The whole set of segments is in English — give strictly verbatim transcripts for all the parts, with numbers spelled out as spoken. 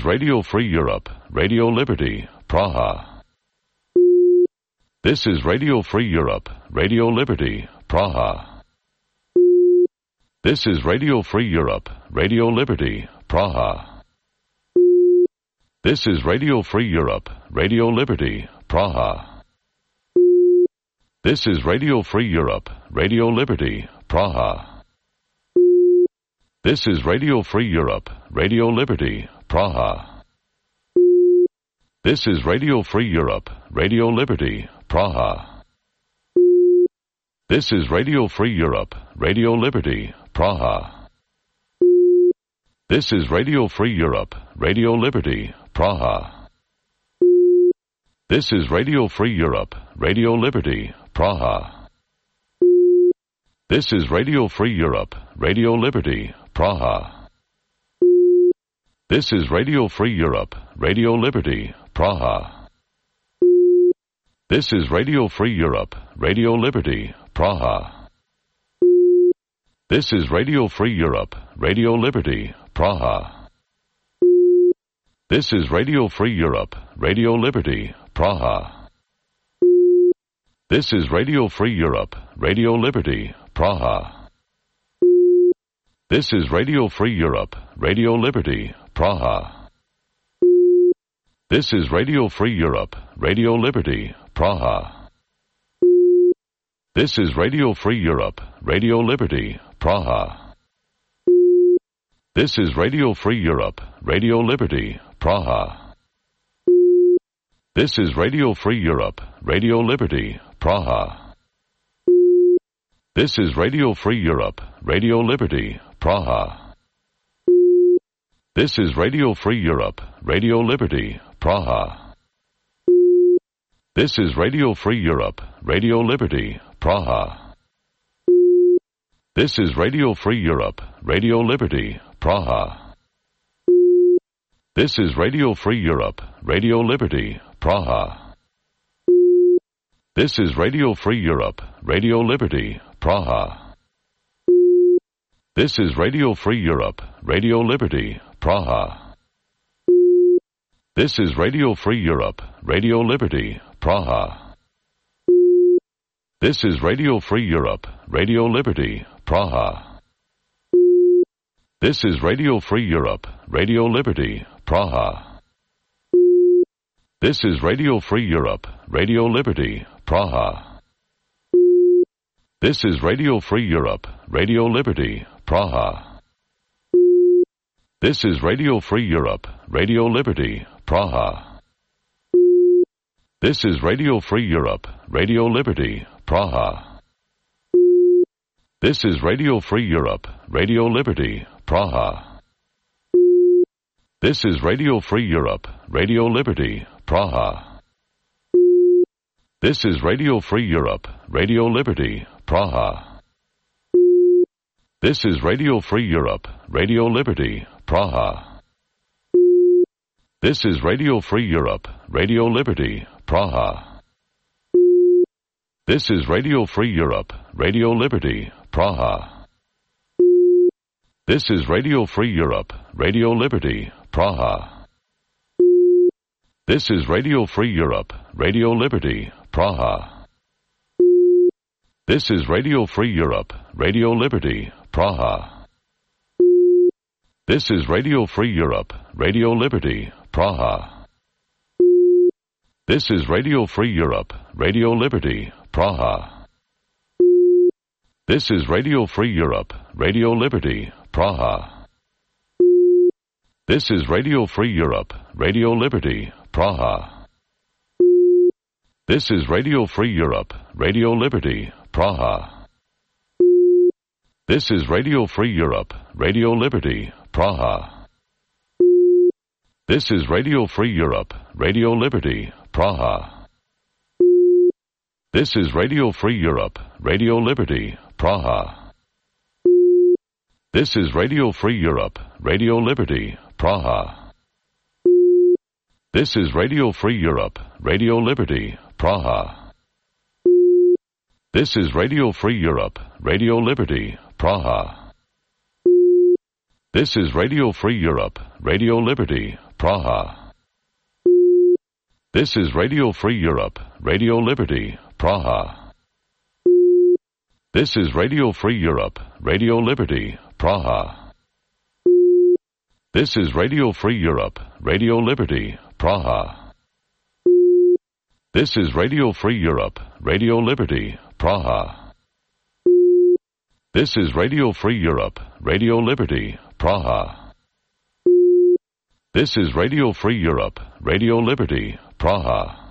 is Radio Free Europe, Radio Liberty, Praha. This is Radio Free Europe, Radio Liberty, Praha. This is Radio Free Europe, Radio Liberty, Praha. This is Radio Free Europe, Radio Liberty, Praha. This is Radio Free Europe, Radio Liberty, Praha. This is Radio Free Europe, Radio Liberty, Praha. This is Radio Free Europe, Radio Liberty, Praha. This is Radio Free Europe, Radio Liberty, Praha. This is Radio Free Europe, Radio Liberty, Praha. This is Radio Free Europe, Radio Liberty, Praha. This is Radio Free Europe, Radio Liberty, Praha. This is Radio Free Europe, Radio Liberty, Praha. This is Radio Free Europe, Radio Liberty, Praha. This is Radio Free Europe, Radio Liberty, Praha. This is Radio Free Europe, Radio Liberty, Praha. This is Radio Free Europe, Radio Liberty, Praha. This is Radio Free Europe, Radio Liberty, Praha. This is Radio Free Europe, Radio Liberty, Praha. This is Radio Free Europe, Radio Liberty, Praha. This is Radio Free Europe, Radio Liberty, Praha. This is Radio Free Europe, Radio Liberty, Praha. This is Radio Free Europe, Radio Liberty, Praha. This is Radio Free Europe, Radio Liberty, Praha. This is Radio Free Europe, Radio Liberty, Praha. This is Radio Free Europe, Radio Liberty, Praha. This is Radio Free Europe, Radio Liberty, Praha. This is Radio Free Europe, Radio Liberty, Praha. This is Radio Free Europe, Radio Liberty, Praha. This is Radio Free Europe, Radio Liberty, Praha. This is Radio Free Europe, Radio Liberty, Praha. This is Radio Free Europe, Radio Liberty, Praha. This is Radio Free Europe, Radio Liberty, Praha. This is Radio Free Europe, Radio Liberty, Praha. This is Radio Free Europe, Radio Liberty, Praha. This is Radio Free Europe, Radio Liberty, Praha. This is Radio Free Europe, Radio Liberty, Praha. This is Radio Free Europe, Radio Liberty, Praha. This is Radio Free Europe, Radio Liberty, Praha. This is Radio Free Europe, Radio Liberty, Praha. This is Radio Free Europe, Radio Liberty, Praha. This is Radio Free Europe, Radio Liberty, Praha. This is Radio Free Europe, Radio Liberty, Praha. This is Radio Free Europe, Radio Liberty, Praha. This is Radio Free Europe, Radio Liberty, Praha. This is Radio Free Europe, Radio Liberty, Praha. This is Radio Free Europe, Radio Liberty, Praha. This is Radio Free Europe, Radio Liberty, Praha. This is Radio Free Europe, Radio Liberty, Praha. This is Radio Free Europe, Radio Liberty, Praha. This is Radio Free Europe, Radio Liberty, Praha. This is Radio Free Europe, Radio Liberty, Praha. This is Radio Free Europe, Radio Liberty, Praha. This is Radio Free Europe, Radio Liberty, Praha. This is Radio Free Europe, Radio Liberty, Praha. This is Radio Free Europe, Radio Liberty, Praha. This is Radio Free Europe, Radio Liberty, Praha. This is Radio Free Europe, Radio Liberty, Praha. This is Radio Free Europe, Radio Liberty, Praha. This is Radio Free Europe, Radio Liberty, Praha. This is Radio Free Europe, Radio Liberty, Praha. This is Radio Free Europe, Radio Liberty, Praha. This is Radio Free Europe, Radio Liberty, Praha.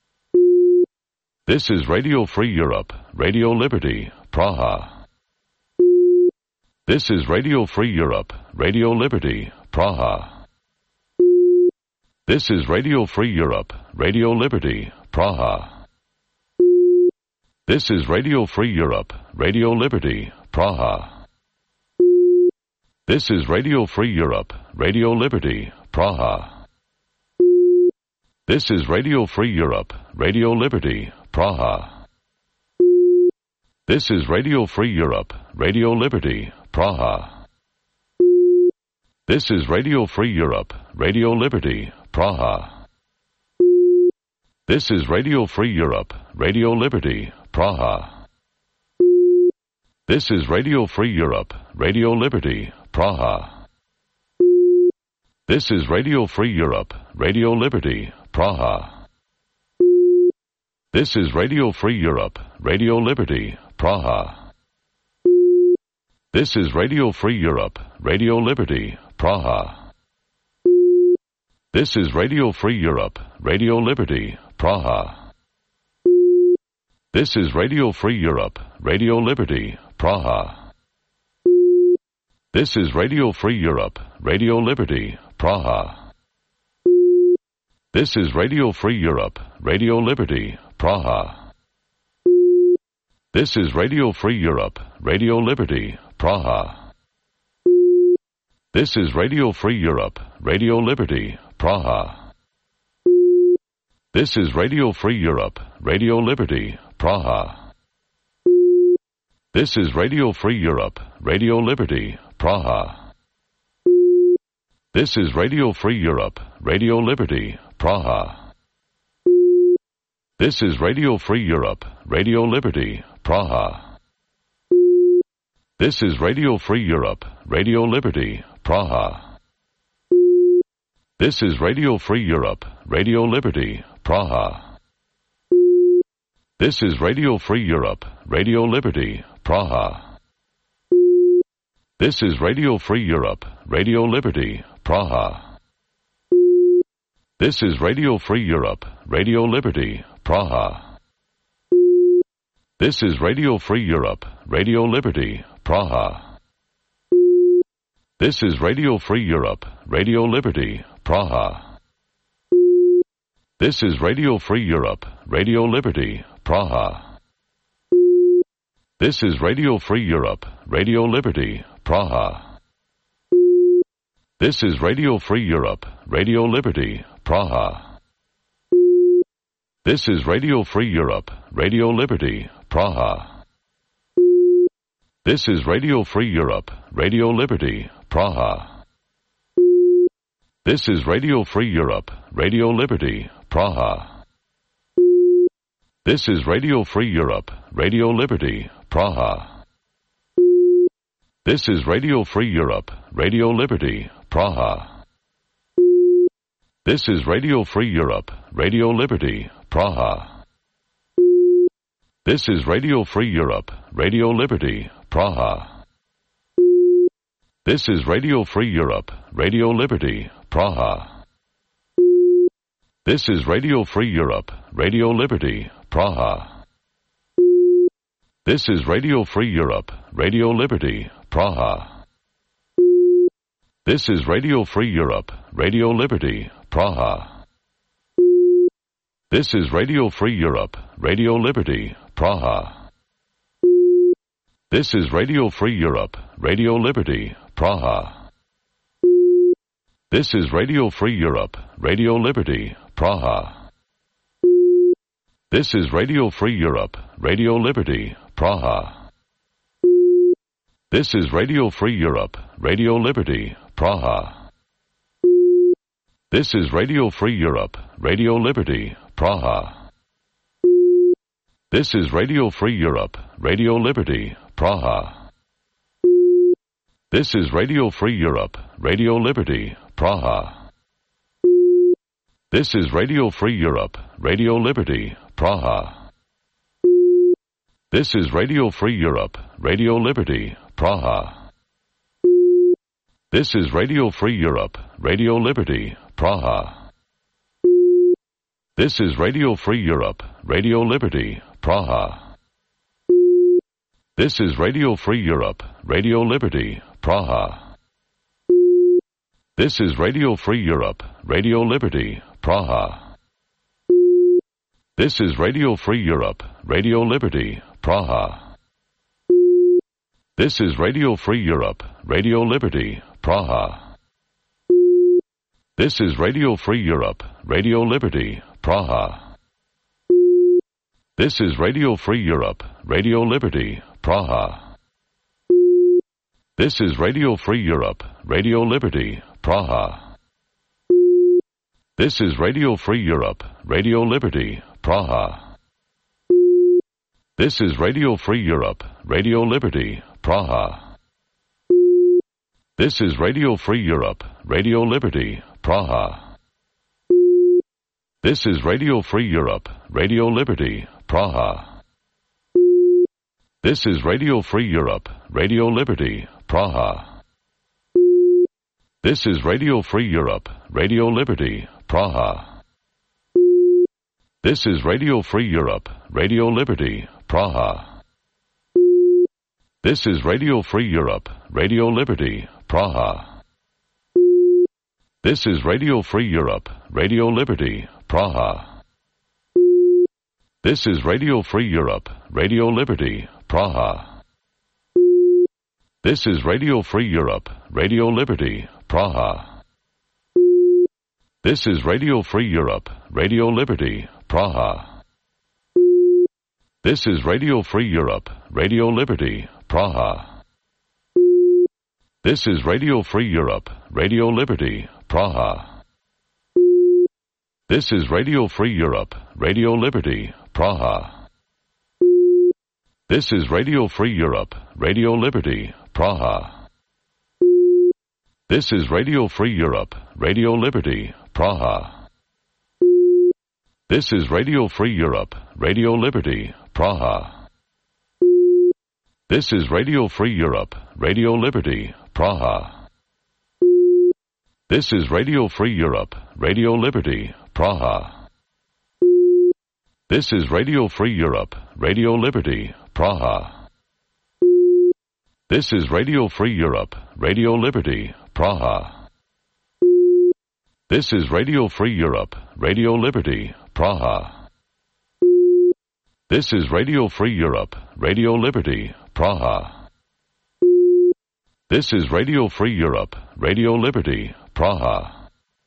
This is Radio Free Europe, Radio Liberty, Praha. This is Radio Free Europe, Radio Liberty, Praha. This is Radio Free Europe, Radio Liberty, Praha. This is Radio Free Europe, Radio Liberty, Praha. This is Radio Free Europe, Radio Liberty, Praha. This is Radio Free Europe, Radio Liberty, Praha. This is Radio Free Europe, Radio Liberty, Praha. This is Radio Free Europe, Radio Liberty, Praha. This is Radio Free Europe, Radio Liberty, Praha. This is Radio Free Europe, Radio Liberty, Praha. This is Radio Free Europe, Radio Liberty, Praha. This is Radio Free Europe, Radio Liberty, Praha. This is Radio Free Europe, Radio Liberty, Praha. This is Radio Free Europe, Radio Liberty, Praha. This is Radio Free Europe, Radio Liberty, Praha. This is Radio Free Europe, Radio Liberty, Praha. This is Radio Free Europe, Radio Liberty, Praha. This is Radio Free Europe, Radio Liberty, Praha. This is Radio Free Europe, Radio Liberty, Praha. This is Radio Free Europe, Radio Liberty, Praha. This is Radio Free Europe, Radio Liberty, Praha. This is Radio Free Europe, Radio Liberty, Praha. This is Radio Free Europe, Radio Liberty, Praha. This is Radio Free Europe, Radio Liberty, Praha. This is Radio Free Europe, Radio Liberty, Praha. This is Radio Free Europe, Radio Liberty, Praha. This is Radio Free Europe, Radio Liberty, Praha. This is Radio Free Europe, Radio Liberty, Praha. This is Radio Free Europe, Radio Liberty, Praha. This is Radio Free Europe, Radio Liberty, Praha. This is Radio Free Europe, Radio Liberty, Praha. This is Radio Free Europe, Radio Liberty, Praha. This is Radio Free Europe, Radio Liberty, Praha. This is Radio Free Europe, Radio Liberty, Praha. This is Radio Free Europe, Radio Liberty, Praha. This is Radio Free Europe, Radio Liberty, Praha. This is Radio Free Europe, Radio Liberty, Praha. This is Radio Free Europe, Radio Liberty, Praha. This is Radio Free Europe, Radio Liberty, Praha. This is Radio Free Europe, Radio Liberty, Praha. This is Radio Free Europe, Radio Liberty, Praha. This is Radio Free Europe, Radio Liberty, Praha. This is Radio Free Europe, Radio Liberty, Praha. This is Radio Free Europe, Radio Liberty, Praha. This is Radio Free Europe, Radio Liberty, Praha. This is Radio Free Europe, Radio Liberty, Praha. This is Radio Free Europe, Radio Liberty, Praha. This is Radio Free Europe, Radio Liberty, Praha. This is Radio Free Europe, Radio Liberty, Praha. This is Radio Free Europe, Radio Liberty, Praha. This is Radio Free Europe, Radio Liberty, Praha. This is Radio Free Europe, Radio Liberty, Praha. This is Radio Free Europe, Radio Liberty, Praha. This is Radio Free Europe, Radio Liberty, Praha. This is Radio Free Europe, Radio Liberty, Praha. This is Radio Free Europe, Radio Liberty, Praha. This is Radio Free Europe, Radio Liberty, Praha. This is Radio Free Europe, Radio Liberty, Praha. This is Radio Free Europe, Radio Liberty, Praha. This is Radio Free Europe, Radio Liberty, Praha. This is Radio Free Europe, Radio Liberty, Praha. This is Radio Free Europe, Radio Liberty, Praha. This is Radio Free Europe, Radio Liberty, Praha. This is Radio Free Europe, Radio Liberty, Praha. This is Radio Free Europe, Radio Liberty, Praha. This is Radio Free Europe, Radio Liberty, Praha. This is Radio Free Europe, Radio Liberty, Praha. This is Radio Free Europe, Radio Liberty, Praha. This is Radio Free Europe, Radio Liberty, Praha. This is Radio Free Europe, Radio Liberty, Praha. This is Radio Free Europe, Radio Liberty, Praha. This is Radio Free Europe, Radio Liberty, Praha. This is Radio Free Europe, Radio Liberty, Praha. This is Radio Free Europe, Radio Liberty, Praha. This is Radio Free Europe, Radio Liberty, Praha. This is Radio Free Europe, Radio Liberty, Praha. This is Radio Free Europe, Radio Liberty, Praha. This is Radio Free Europe, Radio Liberty, Praha. This is Radio Free Europe, Radio Liberty, Praha. This is Radio Free Europe, Radio Liberty, Praha. This is Radio Free Europe, Radio Liberty, Praha. This is Radio Free Europe, Radio Liberty, Praha. This is Radio Free Europe, Radio Liberty, Praha. This is Radio Free Europe, Radio Liberty, Praha. This is Radio Free Europe, Radio Liberty, Praha. This is Radio Free Europe, Radio Liberty, Praha. This is Radio Free Europe, Radio Liberty, Praha. This is Radio Free Europe, Radio Liberty, Praha.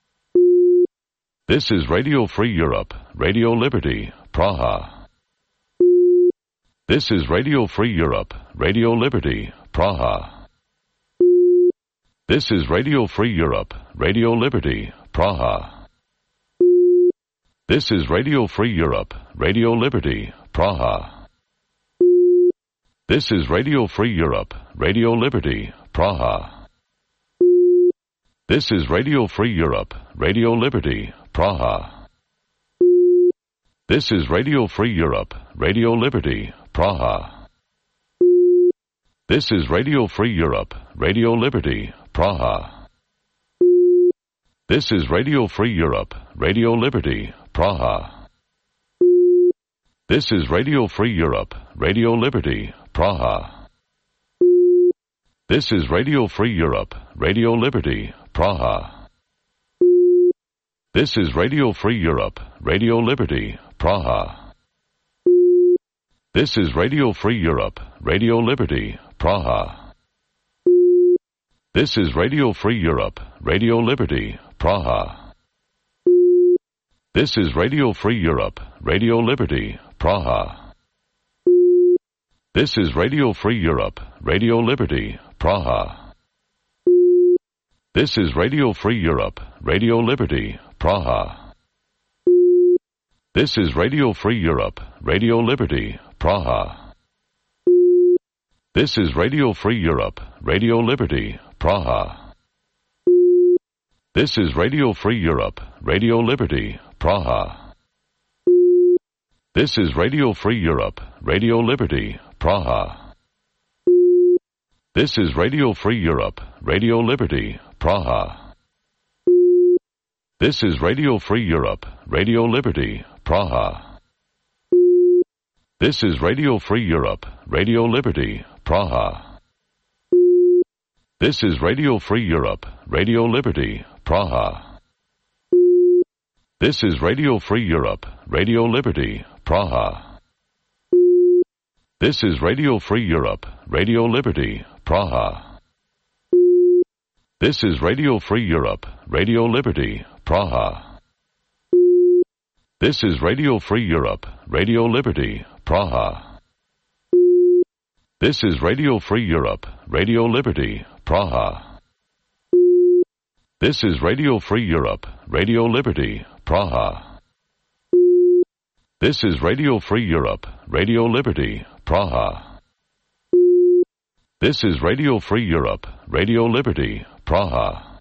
This is Radio Free Europe, Radio Liberty, Praha. This is Radio Free Europe, Radio Liberty, Praha. This is Radio Free Europe, Radio Liberty, Praha. This is Radio Free Europe, Radio Liberty, Praha. This is Radio Free Europe, Radio Liberty, Praha. This is Radio Free Europe, Radio Liberty, Praha. This is Radio Free Europe, Radio Liberty, Praha. This is Radio Free Europe, Radio Liberty, Praha. This is Radio Free Europe, Radio Liberty, Praha. This is Radio Free Europe, Radio Liberty, Praha. This is Radio Free Europe, Radio Liberty, Praha. This is Radio Free Europe, Radio Liberty, Praha. This is Radio Free Europe, Radio Liberty, Praha. This is Radio Free Europe, Radio Liberty, Praha. This is Radio Free Europe, Radio Liberty, Praha. This is Radio Free Europe, Radio Liberty, Praha. This is Radio Free Europe, Radio Liberty, Praha. This is Radio Free Europe, Radio Liberty, Praha. This is Radio Free Europe, Radio Liberty, Praha. This is Radio Free Europe, Radio Liberty, Praha. This is Radio Free Europe, Radio Liberty, Praha. This is Radio Free Europe, Radio Liberty, Praha. This is Radio Free Europe, Radio Liberty, Praha. This is Radio Free Europe, Radio Liberty, Praha. This is Radio Free Europe, Radio Liberty, Praha. This is Radio Free Europe, Radio Liberty, Praha. This is Radio Free Europe, Radio Liberty, Praha. This is Radio Free Europe, Radio Liberty, Praha. This is Radio Free Europe, Radio Liberty, Praha. This is Radio Free Europe, Radio Liberty, Praha. This is Radio Free Europe, Radio Liberty, Praha. This is Radio Free Europe, Radio Liberty, Praha. This is Radio Free Europe, Radio Liberty, Praha.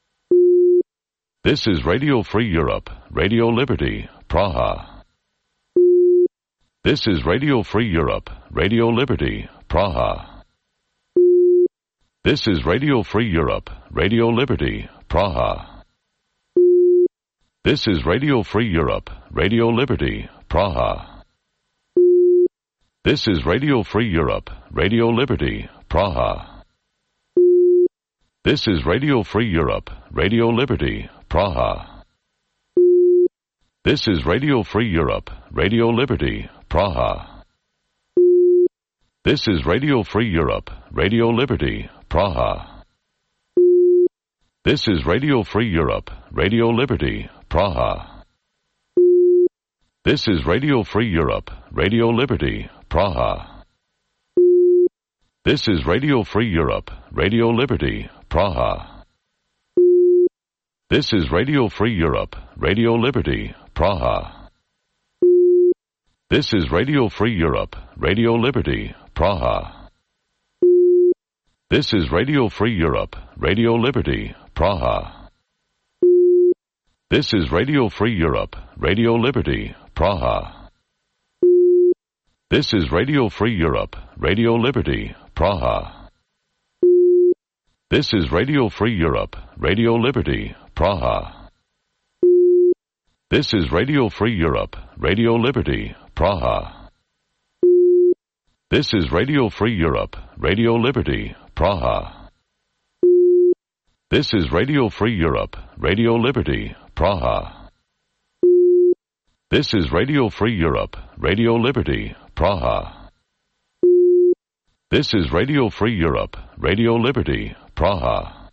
This is Radio Free Europe, Radio Liberty, Praha. This is Radio Free Europe, Radio Liberty, Praha. This is Radio Free Europe, Radio Liberty, Praha. This is Radio Free Europe, Radio Liberty, Praha. This is Radio Free Europe, Radio Liberty, Praha. This is Radio Free Europe, Radio Liberty, Praha. This is Radio Free Europe, Radio Liberty, Praha. This is Radio Free Europe, Radio Liberty, Praha. This is Radio Free Europe, Radio Liberty, Praha. This is Radio Free Europe, Radio Liberty, Praha. This is Radio Free Europe, Radio Liberty, Praha. This is Radio Free Europe, Radio Liberty, Praha. This is Radio Free Europe, Radio Liberty, Praha. This is Radio Free Europe, Radio Liberty, Praha. This is Radio Free Europe, Radio Liberty, Praha. This is Radio Free Europe, Radio Liberty, Praha. This is Radio Free Europe, Radio Liberty, Praha. This is Radio Free Europe, Radio Liberty, Praha. This is Radio Free Europe, Radio Liberty, Praha. This is Radio Free Europe, Radio Liberty, Praha. This is Radio Free Europe, Radio Liberty, Praha. This is Radio Free Europe, Radio Liberty, Praha.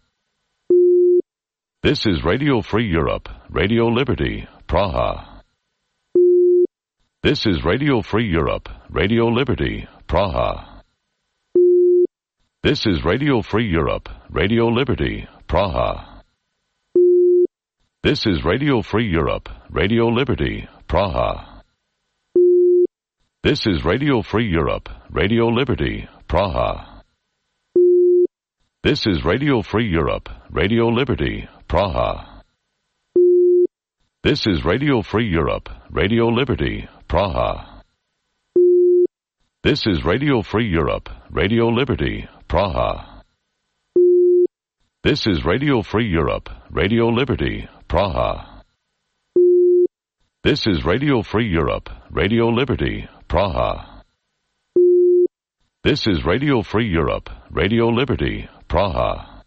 This is Radio Free Europe, Radio Liberty, Praha. This is Radio Free Europe, Radio Liberty, Praha. This is Radio Free Europe, Radio Liberty, Praha. This is Radio Free Europe, Radio Liberty, Praha. This is Radio Free Europe, Radio Liberty, Praha. This is Radio Free Europe, Radio Liberty, Praha. This is Radio Free Europe, Radio Liberty, Praha. This is Radio Free Europe, Radio Liberty, Praha. This is Radio Free Europe, Radio Liberty, Praha. This is Radio Free Europe, Radio Liberty, Praha. This is Radio Free Europe, Radio Liberty, Praha.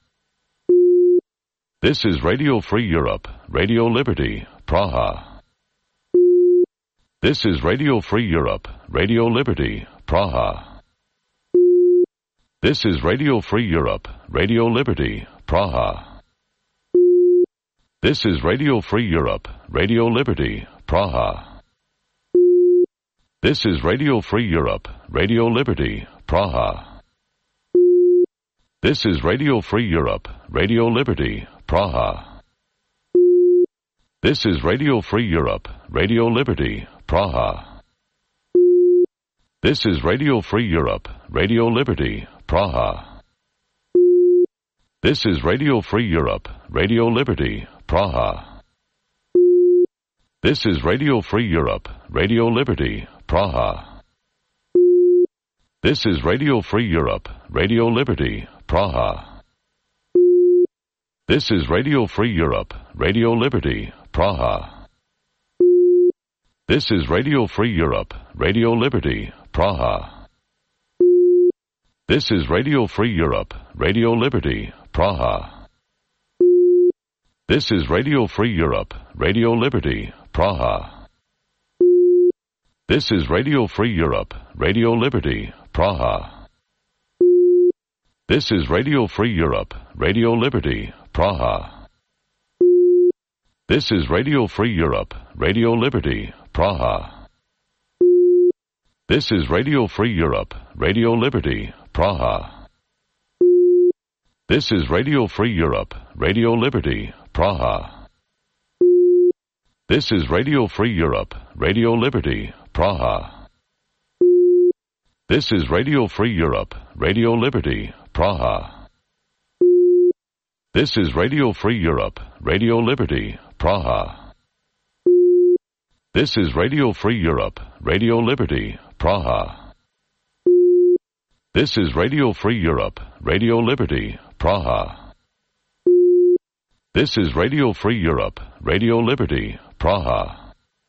This is Radio Free Europe, Radio Liberty, Praha. This is Radio Free Europe, Radio Liberty, Praha. This is Radio Free Europe, Radio Liberty, Praha. This is Radio Free Europe, Radio Liberty, Praha. This is Radio Free Europe, Radio Liberty, Praha. This is Radio Free Europe, Radio Liberty, Praha. This is Radio Free Europe, Radio Liberty, Praha. This is Radio Free Europe, Radio Liberty, Praha. This is Radio Free Europe, Radio Liberty, Praha. This is Radio Free Europe, Radio Liberty, Praha. This is Radio Free Europe, Radio Liberty, Praha. This is Radio Free Europe, Radio Liberty, Praha. This is Radio Free Europe, Radio Liberty, Praha. This is Radio Free Europe, Radio Liberty, Praha. This is Radio Free Europe, Radio Liberty, Praha. This is Radio Free Europe, Radio Liberty, Praha. This is Radio Free Europe, Radio Liberty, Praha. This is Radio Free Europe, Radio Liberty, Praha. This is Radio Free Europe, Radio Liberty, Praha. This is Radio Free Europe, Radio Liberty, Praha. This is Radio Free Europe, Radio Liberty, Praha. This is Radio Free Europe, Radio Liberty, Praha. This is Radio Free Europe, Radio Liberty, Praha. This is Radio Free Europe, Radio Liberty, Praha. This is Radio Free Europe, Radio Liberty, Praha. This is Radio Free Europe, Radio Liberty, Praha.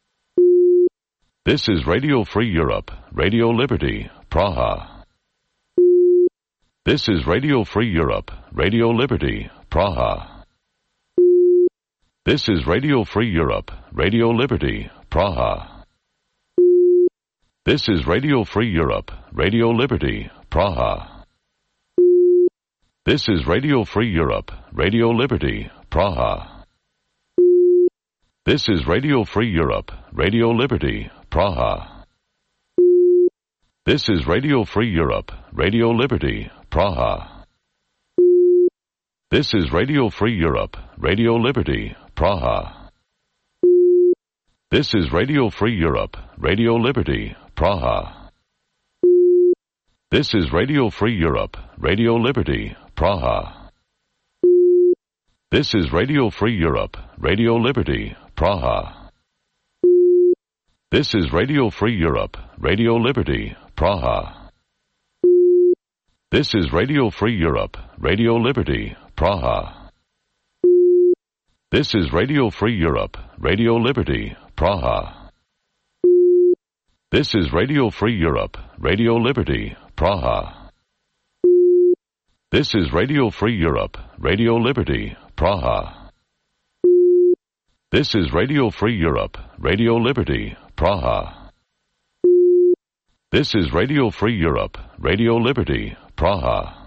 This is Radio Free Europe, Radio Liberty, Praha. This is Radio Free Europe, Radio Liberty, Praha. This is Radio Free Europe, Radio Liberty, Praha. This is Radio Free Europe, Radio Liberty, Praha. This is Radio Free Europe, Radio Liberty, Praha. This is Radio Free Europe, Radio Liberty, Praha. This is Radio Free Europe, Radio Liberty, Praha. This is Radio Free Europe, Radio Liberty, Praha. This is Radio Free Europe, Radio Liberty, Praha. This is Radio Free Europe, Radio Liberty, Praha. This is Radio Free Europe, Radio Liberty, Praha. This is Radio Free Europe, Radio Liberty, Praha. This is Radio Free Europe, Radio Liberty, Praha. This is Radio Free Europe, Radio Liberty, Praha. This is Radio Free Europe, Radio Liberty, Praha. This is Radio Free Europe, Radio Liberty, Praha. This is Radio Free Europe, Radio Liberty, Praha. This is Radio Free Europe, Radio Liberty, Praha.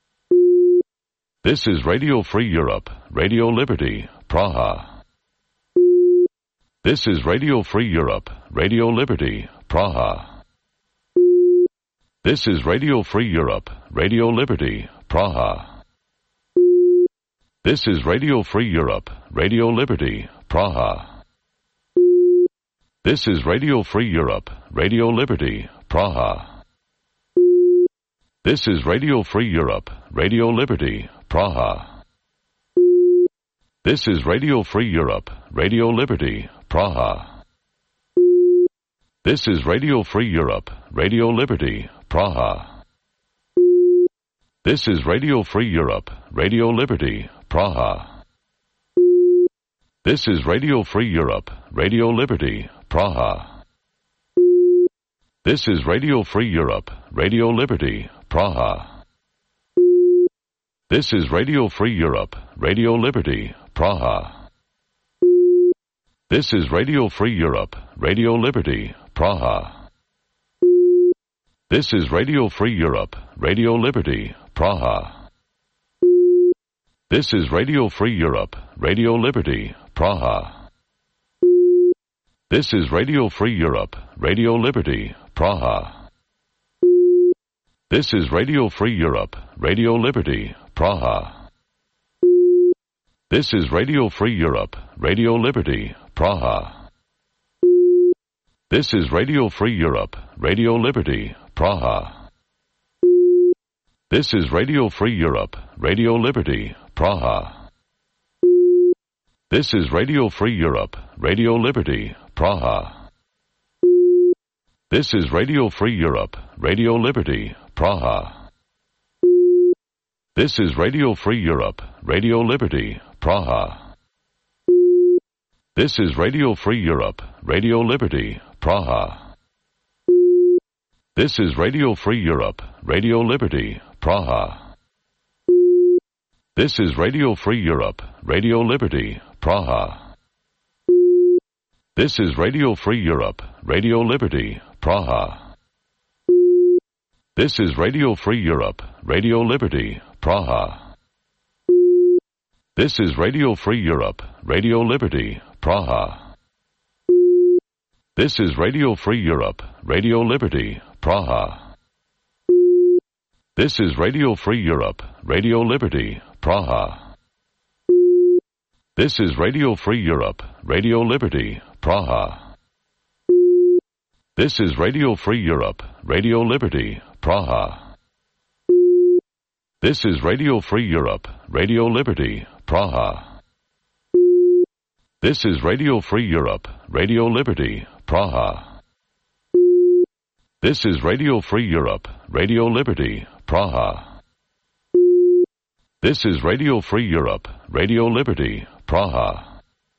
This is Radio Free Europe, Radio Liberty, Praha. This is Radio Free Europe, Radio Liberty, Praha. This is Radio Free Europe, Radio Liberty, Praha. This is Radio Free Europe, Radio Liberty, Praha. This is Radio Free Europe, Radio Liberty, Praha. This is Radio Free Europe, Radio Liberty, Praha. This is Radio Free Europe, Radio Liberty, Praha. This is Radio Free Europe, Radio Liberty, Praha. This is Radio Free Europe, Radio Liberty, Praha. This is Radio Free Europe, Radio Liberty, Praha. This is Radio Free Europe, Radio Liberty, Praha. This is Radio Free Europe, Radio Liberty, Praha. This is Radio Free Europe, Radio Liberty, Praha. This is Radio Free Europe, Radio Liberty, Praha. This is Radio Free Europe, Radio Liberty, Praha. This is Radio Free Europe, Radio Liberty, Praha. This is Radio Free Europe, Radio Liberty, Praha. This is Radio Free Europe, Radio Liberty, Praha. This is Radio Free Europe, Radio Liberty, Praha. This is Radio Free Europe, Radio Liberty, Praha. This is Radio Free Europe, Radio Liberty, Praha. This is Radio Free Europe, Radio Liberty, Praha. This is Radio Free Europe, Radio Liberty, Praha. This is Radio Free Europe, Radio Liberty, Praha. This is Radio Free Europe, Radio Liberty, Praha. This is Radio Free Europe, Radio Liberty, Praha. This is Radio Free Europe, Radio Liberty, Praha. This is Radio Free Europe, Radio Liberty, Praha. This is Radio Free Europe, Radio Liberty, Praha. This is Radio Free Europe, Radio Liberty, Praha. This is Radio Free Europe, Radio Liberty, Praha. This is Radio Free Europe, Radio Liberty, Praha. This is Radio Free Europe, Radio Liberty, Praha. This is Radio Free Europe, Radio Liberty, Praha. This is Radio Free Europe, Radio Liberty, Praha. This is Radio Free Europe, Radio Liberty, Praha. This is Radio Free Europe, Radio Liberty, Praha.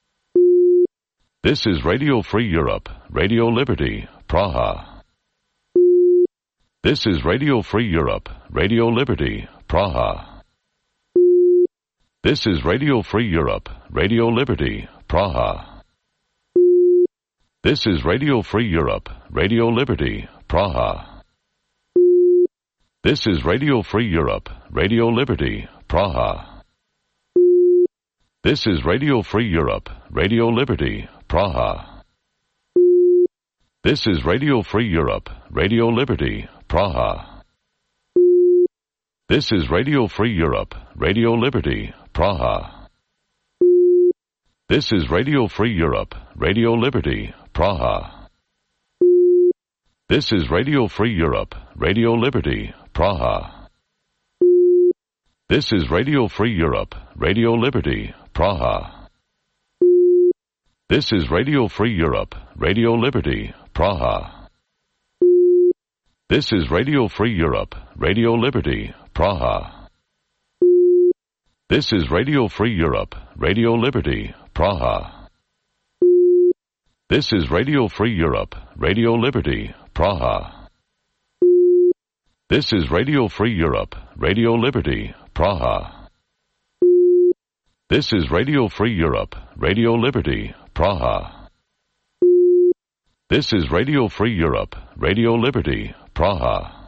This is Radio Free Europe, Radio Liberty, Praha. This is Radio Free Europe, Radio Liberty, Praha. This is Radio Free Europe, Radio Liberty, Praha. This is Radio Free Europe, Radio Liberty, Praha. This is Radio Free Europe, Radio Liberty, Praha. This is Radio Free Europe, Radio Liberty, Praha. This is Radio Free Europe, Radio Liberty, Praha. This is Radio Free Europe, Radio Liberty, Praha. This is Radio Free Europe, Radio Liberty, Praha. This is Radio Free Europe, Radio Liberty, Praha. This is Radio Free Europe, Radio Liberty, Praha. This is Radio Free Europe, Radio Liberty, Praha. This is Radio Free Europe, Radio Liberty, Praha. This is Radio Free Europe, Radio Liberty, Praha. This is Radio Free Europe, Radio Liberty, Praha. This is Radio Free Europe, Radio Liberty, Praha. This is Radio Free Europe, Radio Liberty, Praha. This is Radio Free Europe, Radio Liberty, Praha.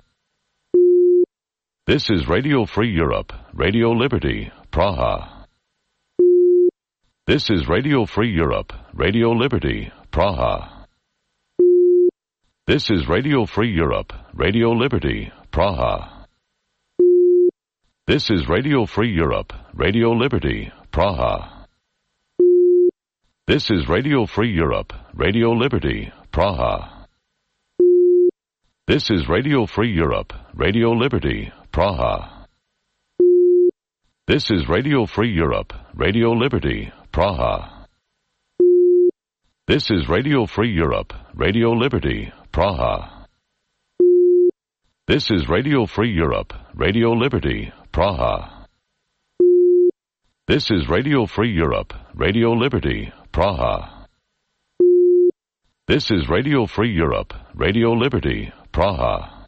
This is Radio Free Europe, Radio Liberty, Praha. This is Radio Free Europe, Radio Liberty, Praha. This is Radio Free Europe, Radio Liberty, Praha. This is Radio Free Europe, Radio Liberty, Praha. This is Radio Free Europe, Radio Liberty, Praha. This is Radio Free Europe, Radio Liberty, Praha. This is Radio Free Europe, Radio Liberty, Praha. This is Radio Free Europe, Radio Liberty, Praha. This is Radio Free Europe, Radio Liberty, Praha. This is Radio Free Europe, Radio Liberty, Praha. This is Radio Free Europe, Radio Liberty, Praha.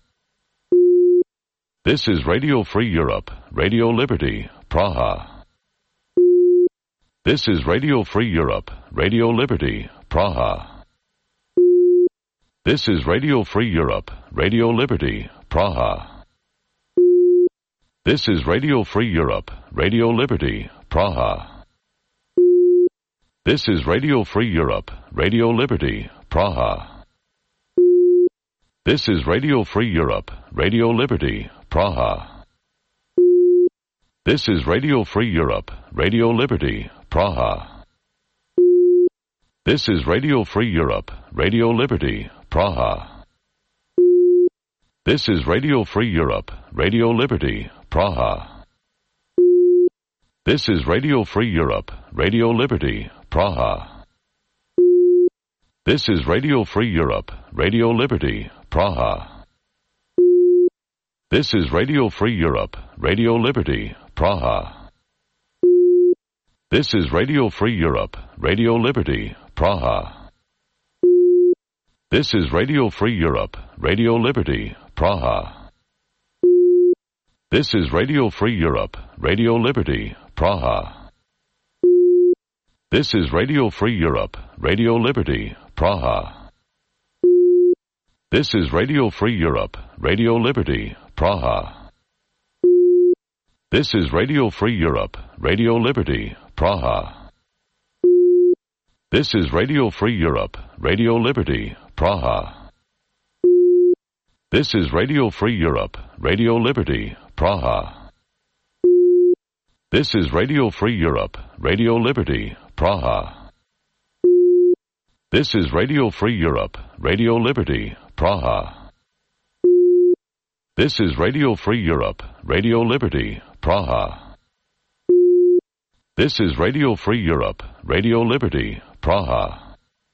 This is Radio Free Europe, Radio Liberty, Praha. This is Radio Free Europe, Radio Liberty, Praha. This is Radio Free Europe, Radio Liberty, Praha. This is Radio Free Europe, Radio Liberty, Praha. This is Radio Free Europe, Radio Liberty, Praha. This is Radio Free Europe, Radio Liberty, Praha. This is Radio Free Europe, Radio Liberty, Praha. This is Radio Free Europe, Radio Liberty, Praha. This is Radio Free Europe, Radio Liberty, Praha. This is Radio Free Europe, Radio Liberty, Praha. This is Radio Free Europe, Radio Liberty, Praha. This is Radio Free Europe, Radio Liberty, Praha. This is Radio Free Europe, Radio Liberty, Praha. This is Radio Free Europe, Radio Liberty, Praha. This is Radio Free Europe, Radio Liberty, Praha. This is Radio Free Europe, Radio Liberty, Praha. This is Radio Free Europe, Radio Liberty, Praha. This is Radio Free Europe, Radio Liberty, Praha. This is Radio Free Europe, Radio Liberty, Praha. This is Radio Free Europe, Radio Liberty, Praha. This is Radio Free Europe, Radio Liberty, Praha. This is Radio Free Europe, Radio Liberty, Praha. This is Radio Free Europe, Radio Liberty, Praha. This is Radio Free Europe, Radio Liberty, Praha.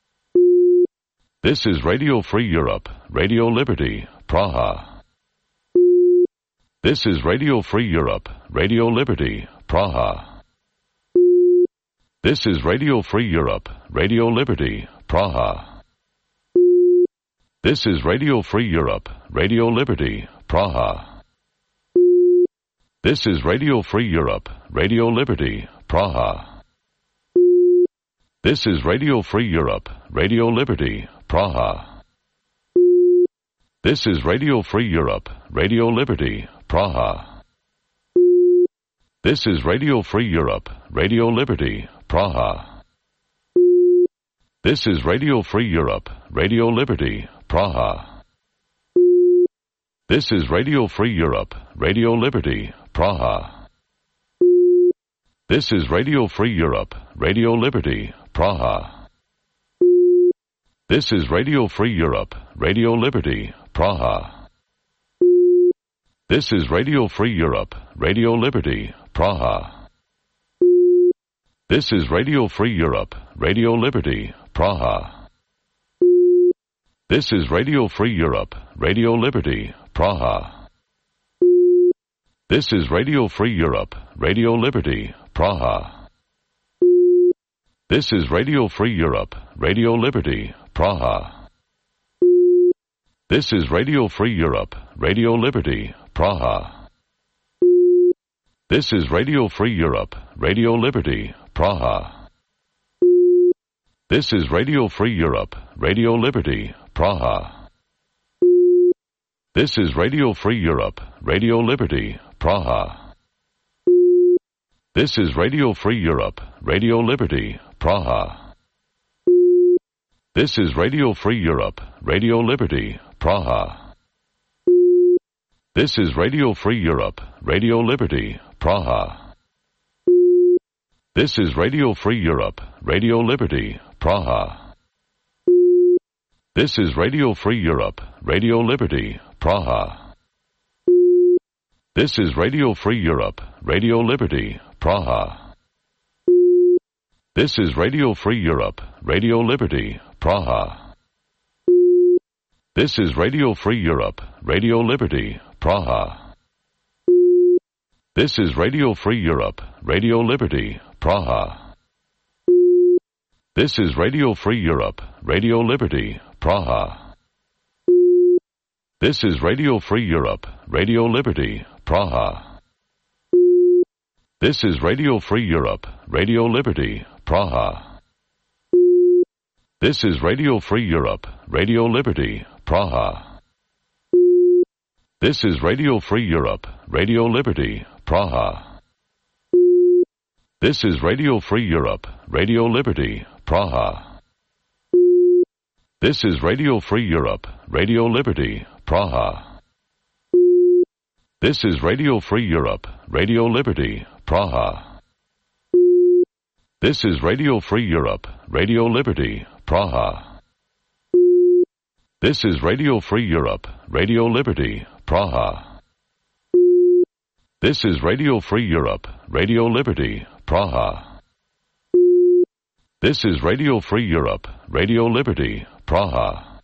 This is Radio Free Europe, Radio Liberty, Praha. This is Radio Free Europe, Radio Liberty, Praha. This is Radio Free Europe, Radio Liberty, Praha. This is Radio Free Europe, Radio Liberty, Praha. This is Radio Free Europe, Radio Liberty, Praha. This is Radio Free Europe, Radio Liberty, Praha. This is Radio Free Europe, Radio Liberty, Praha. This is Radio Free Europe, Radio Liberty, Praha. This is Radio Free Europe, Radio Liberty, Praha. This is Radio Free Europe, Radio Liberty, Praha. This is Radio Free Europe, Radio Liberty, Praha. This is Radio Free Europe, Radio Liberty, Praha. This is Radio Free Europe, Radio Liberty, Praha. This is Radio Free Europe, Radio Liberty, Praha. This is Radio Free Europe, Radio Liberty, Praha. This is Radio Free Europe, Radio Liberty, Praha. This is Radio Free Europe, Radio Liberty, Praha. This is Radio Free Europe, Radio Liberty, Praha. This is Radio Free Europe, Radio Liberty, Praha. This is Radio Free Europe, Radio Liberty, Praha. This is Radio Free Europe, Radio Liberty, Praha. This is Radio Free Europe, Radio Liberty, Praha. This is Radio Free Europe, Radio Liberty, Praha. This is Radio Free Europe, Radio Liberty, Praha. This is Radio Free Europe, Radio Liberty, Praha. This is Radio Free Europe, Radio Liberty, Praha. This is Radio Free Europe, Radio Liberty, Praha. This is Radio Free Europe, Radio Liberty, Praha. This is Radio Free Europe, Radio Liberty, Praha. This is Radio Free Europe, Radio Liberty, Praha. This is Radio Free Europe, Radio Liberty, Praha. This is Radio Free Europe, Radio Liberty, Praha. This is Radio Free Europe, Radio Liberty, Praha. This is Radio Free Europe, Radio Liberty, Praha. This is Radio Free Europe, Radio Liberty, Praha. This is Radio Free Europe, Radio Liberty, Praha. This is Radio Free Europe, Radio Liberty, Praha. This is Radio Free Europe, Radio Liberty, Praha. This is Radio Free Europe, Radio Liberty, Praha. This is Radio Free Europe, Radio Liberty, Praha. This is Radio Free Europe, Radio Liberty, Praha. This is Radio Free Europe, Radio Liberty, Praha.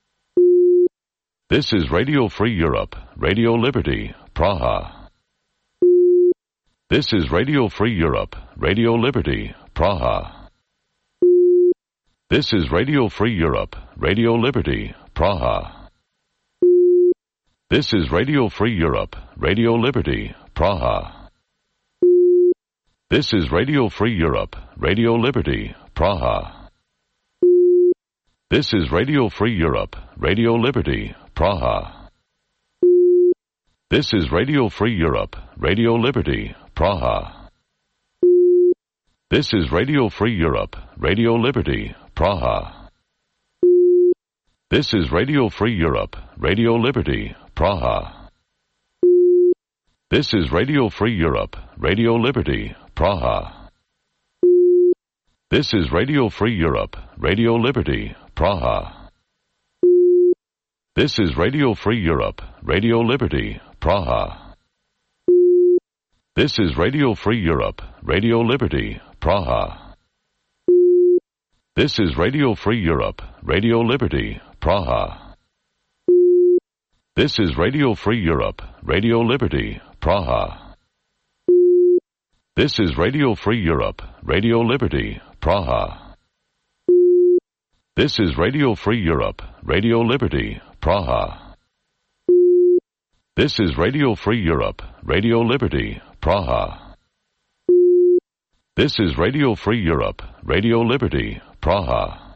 This is Radio Free Europe, Radio Liberty, Praha. This is Radio Free Europe, Radio Liberty, Praha. This is Radio Free Europe, Radio Liberty, Praha. This is Radio Free Europe, Radio Liberty, Praha. This is Radio Free Europe, Radio Liberty, Praha. This is Radio Free Europe, Radio Liberty, Praha. This is Radio Free Europe, Radio Liberty, Praha. This is Radio Free Europe, Radio Liberty, Praha. This is Radio Free Europe, Radio Liberty, Praha. This is Radio Free Europe, Radio Liberty, Praha. This is Radio Free Europe, Radio Liberty, Praha. This is Radio Free Europe, Radio Liberty, Praha. This is Radio Free Europe, Radio Liberty, Praha. This is Radio Free Europe, Radio Liberty, Praha. This is Radio Free Europe, Radio Liberty, Praha. This is Radio Free Europe, Radio Liberty, Praha. This is Radio Free Europe, Radio Liberty, Praha. This is Radio Free Europe, Radio Liberty, Praha. This is Radio Free Europe, Radio Liberty, Praha.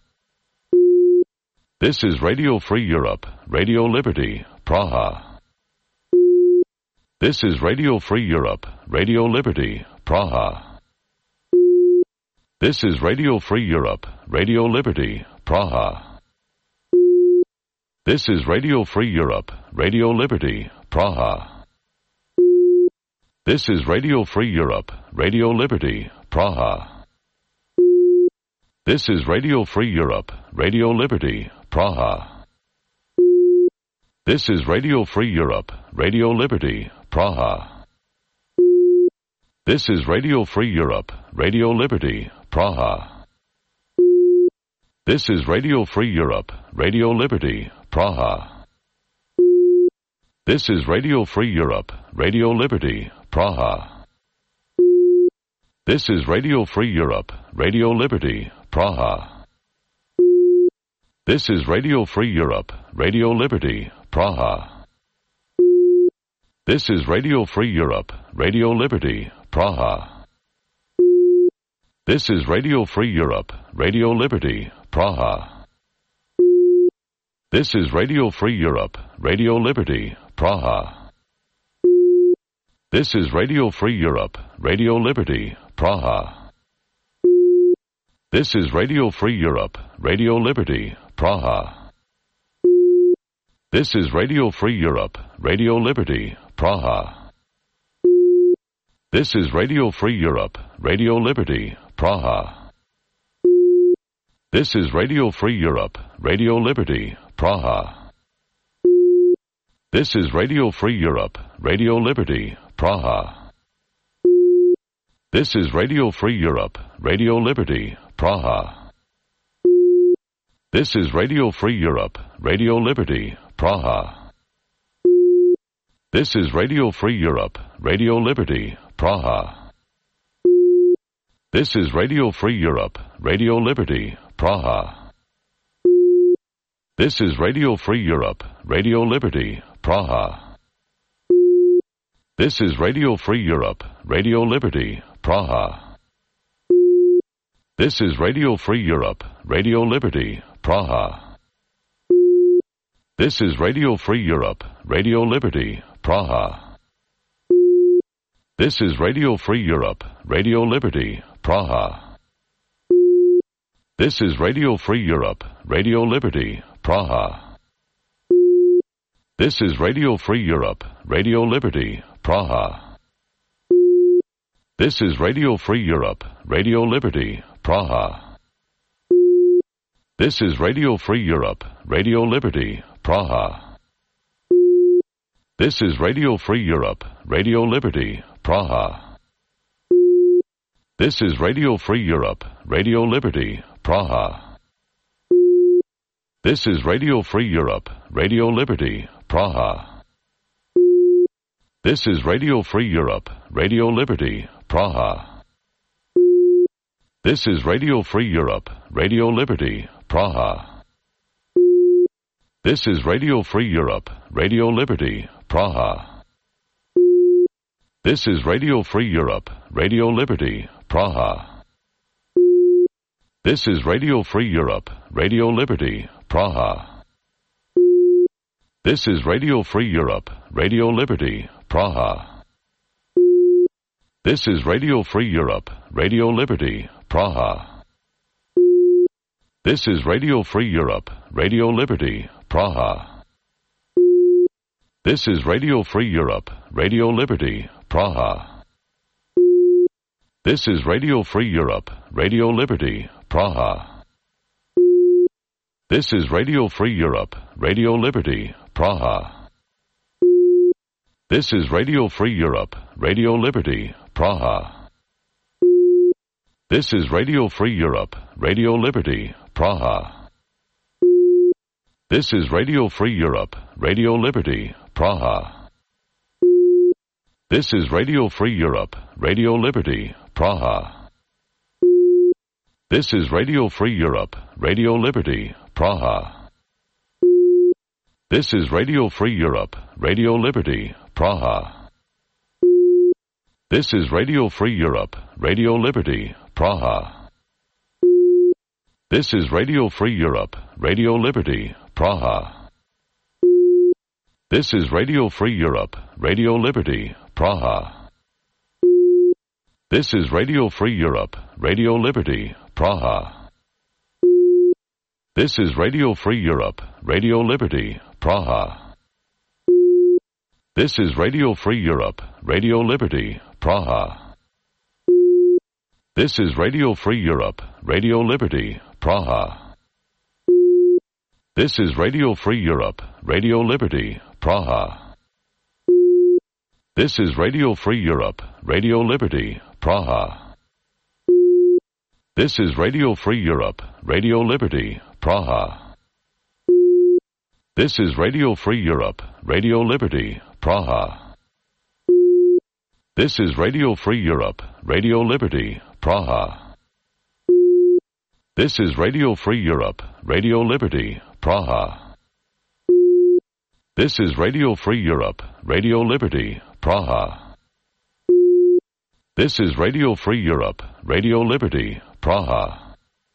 This is Radio Free Europe, Radio Liberty, Praha. This is Radio Free Europe, Radio Liberty, Praha. This is Radio Free Europe, Radio Liberty, Praha. This is Radio Free Europe, Radio Liberty, Praha. This is Radio Free Europe, Radio Liberty, Praha. This is Radio Free Europe, Radio Liberty, Praha. This is Radio Free Europe, Radio Liberty, Praha. This is Radio Free Europe, Radio Liberty, Praha. This is Radio Free Europe, Radio Liberty, Praha. This is Radio Free Europe, Radio Liberty, Praha. This is Radio Free Europe, Radio Liberty, Praha. This is Radio Free Europe, Radio Liberty, Praha. This is Radio Free Europe, Radio Liberty, Praha. This is Radio Free Europe, Radio Liberty, Praha. This is Radio Free Europe, Radio Liberty, Praha. This is Radio Free Europe, Radio Liberty, Praha. This is Radio Free Europe, Radio Liberty, Praha. This is Radio Free Europe, Radio Liberty, Praha. This is Radio Free Europe, Radio Liberty, Praha. This is Radio Free Europe, Radio Liberty, Praha. This is Radio Free Europe, Radio Liberty, Praha. This is Radio Free Europe, Radio Liberty, Praha. This is Radio Free Europe, Radio Liberty, Praha. This is Radio Free Europe, Radio Liberty, Praha. This is Radio Free Europe, Radio Liberty, Praha. This is Radio Free Europe, Radio Liberty, Praha. This is Radio Free Europe, Radio Liberty, Praha. This is Radio Free Europe, Radio Liberty, Praha. This is Radio Free Europe, Radio Liberty, Praha. This is Radio Free Europe, Radio Liberty, Praha. This is Radio Free Europe, Radio Liberty, Praha. This is Radio Free Europe, Radio Liberty, Praha. This is Radio Free Europe, Radio Liberty, Praha. This is Radio Free Europe, Radio Liberty, Praha. This is Radio Free Europe, Radio Liberty, Praha. This is Radio Free Europe, Radio Liberty, Praha. This is Radio Free Europe, Radio Liberty, Praha. This is Radio Free Europe, Radio Liberty, Praha. This is Radio Free Europe, Radio Liberty, Praha. This is Radio Free Europe, Radio Liberty, Praha. This is Radio Free Europe, Radio Liberty, Praha. This is Radio Free Europe, Radio Liberty, Praha. This is Radio Free Europe, Radio Liberty, Praha. This is Radio Free Europe, Radio Liberty, Praha. This is Radio Free Europe, Radio Liberty, Praha. This is Radio Free Europe, Radio Liberty, Praha. This is Radio Free Europe, Radio Liberty, Praha. This is Radio Free Europe, Radio Liberty, Praha. This is Radio Free Europe, Radio Liberty, Praha. This is Radio Free Europe, Radio Liberty, Praha. This is Radio Free Europe, Radio Liberty, Praha. This is Radio Free Europe, Radio Liberty, Praha. This is Radio Free Europe, Radio Liberty, Praha. This is Radio Free Europe, Radio Liberty, Praha. This is Radio Free Europe, Radio Liberty, Praha. This is Radio Free Europe, Radio Liberty, Praha. This is Radio Free Europe, Radio Liberty, Praha. This is Radio Free Europe, Radio Liberty, Praha. This is Radio Free Europe, Radio Liberty, Praha. This is Radio Free Europe, Radio Liberty, Praha. This is Radio Free Europe, Radio Liberty, Praha. This is Radio Free Europe, Radio Liberty, Praha. This is Radio Free Europe, Radio Liberty, Praha. This is Radio Free Europe, Radio Liberty, Praha. This is Radio Free Europe, Radio Liberty, Praha. This is Radio Free Europe, Radio Liberty, Praha. This is Radio Free Europe, Radio Liberty, Praha. This is Radio Free Europe, Radio Liberty, Praha. This is Radio Free Europe, Radio Liberty, Praha.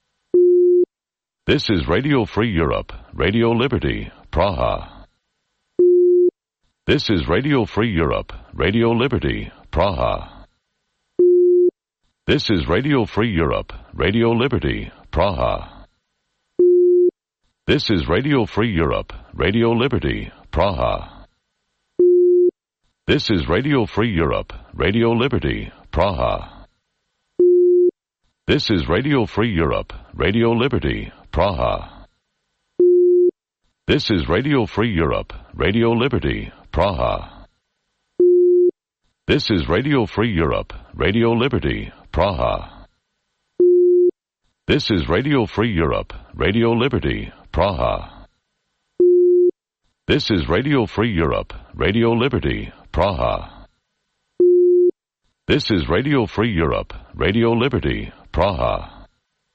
This is Radio Free Europe, Radio Liberty, Praha. This is Radio Free Europe, Radio Liberty, Praha. This is Radio Free Europe, Radio Liberty, Praha. This is Radio Free Europe, Radio Liberty, Praha. This is Radio Free Europe, Radio Liberty, Praha. This is Radio Free Europe, Radio Liberty, Praha. This is Radio Free Europe, Radio Liberty, Praha. This is Radio Free Europe, Radio Liberty, Praha. This is Radio Free Europe, Radio Liberty, Praha. This is Radio Free Europe, Radio Liberty, Praha. This is Radio Free Europe, Radio Liberty, Praha.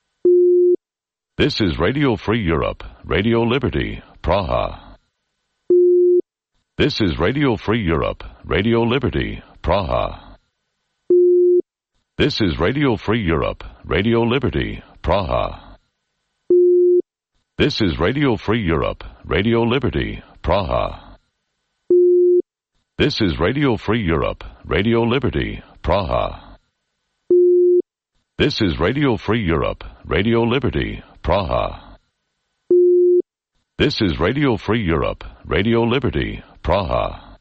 This is Radio Free Europe, Radio Liberty, Praha. This is Radio Free Europe, Radio Liberty, Praha. This is Radio Free Europe, Radio Liberty, Praha. This is Radio Free Europe, Radio Liberty, Praha. This is Radio Free Europe, Radio Liberty, Praha. This is Radio Free Europe, Radio Liberty, Praha. This is Radio Free Europe, Radio Liberty, Praha.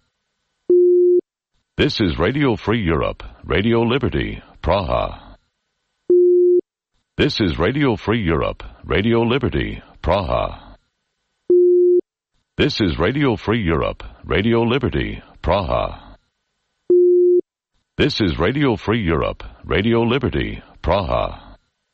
This is Radio Free Europe, Radio Liberty, Praha. This is Radio Free Europe, Radio Liberty, Praha. This is Radio Free Europe, Radio Liberty, Praha. This is Radio Free Europe, Radio Liberty, Praha.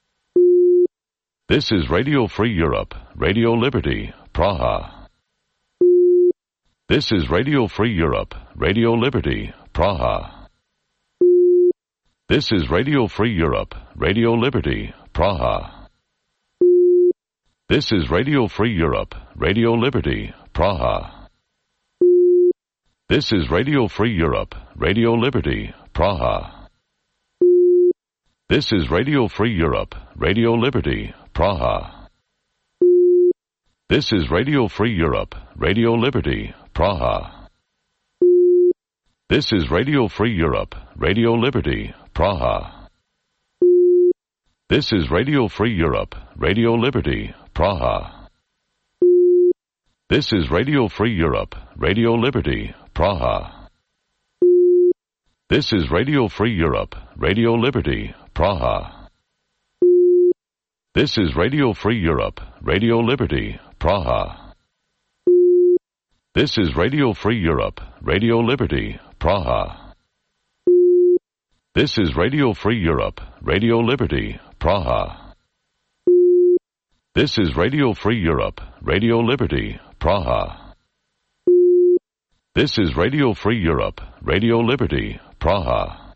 This is Radio Free Europe, Radio Liberty, Praha. This is Radio Free Europe, Radio Liberty, Praha. This is Radio Free Europe, Radio Liberty, Praha. This is Radio Free Europe, Radio Liberty, Praha. This is Radio Free Europe, Radio Liberty, Praha. This is Radio Free Europe, Radio Liberty, Praha. This is Radio Free Europe, Radio Liberty, Praha. This is Radio Free Europe, Radio Liberty, Praha. This is Radio Free Europe, Radio Liberty, Praha. This is Radio Free Europe, Radio Liberty, Praha. This is Radio Free Europe, Radio Liberty, Praha. This is Radio Free Europe, Radio Liberty, Praha. This is Radio Free Europe, Radio Liberty, Praha. This is Radio Free Europe, Radio Liberty, Praha. This is Radio Free Europe, Radio Liberty, Praha. This is Radio Free Europe, Radio Liberty, Praha.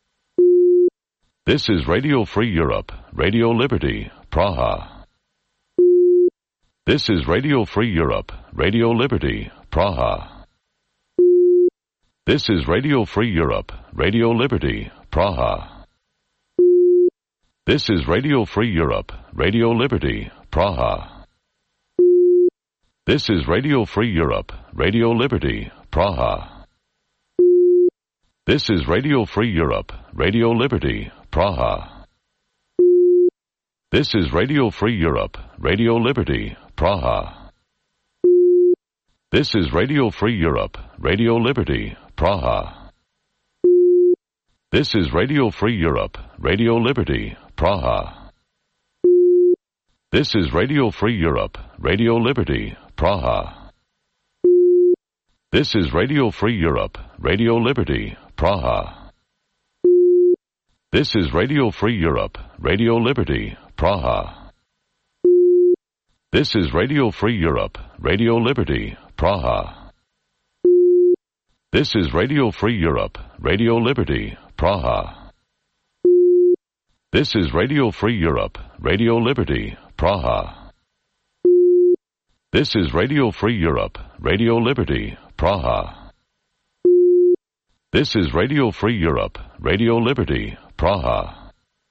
This is Radio Free Europe, Radio Liberty, Praha. This is Radio Free Europe, Radio Liberty, Praha. This is Radio Free Europe, Radio Liberty, Praha. This is Radio Free Europe, Radio Liberty, Praha. This is Radio Free Europe, Radio Liberty, Praha. This is Radio Free Europe, Radio Liberty, Praha. This is Radio Free Europe, Radio Liberty, Praha. This is Radio Free Europe, Radio Liberty, Praha. This is Radio Free Europe, Radio Liberty, Praha. This is Radio Free Europe, Radio Liberty, Praha. This is Radio Free Europe, Radio Liberty, Praha. This is Radio Free Europe, Radio Liberty, Praha. This is Radio Free Europe, Radio Liberty, Praha. This is Radio Free Europe, Radio Liberty, Praha. This is Radio Free Europe, Radio Liberty, Praha. This is Radio Free Europe, Radio Liberty, Praha. This is Radio Free Europe, Radio Liberty, Praha.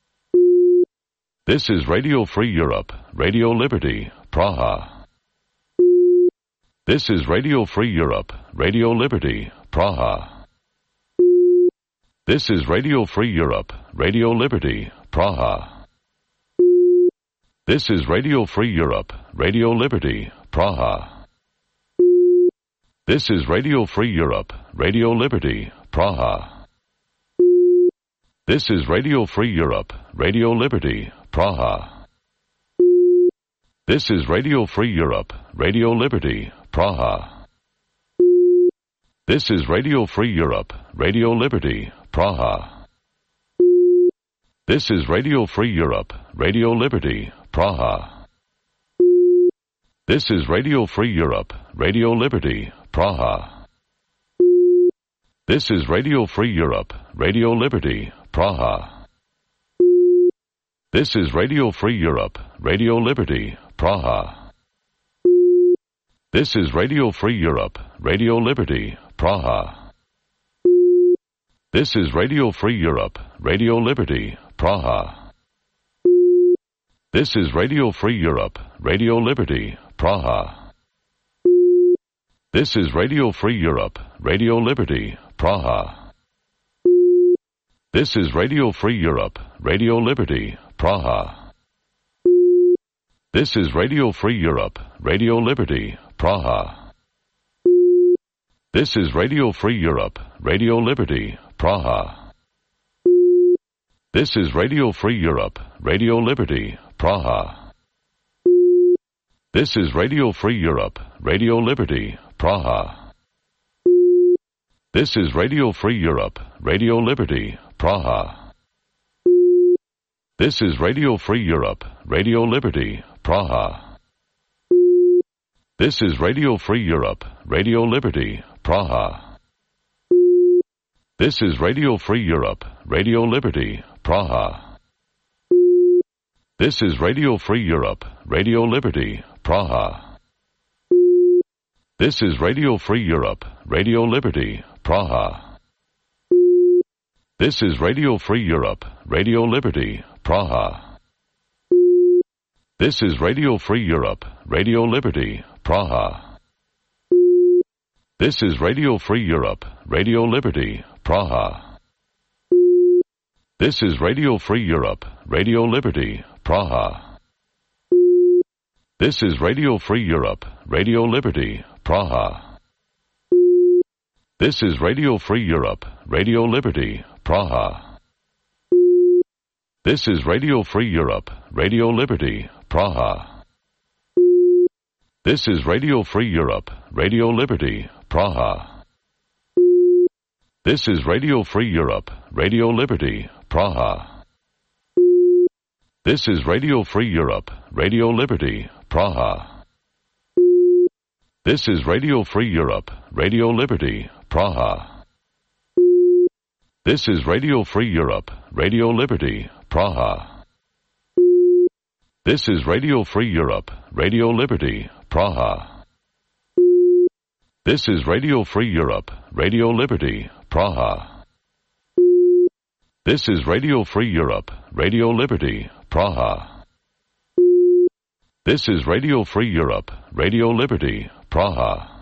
This is Radio Free Europe, Radio Liberty, Praha. This is Radio Free Europe, Radio Liberty, Praha. This is Radio Free Europe, Radio Liberty, Praha. This is Radio Free Europe, Radio Liberty, Praha. This is Radio Free Europe, Radio Liberty, Praha. This is Radio Free Europe, Radio Liberty, Praha. This is Radio Free Europe, Radio Liberty, Praha. This is Radio Free Europe, Radio Liberty, Praha. This is Radio Free Europe, Radio Liberty, Praha. This is Radio Free Europe, Radio Liberty, Praha. This is Radio Free Europe, Radio Liberty, Praha. This is Radio Free Europe, Radio Liberty, Praha. This is Radio Free Europe, Radio Liberty, Praha. This is Radio Free Europe, Radio Liberty, Praha. This is Radio Free Europe, Radio Liberty, Praha. This is Radio Free Europe, Radio Liberty, Praha. This is Radio Free Europe, Radio Liberty, Praha. This is Radio Free Europe, Radio Liberty, Praha. This is Radio Free Europe, Radio Liberty, Praha. This is Radio Free Europe, Radio Liberty, Praha. This is Radio Free Europe, Radio Liberty, Praha. This is Radio Free Europe, Radio Liberty, Praha. This is Radio Free Europe, Radio Liberty, Praha. This is Radio Free Europe, Radio Liberty, Praha. This is Radio Free Europe, Radio Liberty, Praha. This is Radio Free Europe, Radio Liberty, Praha. This is Radio Free Europe, Radio Liberty, Praha. This is Radio Free Europe, Radio Liberty, Praha. This is Radio Free Europe, Radio Liberty, Praha. This is Radio Free Europe, Radio Liberty, Praha. This is Radio Free Europe, Radio Liberty, Praha. This is Radio Free Europe, Radio Liberty, Praha. This is Radio Free Europe, Radio Liberty, Praha. This is Radio Free Europe, Radio Liberty, Praha. This is Radio Free Europe, Radio Liberty, Praha. This is Radio Free Europe, Radio Liberty, Praha. This is Radio Free Europe, Radio Liberty, Praha. This is Radio Free Europe, Radio Liberty, Praha. This is Radio Free Europe, Radio Liberty, Praha. This is Radio Free Europe, Radio Liberty, Praha. This is Radio Free Europe, Radio Liberty, Praha. This is Radio Free Europe, Radio Liberty, Praha. This is Radio Free Europe, Radio Liberty, Praha.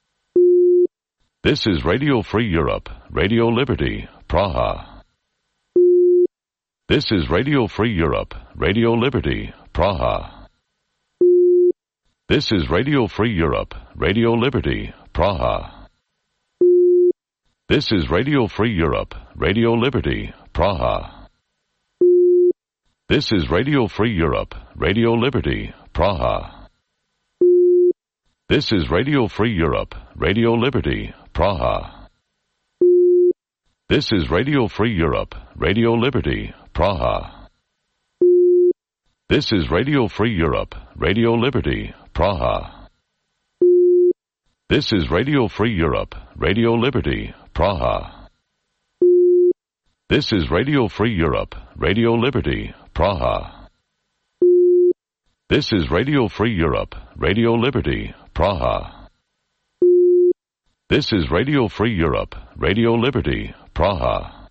This is Radio Free Europe, Radio Liberty, Praha. This is Radio Free Europe, Radio Liberty, Praha. This is Radio Free Europe, Radio Liberty, Praha. This is Radio Free Europe, Radio Liberty, Praha. This is Radio Free Europe, Radio Liberty, Praha. This is Radio Free Europe, Radio Liberty, Praha. This is Radio Free Europe, Radio Liberty, Praha. This is Radio Free Europe, Radio Liberty, Praha. This is Radio Free Europe, Radio Liberty, Praha. This is Radio Free Europe, Radio Liberty, Praha. This is Radio Free Europe, Radio Liberty, Praha. This is Radio Free Europe, Radio Liberty, Praha.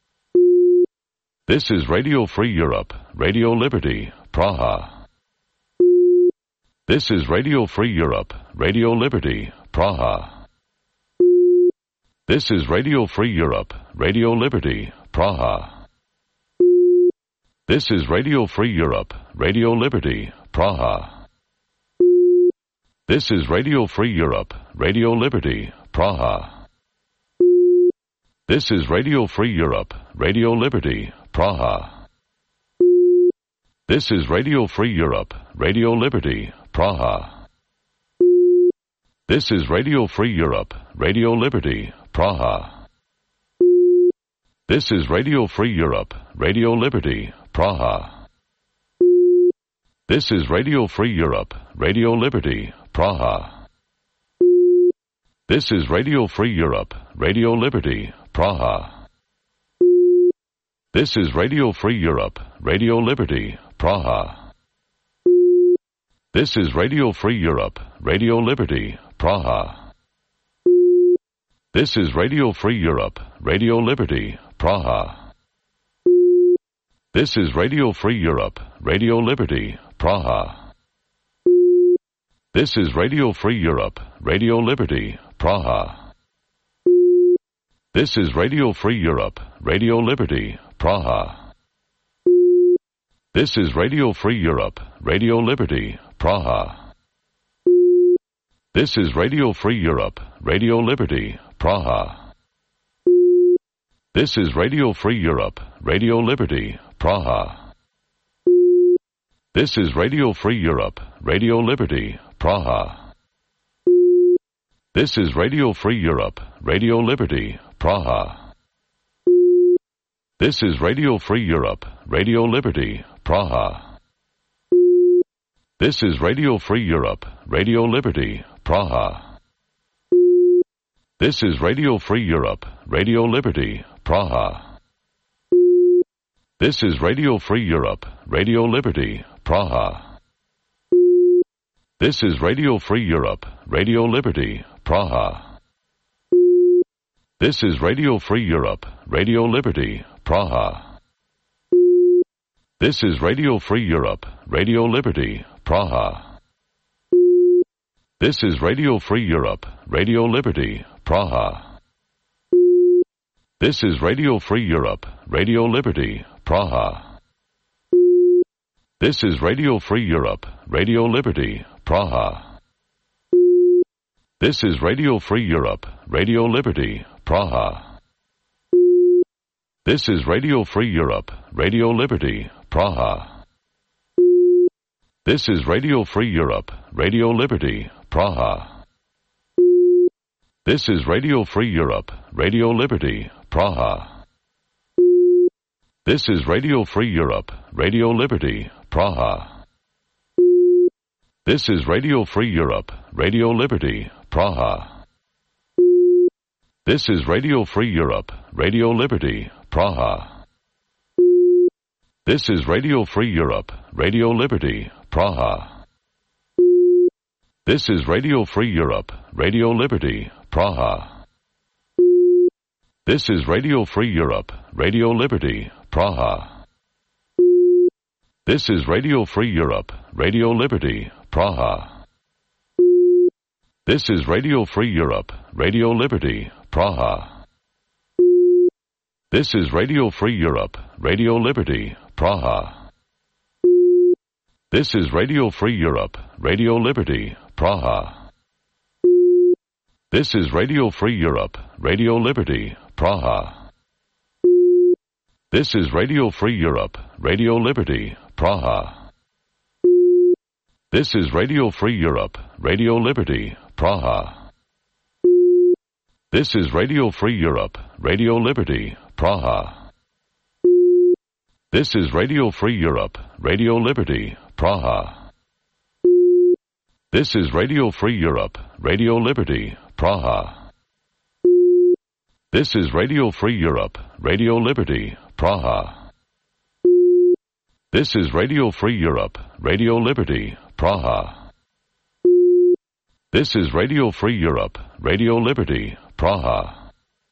This is Radio Free Europe, Radio Liberty, Praha. This is Radio Free Europe, Radio Liberty, Praha. This is Radio Free Europe, Radio Liberty, Praha. This is Radio Free Europe, Radio Liberty, Praha. This is Radio Free Europe, Radio Liberty, Praha. This is Radio Free Europe, Radio Liberty, Praha. This is Radio Free Europe, Radio Liberty, Praha. This is Radio Free Europe, Radio Liberty, Praha. This is Radio Free Europe, Radio Liberty, Praha. This is Radio Free Europe, Radio Liberty, Praha. This is Radio Free Europe, Radio Liberty, Praha. This is Radio Free Europe, Radio Liberty, Praha. This is Radio Free Europe, Radio Liberty, Praha. This is Radio Free Europe, Radio Liberty, Praha. This is Radio Free Europe, Radio Liberty, Praha. This is Radio Free Europe, Radio Liberty, Praha. This is Radio Free Europe, Radio Liberty, Praha. This is Radio Free Europe, Radio Liberty, Praha. This is Radio Free Europe, Radio Liberty, Praha. This is Radio Free Europe, Radio Liberty, Praha. This is Radio Free Europe, Radio Liberty, Praha. This is Radio Free Europe, Radio Liberty, Praha. This is Radio Free Europe, Radio Liberty, Praha. This is Radio Free Europe, Radio Liberty, Praha. This is Radio Free Europe, Radio Liberty, Praha. This is Radio Free Europe, Radio Liberty, Praha. This is Radio Free Europe, Radio Liberty, Praha. This is Radio Free Europe, Radio Liberty, Praha. This is Radio Free Europe, Radio Liberty, Praha. This is Radio Free Europe, Radio Liberty, Praha. This is Radio Free Europe, Radio Liberty, Praha. This is Radio Free Europe, Radio Liberty, Praha. This is Radio Free Europe, Radio Liberty, Praha. This is Radio Free Europe, Radio Liberty, Praha. This is Radio Free Europe, Radio Liberty, Praha. This is Radio Free Europe, Radio Liberty, Praha. This is Radio Free Europe, Radio Liberty, Praha. This is Radio Free Europe, Radio Liberty, Praha. This is Radio Free Europe, Radio Liberty, Praha. This is Radio Free Europe, Radio Liberty, Praha. This is Radio Free Europe, Radio Liberty, Praha. This is Radio Free Europe, Radio Liberty, Praha. This is Radio Free Europe, Radio Liberty, Praha. This is Radio Free Europe, Radio Liberty, Praha. This is Radio Free Europe, Radio Liberty, Praha. This is Radio Free Europe, Radio Liberty, Praha. This is Radio Free Europe, Radio Liberty, Praha. This is Radio Free Europe, Radio Liberty, Praha. This is Radio Free Europe, Radio Liberty, Praha. This is Radio Free Europe, Radio Liberty, Praha. This is Radio Free Europe, Radio Liberty, Praha. This is Radio Free Europe, Radio Liberty, Praha. This is Radio Free Europe, Radio Liberty, Praha. This is Radio Free Europe, Radio Liberty, Praha. This is Radio Free Europe, Radio Liberty, Praha.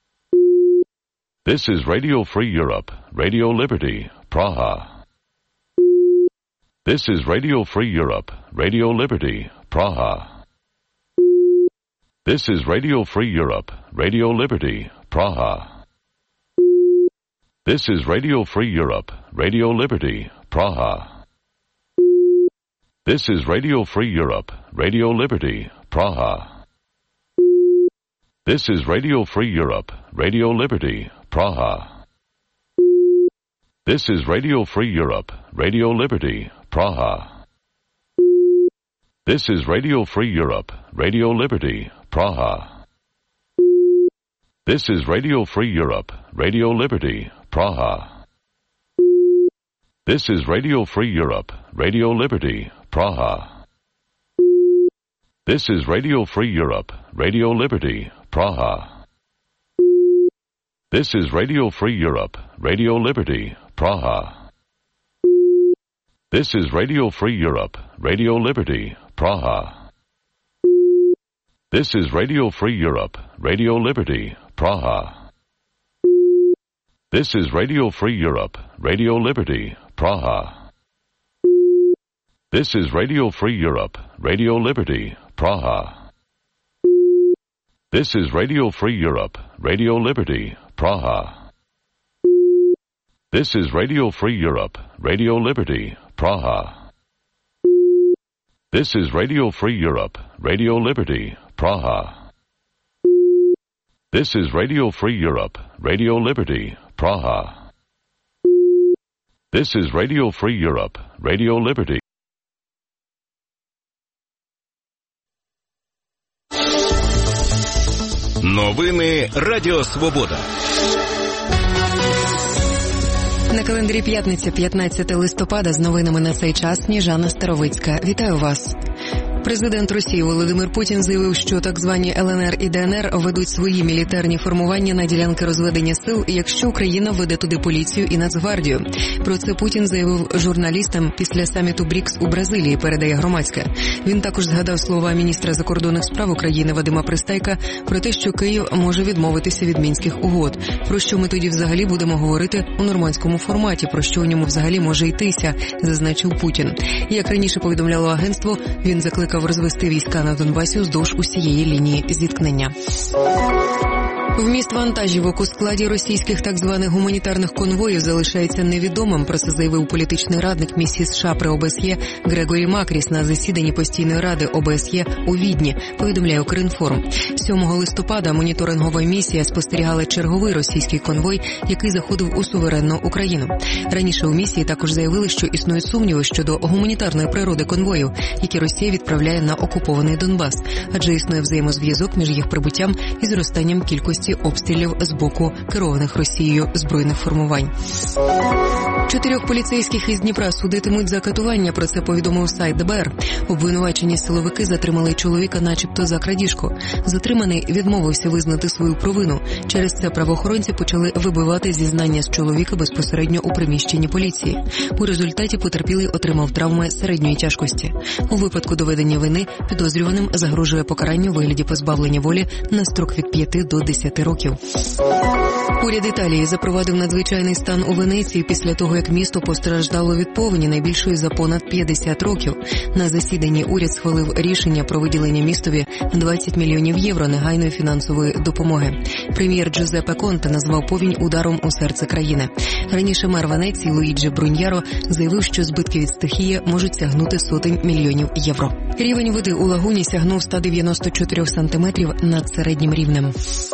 This is Radio Free Europe, Radio Liberty, Praha. This is Radio Free Europe, Radio Liberty, Praha. This is Radio Free Europe, Radio Liberty, Praha. This is Radio Free Europe, Radio Liberty, Praha. This is Radio Free Europe, Radio Liberty, Praha. This is Radio Free Europe, Radio Liberty, Praha. This is Radio Free Europe, Radio Liberty, Praha. This is Radio Free Europe, Radio Liberty, Praha. This is Radio Free Europe, Radio Liberty, Praha. This is Radio Free Europe, Radio Liberty, Praha. This is Radio Free Europe, Radio Liberty, Praha. This is Radio Free Europe, Radio Liberty, Praha. This is Radio Free Europe, Radio Liberty, Praha. This is Radio Free Europe, Radio Liberty, Praha. This is Radio Free Europe, Radio Liberty, Praha. This is Radio Free Europe, Radio Liberty, Praha. This is Radio Free Europe, Radio Liberty, Praha. This is Radio Free Europe, Radio Liberty, Praha. This is Radio Free Europe, Radio Liberty, Praha. This is Radio Free Europe, Radio Liberty, Praha. This is Radio Free Europe, Radio Liberty. Новини Радіо Свобода. На календарі п'ятниця, п'ятнадцяте листопада, з новинами на цей час Сніжана Старовицька. Вітаю вас. Президент Росії Володимир Путін заявив, що так звані ел ен ер і де ен ер ведуть свої мілітарні формування на ділянки розведення сил, якщо Україна введе туди поліцію і Нацгвардію. Про це Путін заявив журналістам після саміту брікс у Бразилії, передає Громадське. Він також згадав слова міністра закордонних справ України Вадима Пристайка про те, що Київ може відмовитися від Мінських угод. Про що ми тоді взагалі будемо говорити у нормандському форматі, про що у ньому взагалі може йтися, зазначив Путін. Як раніше повідомляло агентство, він закликав розвести війська на Донбасі вздовж усієї лінії зіткнення. Вміст вантажівок у складі російських так званих гуманітарних конвоїв залишається невідомим, про це заявив політичний радник місії США при о бе ес є Грегорі Макріс на засіданні постійної ради о бе ес є у Відні, повідомляє Укрінформ. сьомого листопада моніторингова місія спостерігала черговий російський конвой, який заходив у суверенну Україну. Раніше у місії також заявили, що існують сумніви щодо гуманітарної природи конвоїв, які Росія відправляє на окупований Донбас, адже існує взаємозв'язок між їх прибуттям і зростанням кількості обстрілів з боку керованих Росією збройних формувань. Чотирьох поліцейських із Дніпра судитимуть за катування, про це повідомив сайт де бе ер. Обвинувачені силовики затримали чоловіка начебто за крадіжку. Затриманий відмовився визнати свою провину. Через це правоохоронці почали вибивати зізнання з чоловіка безпосередньо у приміщенні поліції. У результаті потерпілий отримав травми середньої тяжкості. У випадку доведення вини підозрюваним загрожує покарання у вигляді позбавлення волі на строк від п'яти до десяти років. Уряд Італії запровадив надзвичайний стан у Венеції після того, як місто постраждало від повені, найбільшої за понад п'ятдесят років. На засіданні уряд схвалив рішення про виділення містові двадцять мільйонів євро негайної фінансової допомоги. Прем'єр Джузеппе Конте назвав повінь ударом у серце країни. Раніше мер Венеції Луїджі Бруньяро заявив, що збитки від стихії можуть сягнути сотень мільйонів євро. Рівень води у лагуні сягнув сто дев'яносто чотири сантиметрів над середнім рівнем.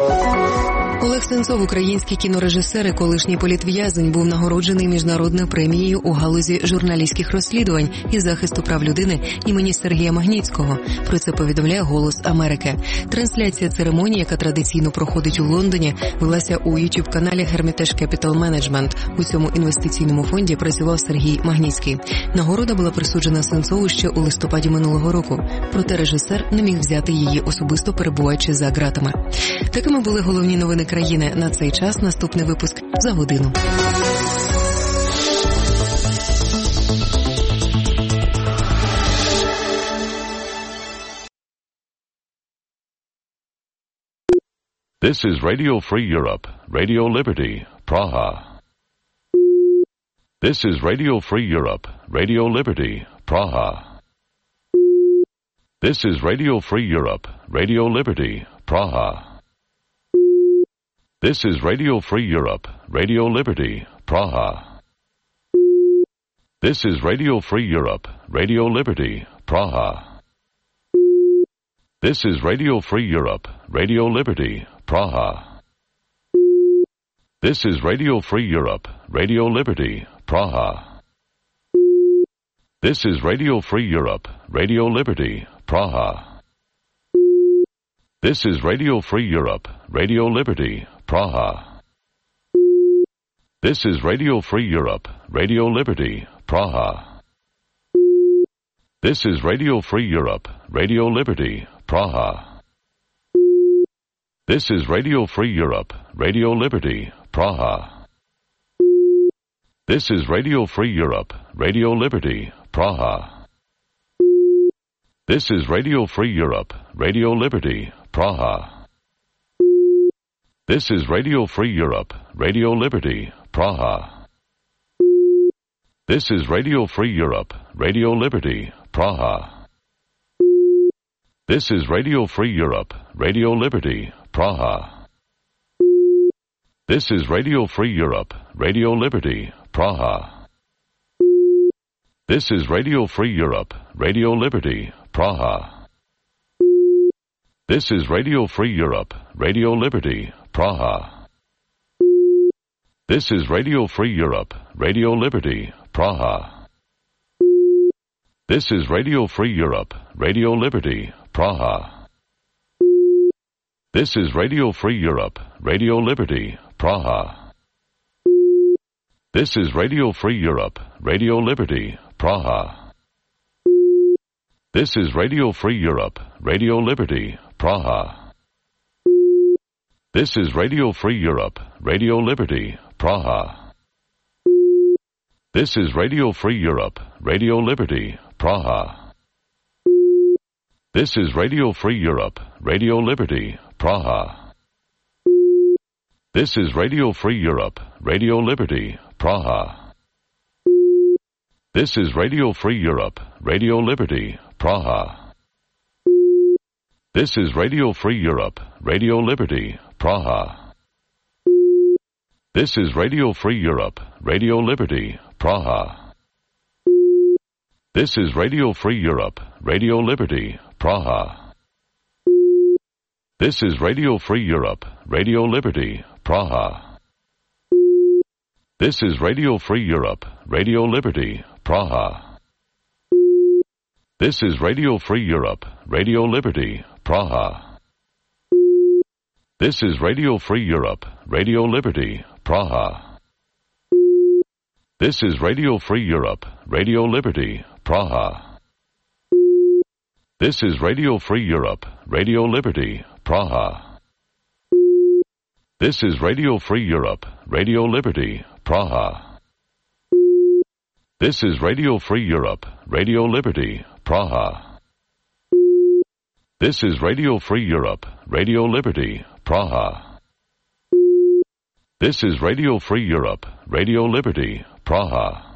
Олег Сенцов, український кінорежисер і колишній політв'язень, був нагороджений міжнародною премією у галузі журналістських розслідувань і захисту прав людини імені Сергія Магнітського. Про це повідомляє «Голос Америки». Трансляція церемонії, яка традиційно проходить у Лондоні, велася у ютуб-каналі Hermitage Capital Management. У цьому інвестиційному фонді працював Сергій Магнітський. Нагорода була присуджена Сенцову ще у листопаді минулого року. Проте режисер не міг взяти її, особисто перебуваючи за ґратами. Такими були головні новини країни на цей час. Наступний випуск за годину. This is Radio Free Europe, Radio Liberty, Praha. This is Radio Free Europe, Radio Liberty, Praha. This is Radio Free Europe, Radio Liberty, Praha. This is Radio Free Europe, Radio Liberty, Praha. This is Radio Free Europe, Radio Liberty, Praha. This is Radio Free Europe, Radio Liberty, Praha. This is Radio Free Europe, Radio Liberty, Praha. This is Radio Free Europe, Radio Liberty, Praha. This is Radio Free Europe, Radio Liberty, Praha. This is Radio Free Europe, Radio Liberty, Praha. This is Radio Free Europe, Radio Liberty, Praha. This is Radio Free Europe, Radio Liberty, Praha. This is Radio Free Europe, Radio Liberty, Praha. This is Radio Free Europe, Radio Liberty, Praha. This is Radio Free Europe, Radio Liberty, Praha. This is Radio Free Europe, Radio Liberty, Praha. This is Radio Free Europe, Radio Liberty, Praha. This is Radio Free Europe, Radio Liberty, Praha. This is Radio Free Europe, Radio Liberty, Praha. This is Radio Free Europe, Radio Liberty, Praha. This is Radio Free Europe, Radio Liberty, Praha. This is Radio Free Europe, Radio Liberty, Praha. This is Radio Free Europe, Radio Liberty, Praha. This is Radio Free Europe, Radio Liberty, Praha. This is Radio Free Europe, Radio Liberty, Praha. This is Radio Free Europe, Radio Liberty, Praha. This is Radio Free Europe, Radio Liberty, Praha. This is Radio Free Europe, Radio Liberty, Praha. This is Radio Free Europe, Radio Liberty, Praha. This is Radio Free Europe, Radio Liberty, Praha. This is Radio Free Europe, Radio Liberty, Praha. This is Radio Free Europe, Radio Liberty, Praha. This is Radio Free Europe, Radio Liberty, Praha. This is Radio Free Europe, Radio Liberty, Praha. This is Radio Free Europe, Radio Liberty, Praha. This is Radio Free Europe, Radio Liberty, Praha. This is Radio Free Europe, Radio Liberty, Praha. This is Radio Free Europe, Radio Liberty, Praha. This is Radio Free Europe, Radio Liberty, Praha. This is Radio Free Europe, Radio Liberty, Praha. This is Radio Free Europe, Radio Liberty, Praha. This is Radio Free Europe, Radio Liberty, Praha. This is Radio Free Europe, Radio Liberty, Praha.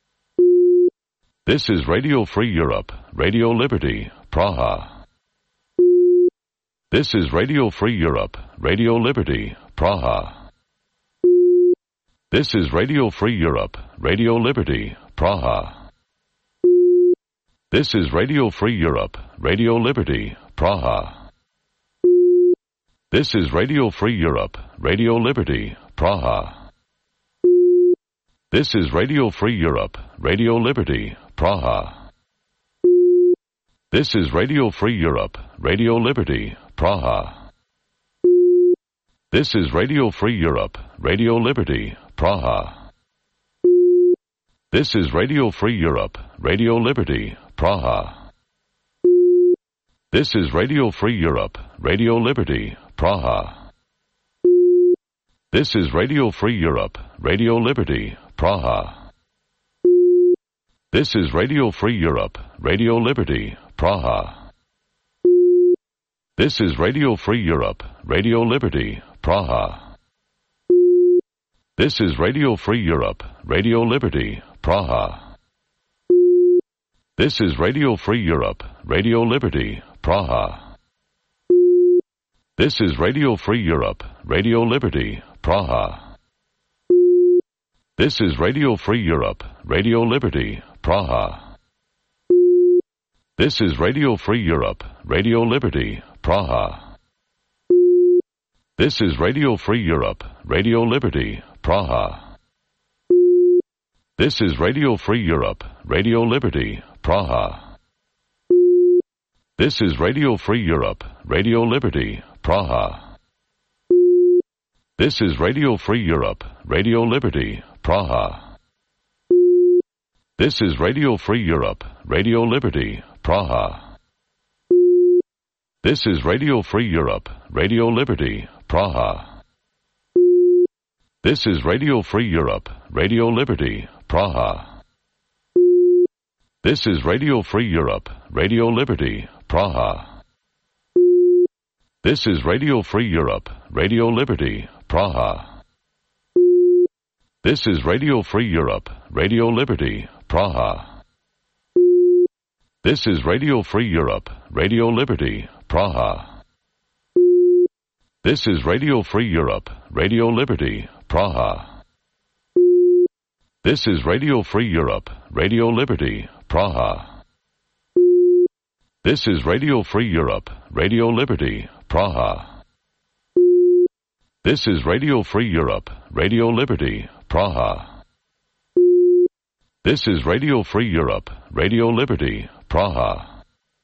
This is Radio Free Europe, Radio Liberty, Praha. This is Radio Free Europe, Radio Liberty, Praha. This is Radio Free Europe, Radio Liberty, Praha. This is Radio Free Europe, Radio Liberty, Praha. This is Radio Free Europe, Radio Liberty, Praha. This is Radio Free Europe, Radio Liberty, Praha. This is Radio Free Europe, Radio Liberty, Praha. This is Radio Free Europe, Radio Liberty, Praha. This is Radio Free Europe, Radio Liberty, Praha. This is Radio Free Europe, Radio Liberty, Praha. This is Radio Free Europe, Radio Liberty, Praha. This is Radio Free Europe, Radio Liberty, Praha. This is Radio Free Europe, Radio Liberty, Praha. This is Radio Free Europe, Radio Liberty, Praha. This is Radio Free Europe, Radio Liberty, Praha. This is Radio Free Europe, Radio Liberty, Praha. This is Radio Free Europe, Radio Liberty, Praha. This is Radio Free Europe, Radio Liberty, Praha. This is Radio Free Europe, Radio Liberty, Praha. This is Radio Free Europe, Radio Liberty, Praha. This is Radio Free Europe, Radio Liberty, Praha. This is Radio Free Europe, Radio Liberty, Praha. This is Radio Free Europe, Radio Liberty, Praha. This is Radio Free Europe, Radio Liberty, Praha. This is Radio Free Europe, Radio Liberty, Praha. This is Radio Free Europe, Radio Liberty, Praha. This is Radio Free Europe, Radio Liberty, Praha. This is Radio Free Europe, Radio Liberty, Praha. This is Radio Free Europe, Radio Liberty, Praha. This is Radio Free Europe, Radio Liberty, Praha. This is Radio Free Europe, Radio Liberty, Praha. This is Radio Free Europe, Radio Liberty, Praha. This is Radio Free Europe, Radio Liberty, Praha. This is Radio Free Europe, Radio Liberty, Praha.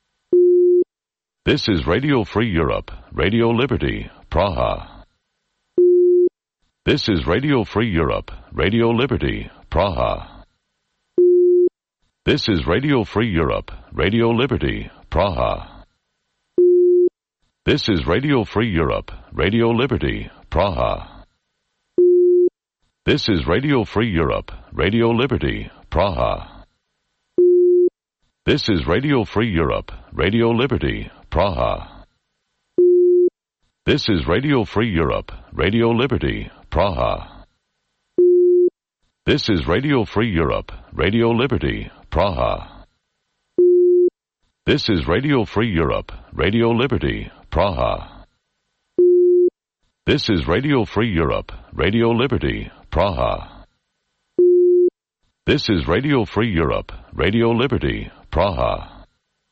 This is Radio Free Europe, Radio Liberty, Praha. This is Radio Free Europe, Radio Liberty, Praha. This is Radio Free Europe, Radio Liberty, Praha. This is Radio Free Europe, Radio Liberty, Praha. This is Radio Free Europe, Radio Liberty, Praha. This is Radio Free Europe, Radio Liberty, Praha. This is Radio Free Europe, Radio Liberty, Praha. This is Radio Free Europe, Radio Liberty, Praha. This is Radio Free Europe, Radio Liberty, Praha. This is Radio Free Europe, Radio Liberty, Praha. This is Radio Free Europe, Radio Liberty, Praha.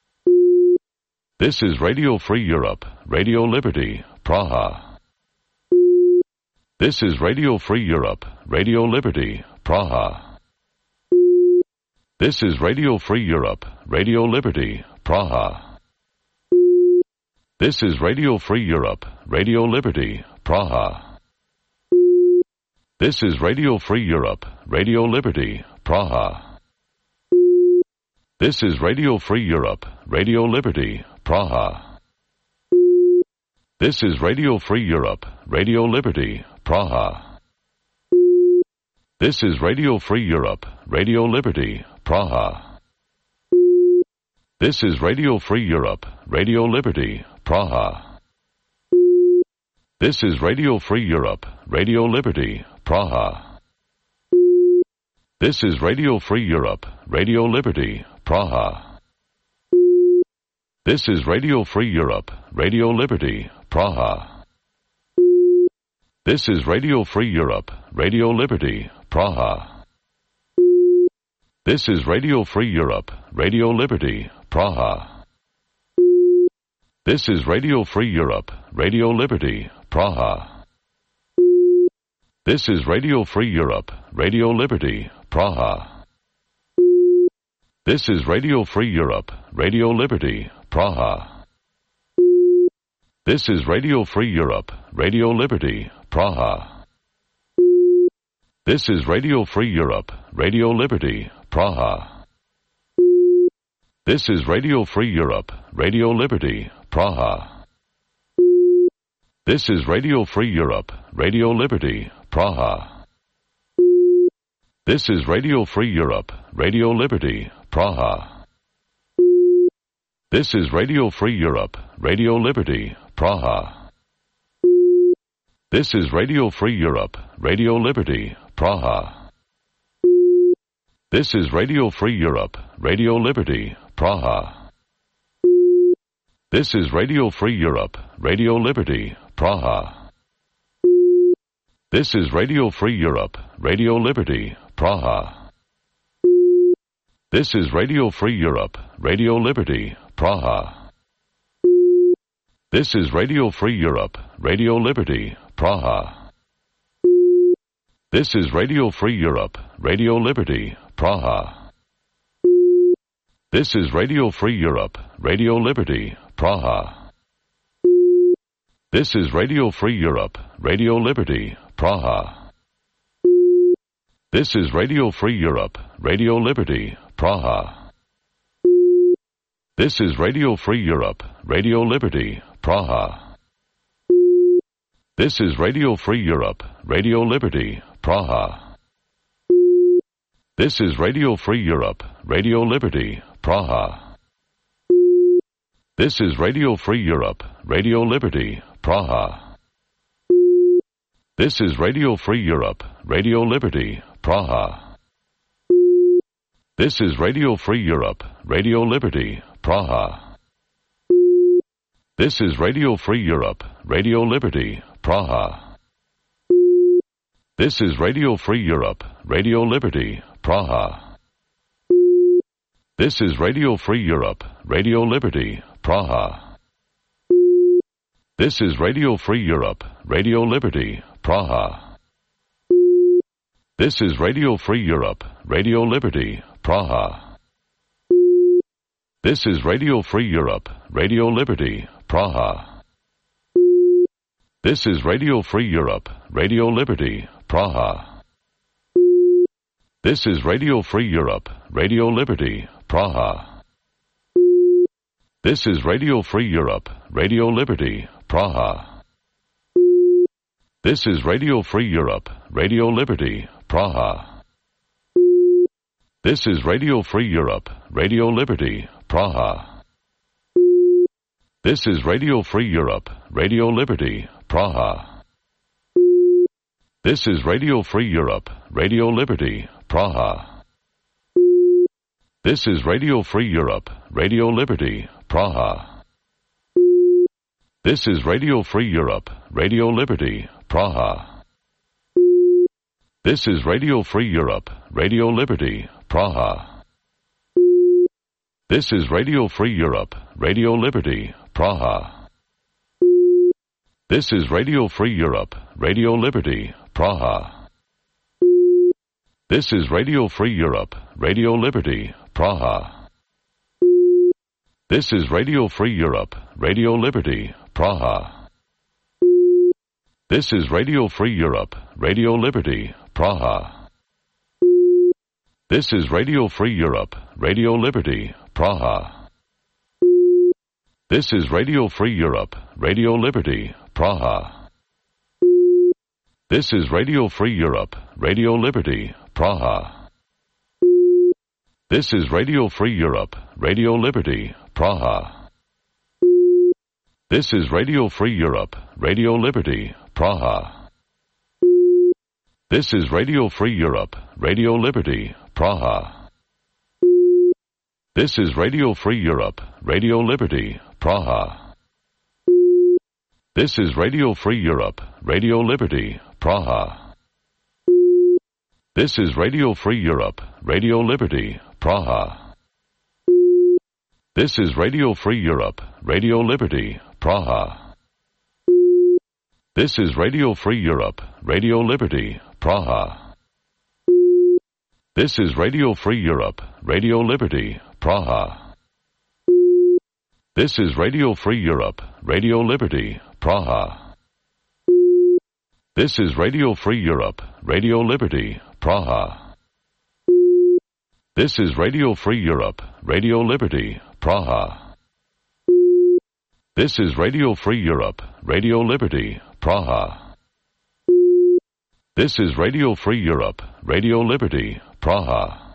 This is Radio Free Europe, Radio Liberty, Praha. This is Radio Free Europe, Radio Liberty, Praha. This is Radio Free Europe, Radio Liberty, Praha. This is Radio Free Europe, Radio Liberty, Praha. This is Radio Free Europe, Radio Liberty, Praha. This is Radio Free Europe, Radio Liberty, Praha. This is Radio Free Europe, Radio Liberty, Praha. This is Radio Free Europe, Radio Liberty, Praha. This is Radio Free Europe, Radio Liberty, Praha. This is Radio Free Europe, Radio Liberty, Praha. This is Radio Free Europe, Radio Liberty, Praha. This is Radio Free Europe, Radio Liberty, Praha. This is Radio Free Europe, Radio Liberty, Praha. This is Radio Free Europe, Radio Liberty, Praha. This is Radio Free Europe, Radio Liberty, Praha. This is Radio Free Europe, Radio Liberty, Praha. This is Radio Free Europe, Radio Liberty, Praha. This is Radio Free Europe, Radio Liberty, Praha. This is Radio Free Europe, Radio Liberty, Praha. This is Radio Free Europe, Radio Liberty, Praha. This is Radio Free Europe, Radio Liberty, Praha. This is Radio Free Europe, Radio Liberty, Praha. This is Radio Free Europe, Radio Liberty, Praha. This is Radio Free Europe, Radio Liberty, Praha. This is Radio Free Europe, Radio Liberty, Praha. This is Radio Free Europe, Radio Liberty, Praha. This is Radio Free Europe, Radio Liberty, Praha. This is Radio Free Europe, Radio Liberty, Praha. This is Radio Free Europe, Radio Liberty, Praha. This is Radio Free Europe, Radio Liberty, Praha. This is Radio Free Europe, Radio Liberty, Praha. This is Radio Free Europe, Radio Liberty, Praha. This is Radio Free Europe, Radio Liberty, Praha. This is Radio Free Europe, Radio Liberty, Praha. This is Radio Free Europe, Radio Liberty, Praha. This is Radio Free Europe, Radio Liberty, Praha. This is Radio Free Europe, Radio Liberty, Praha. This is Radio Free Europe, Radio Liberty, Praha. This is Radio Free Europe, Radio Liberty, Praha. This is Radio Free Europe, Radio Liberty, Praha. This is Radio Free Europe, Radio Liberty, Praha. This is Radio Free Europe, Radio Liberty, Praha. This is Radio Free Europe, Radio Liberty, Praha. This is Radio Free Europe, Radio Liberty, Praha. This is Radio Free Europe, Radio Liberty, Praha. This is Radio Free Europe, Radio Liberty, Praha. This is Radio Free Europe, Radio Liberty, Praha. This is Radio Free Europe, Radio Liberty, Praha. This is Radio Free Europe, Radio Liberty, Praha. This is Radio Free Europe, Radio Liberty, Praha. This is Radio Free Europe, Radio Liberty, Praha. This is Radio Free Europe, Radio Liberty, Praha. This is Radio Free Europe, Radio Liberty, Praha. This is Radio Free Europe, Radio Liberty, Praha. This is Radio Free Europe, Radio Liberty, Praha. This is Radio Free Europe, Radio Liberty, Praha. This is Radio Free Europe, Radio Liberty, Praha. This is Radio Free Europe, Radio Liberty, Praha. This is Radio Free Europe, Radio Liberty, Praha. This is Radio Free Europe, Radio Liberty, Praha. This is Radio Free Europe, Radio Liberty, Praha. This is Radio Free Europe, Radio Liberty, Praha. This is Radio Free Europe, Radio Liberty, Praha. This is Radio Free Europe, Radio Liberty, Praha. This is Radio Free Europe, Radio Liberty, Praha. This is Radio Free Europe, Radio Liberty, Praha. This is Radio Free Europe, Radio Liberty, Praha. This is Radio Free Europe, Radio Liberty, Praha. This is Radio Free Europe, Radio Liberty, Praha. This is Radio Free Europe, Radio Liberty, Praha. This is Radio Free Europe, Radio Liberty, Praha. This is Radio Free Europe, Radio Liberty, Praha. This is Radio Free Europe, Radio Liberty, Praha. This is Radio Free Europe, Radio Liberty, Praha. This is Radio Free Europe, Radio Liberty, Praha. This is Radio Free Europe, Radio Liberty, Praha. This is Radio Free Europe, Radio Liberty, Praha.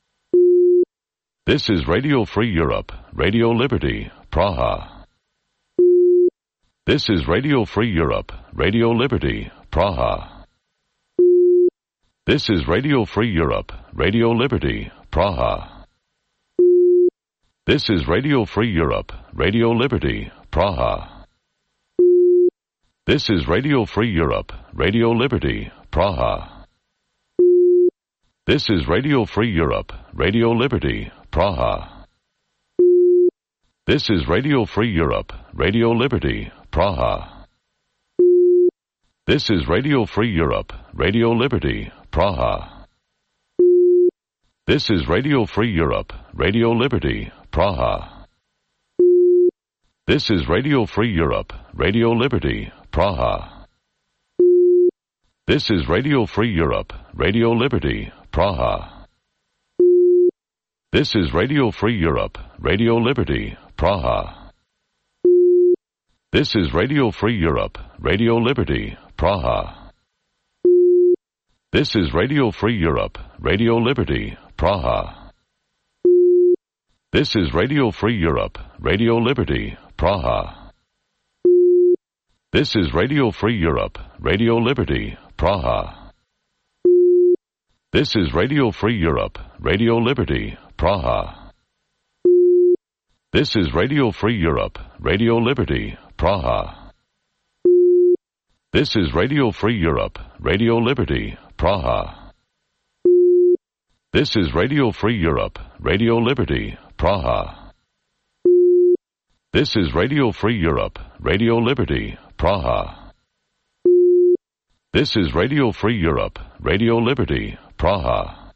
This is Radio Free Europe, Radio Liberty, Praha. This is Radio Free Europe, Radio Liberty, Praha. This is Radio Free Europe, Radio Liberty, Praha. This is Radio Free Europe, Radio Liberty, Praha. This is Radio Free Europe, Radio Liberty, Praha. This is Radio Free Europe, Radio Liberty, Praha. This is Radio Free Europe, Radio Liberty, Praha. This is Radio Free Europe, Radio Liberty, Praha. This is Radio Free Europe, Radio Liberty, Praha. This is Radio Free Europe, Radio Liberty, Praha. This is Radio Free Europe, Radio Liberty, Praha. This is Radio Free Europe, Radio Liberty, Praha. This is Radio Free Europe, Radio Liberty, Praha. This is Radio Free Europe, Radio Liberty, Praha. This is Radio Free Europe, Radio Liberty, Praha. This is Radio Free Europe, Radio Liberty, Praha. This is Radio Free Europe, Radio Liberty, Praha. This is Radio Free Europe, Radio Liberty, Praha. This is Radio Free Europe, Radio Liberty, Praha. This is Radio Free Europe, Radio Liberty, Praha. This is Radio Free Europe, Radio Liberty, Praha. This is Radio Free Europe, Radio Liberty, Praha.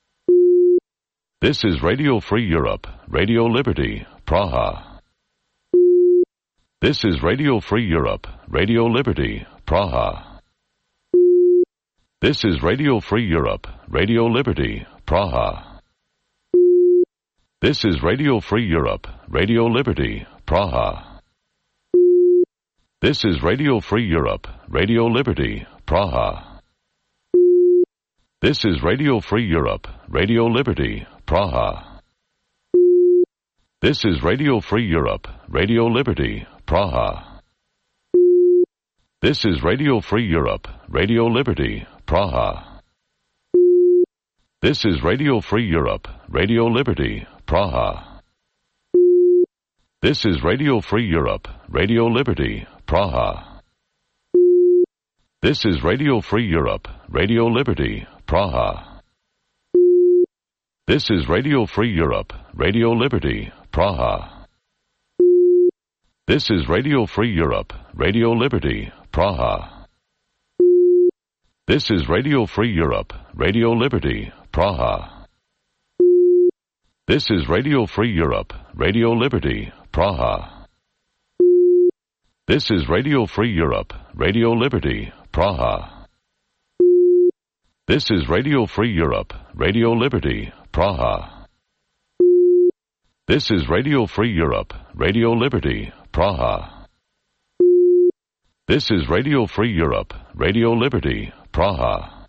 This is Radio Free Europe, Radio Liberty, Praha. This is Radio Free Europe, Radio Liberty, Praha. This is Radio Free Europe, Radio Liberty, Praha. This is Radio Free Europe, Radio Liberty, Praha. This is Radio Free Europe, Radio Liberty, Praha. This is Radio Free Europe, Radio Liberty, Praha. This is Radio Free Europe, Radio Liberty, Praha. This is Radio Free Europe, Radio Liberty, Praha. This is Radio Free Europe, Radio Liberty, Praha. This is Radio Free Europe, Radio Liberty, Praha. This is Radio Free Europe, Radio Liberty, Praha. This is Radio Free Europe, Radio Liberty, Praha. This is Radio Free Europe, Radio Liberty, Praha. This is Radio Free Europe, Radio Liberty, Praha. This is Radio Free Europe, Radio Liberty, Praha. This is Radio Free Europe, Radio Liberty, Praha. This is Radio Free Europe, Radio Liberty, Praha. This is Radio Free Europe, Radio Liberty, Praha. This is Radio Free Europe, Radio Liberty, Praha.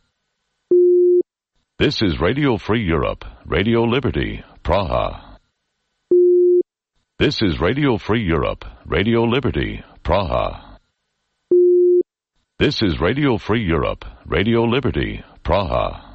This is Radio Free Europe, Radio Liberty, Praha. This is Radio Free Europe, Radio Liberty, Praha. This is Radio Free Europe, Radio Liberty, Praha.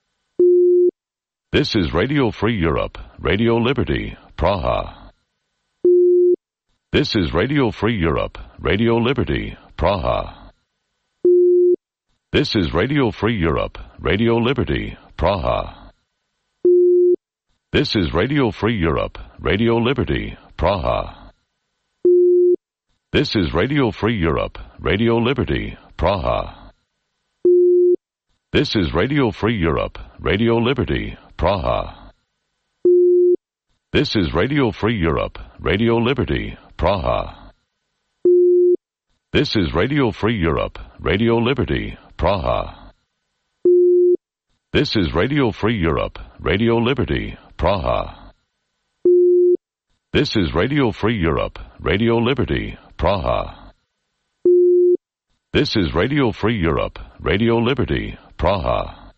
This is Radio Free Europe, Radio Liberty, Praha. This is Radio Free Europe, Radio Liberty, Praha. This is Radio Free Europe, Radio Liberty, Praha. This is Radio Free Europe, Radio Liberty, Praha. This is Radio Free Europe, Radio Liberty, Praha. This is Radio Free Europe, Radio Liberty, Praha. This is Radio Free Europe, Radio Liberty, Praha. This is Radio Free Europe, Radio Liberty, Praha. This is Radio Free Europe, Radio Liberty, Praha. This is Radio Free Europe, Radio Liberty, Praha. This is Radio Free Europe, Radio Liberty, Praha.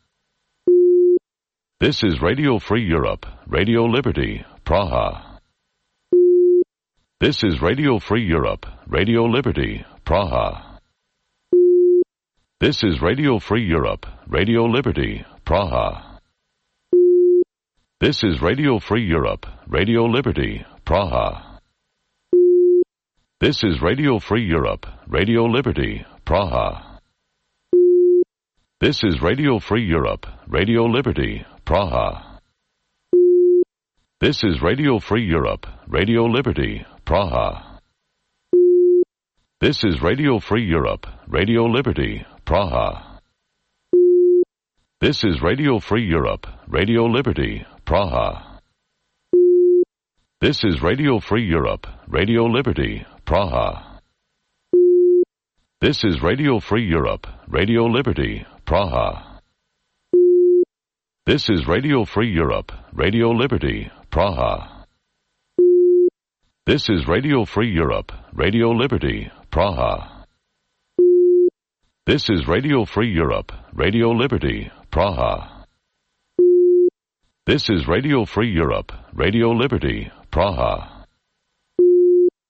This is Radio Free Europe, Radio Liberty, Praha. This is Radio Free Europe, Radio Liberty, Praha. This is Radio Free Europe, Radio Liberty, Praha. This is Radio Free Europe, Radio Liberty, Praha. This is Radio Free Europe, Radio Liberty, Praha. This is Radio Free Europe, Radio Liberty, Praha. This is Radio Free Europe, Radio Liberty, Praha. This is Radio Free Europe, Radio Liberty, Praha. This is Radio Free Europe, Radio Liberty, Praha. This is Radio Free Europe, Radio Liberty, Praha. This is Radio Free Europe, Radio Liberty, Praha. This is Radio Free Europe, Radio Liberty, Praha. This is Radio Free Europe, Radio Liberty, Praha. This is Radio Free Europe, Radio Liberty, Praha. This is Radio Free Europe, Radio Liberty, Praha.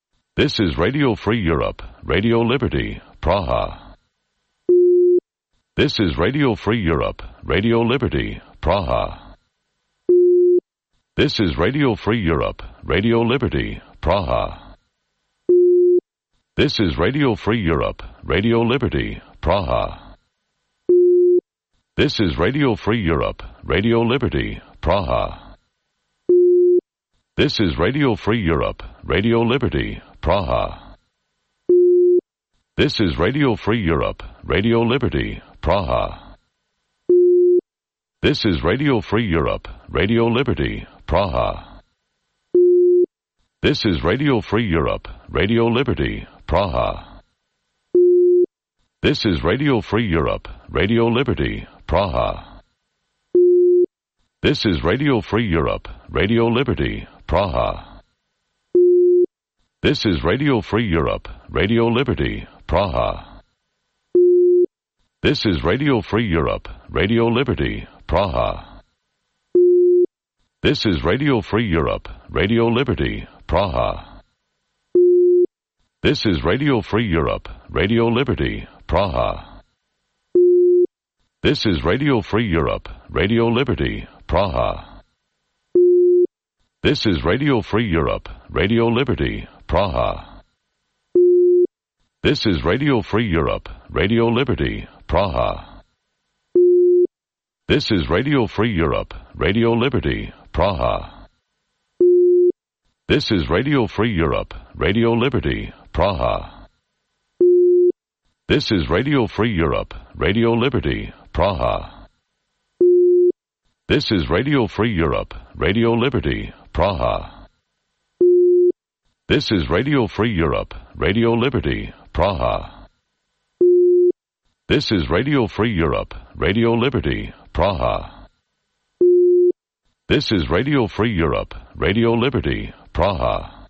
This is Radio Free Europe, Radio Liberty, Praha. This is Radio Free Europe, Radio Liberty, Praha. This is Radio Free Europe, Radio Liberty, Praha. This is Radio Free Europe, Radio Liberty, Praha. This is Radio Free Europe, Radio Liberty, Praha. This is Radio Free Europe, Radio Liberty, Praha. This is Radio Free Europe, Radio Liberty, Praha. This is Radio Free Europe, Radio Liberty, Praha. This is Radio Free Europe, Radio Liberty, Praha. This is Radio Free Europe, Radio Liberty, Praha. This is Radio Free Europe, Radio Liberty, Praha. This is Radio Free Europe, Radio Liberty, Praha. This is Radio Free Europe, Radio Liberty, Praha. This is Radio Free Europe, Radio Liberty, Praha. This is Radio Free Europe, Radio Liberty, Praha. This is Radio Free Europe, Radio Liberty, Praha. This is Radio Free Europe, Radio Liberty, Praha. This is Radio Free Europe, Radio Liberty, Praha. This is Radio Free Europe, Radio Liberty, Praha. This is Radio Free Europe, Radio Liberty, Praha. This is Radio Free Europe, Radio Liberty, Praha. This is Radio Free Europe, Radio Liberty, Praha. This is Radio Free Europe, Radio Liberty, Praha. This is Radio Free Europe, Radio Liberty, Praha. This is Radio Free Europe, Radio Liberty, Praha.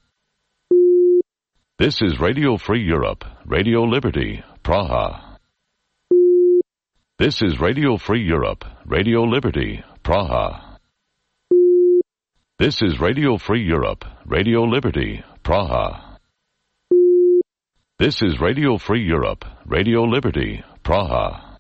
This is Radio Free Europe, Radio Liberty, Praha. This is Radio Free Europe, Radio Liberty, Praha. This is Radio Free Europe, Radio Liberty, Praha. This is Radio Free Europe, Radio Liberty, Praha.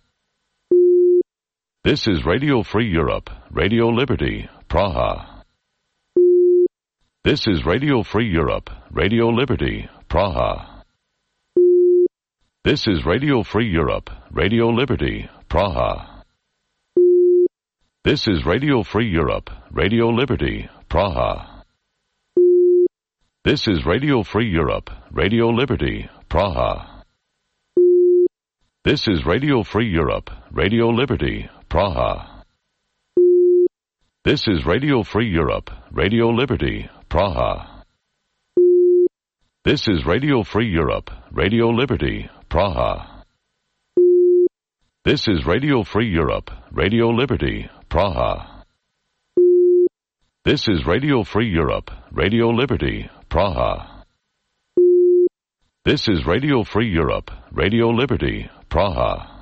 This is Radio Free Europe, Radio Liberty, Praha. This is Radio Free Europe, Radio Liberty, Praha. This is Radio Free Europe, Radio Liberty, Praha. This is Radio Free Europe, Radio Liberty, Praha. This is Radio Free Europe, Radio Liberty, Praha. This is Radio Free Europe, Radio Liberty, Praha. This is Radio Free Europe, Radio Liberty, Praha. This is Radio Free Europe, Radio Liberty, Praha. This is Radio Free Europe, Radio Liberty, Praha. This is Radio Free Europe, Radio Liberty, Praha. This is Radio Free Europe, Radio Liberty, Praha.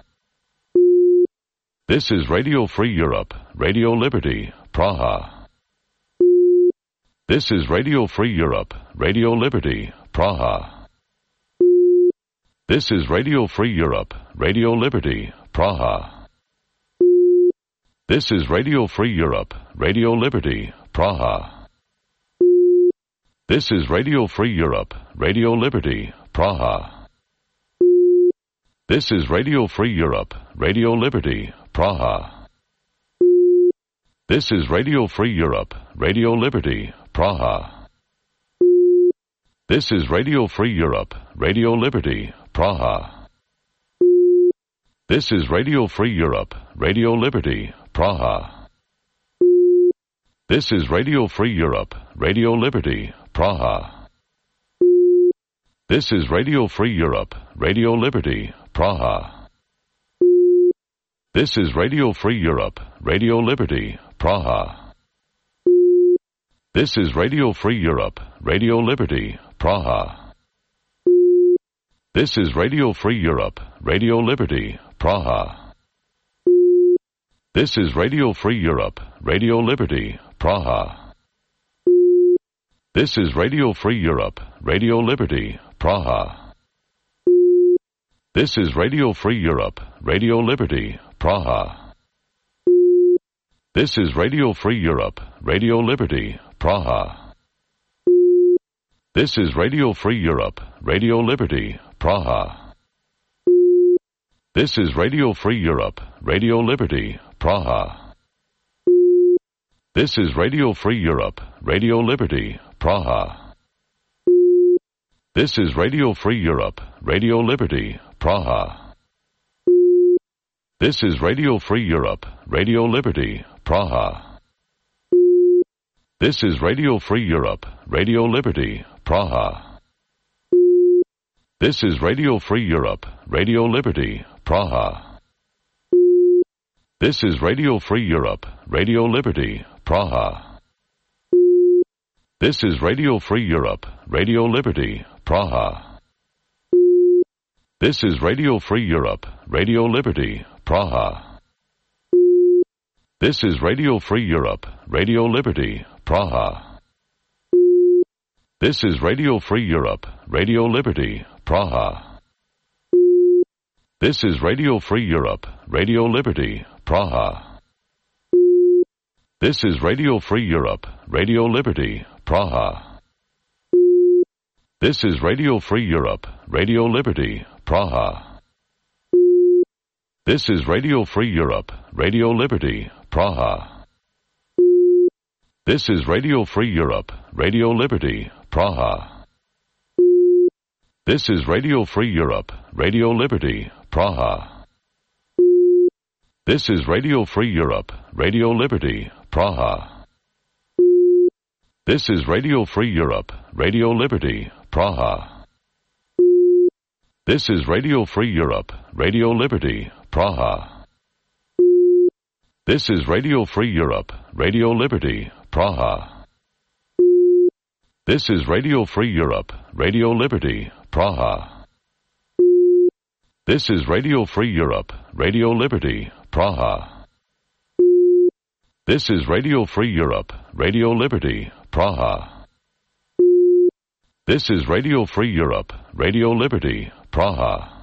This is Radio Free Europe, Radio Liberty, Praha. This is Radio Free Europe, Radio Liberty, Praha. This is Radio Free Europe, Radio Liberty, Praha. This is Radio Free Europe, Radio Liberty, Praha. This is Radio Free Europe, Radio Liberty, Praha. This is Radio Free Europe, Radio Liberty, Praha. This is Radio Free Europe, Radio Liberty, Praha. This is Radio Free Europe, Radio Liberty, Praha. This is Radio Free Europe, Radio Liberty, Praha. This is Radio Free Europe, Radio Liberty, Praha. This is Radio Free Europe, Radio Liberty, Praha. This is Radio Free Europe, Radio Liberty, Praha. This is Radio Free Europe, Radio Liberty, Praha. This is Radio Free Europe, Radio Liberty, Praha. This is Radio Free Europe, Radio Liberty, Praha. This is Radio Free Europe, Radio Liberty, Praha. This is Radio Free Europe, Radio Liberty, Praha. This is Radio Free Europe, Radio Liberty, Praha. This is Radio Free Europe, Radio Liberty, Praha. This is Radio Free Europe, Radio Liberty, Praha. This is Radio Free Europe, Radio Liberty, Praha. This is Radio Free Europe, Radio Liberty, Praha. This is Radio Free Europe, Radio Liberty, Praha. This is Radio Free Europe, Radio Liberty, Praha. This is Radio Free Europe, Radio Liberty, Praha. This is Radio Free Europe, Radio Liberty, Praha. This is Radio Free Europe, Radio Liberty, Praha. This is Radio Free Europe, Radio Liberty, Praha. This is Radio Free Europe, Radio Liberty, Praha. This is Radio Free Europe, Radio Liberty, Praha. This is Radio Free Europe, Radio Liberty, Praha. This is Radio Free Europe, Radio Liberty, Praha. This is Radio Free Europe, Radio Liberty, Praha. This is Radio Free Europe, Radio Liberty, Praha. This is Radio Free Europe, Radio Liberty, Praha. This is Radio Free Europe, Radio Liberty, Praha. This is Radio Free Europe, Radio Liberty, Praha. This is Radio Free Europe, Radio Liberty, Praha. This is Radio Free Europe, Radio Liberty, Praha. This is Radio Free Europe, Radio Liberty, Praha. This is Radio Free Europe, Radio Liberty, Praha. This is Radio Free Europe, Radio Liberty, Praha. This is Radio Free Europe, Radio Liberty, Praha. This is Radio Free Europe, Radio Liberty, Praha.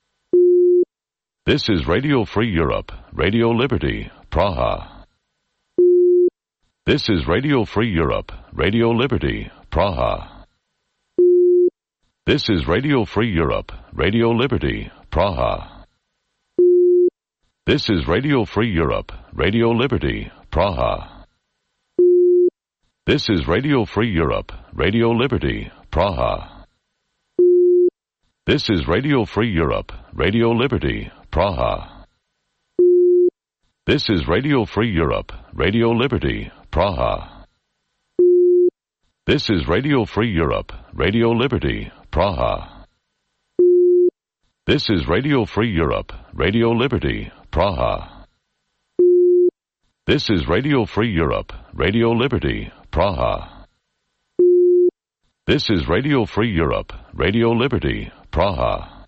This is Radio Free Europe, Radio Liberty, Praha. This is Radio Free Europe, Radio Liberty, Praha. This is Radio Free Europe, Radio Liberty, Praha. This is Radio Free Europe, Radio Liberty, Praha. This is Radio Free Europe, Radio Liberty, Praha. This is Radio Free Europe, Radio Liberty, Praha. This is Radio Free Europe, Radio Liberty, Praha. This is Radio Free Europe, Radio Liberty, Praha. This is Radio Free Europe, Radio Liberty, Praha. This is Radio Free Europe, Radio Liberty, Praha. This is Radio Free Europe, Radio Liberty, Praha.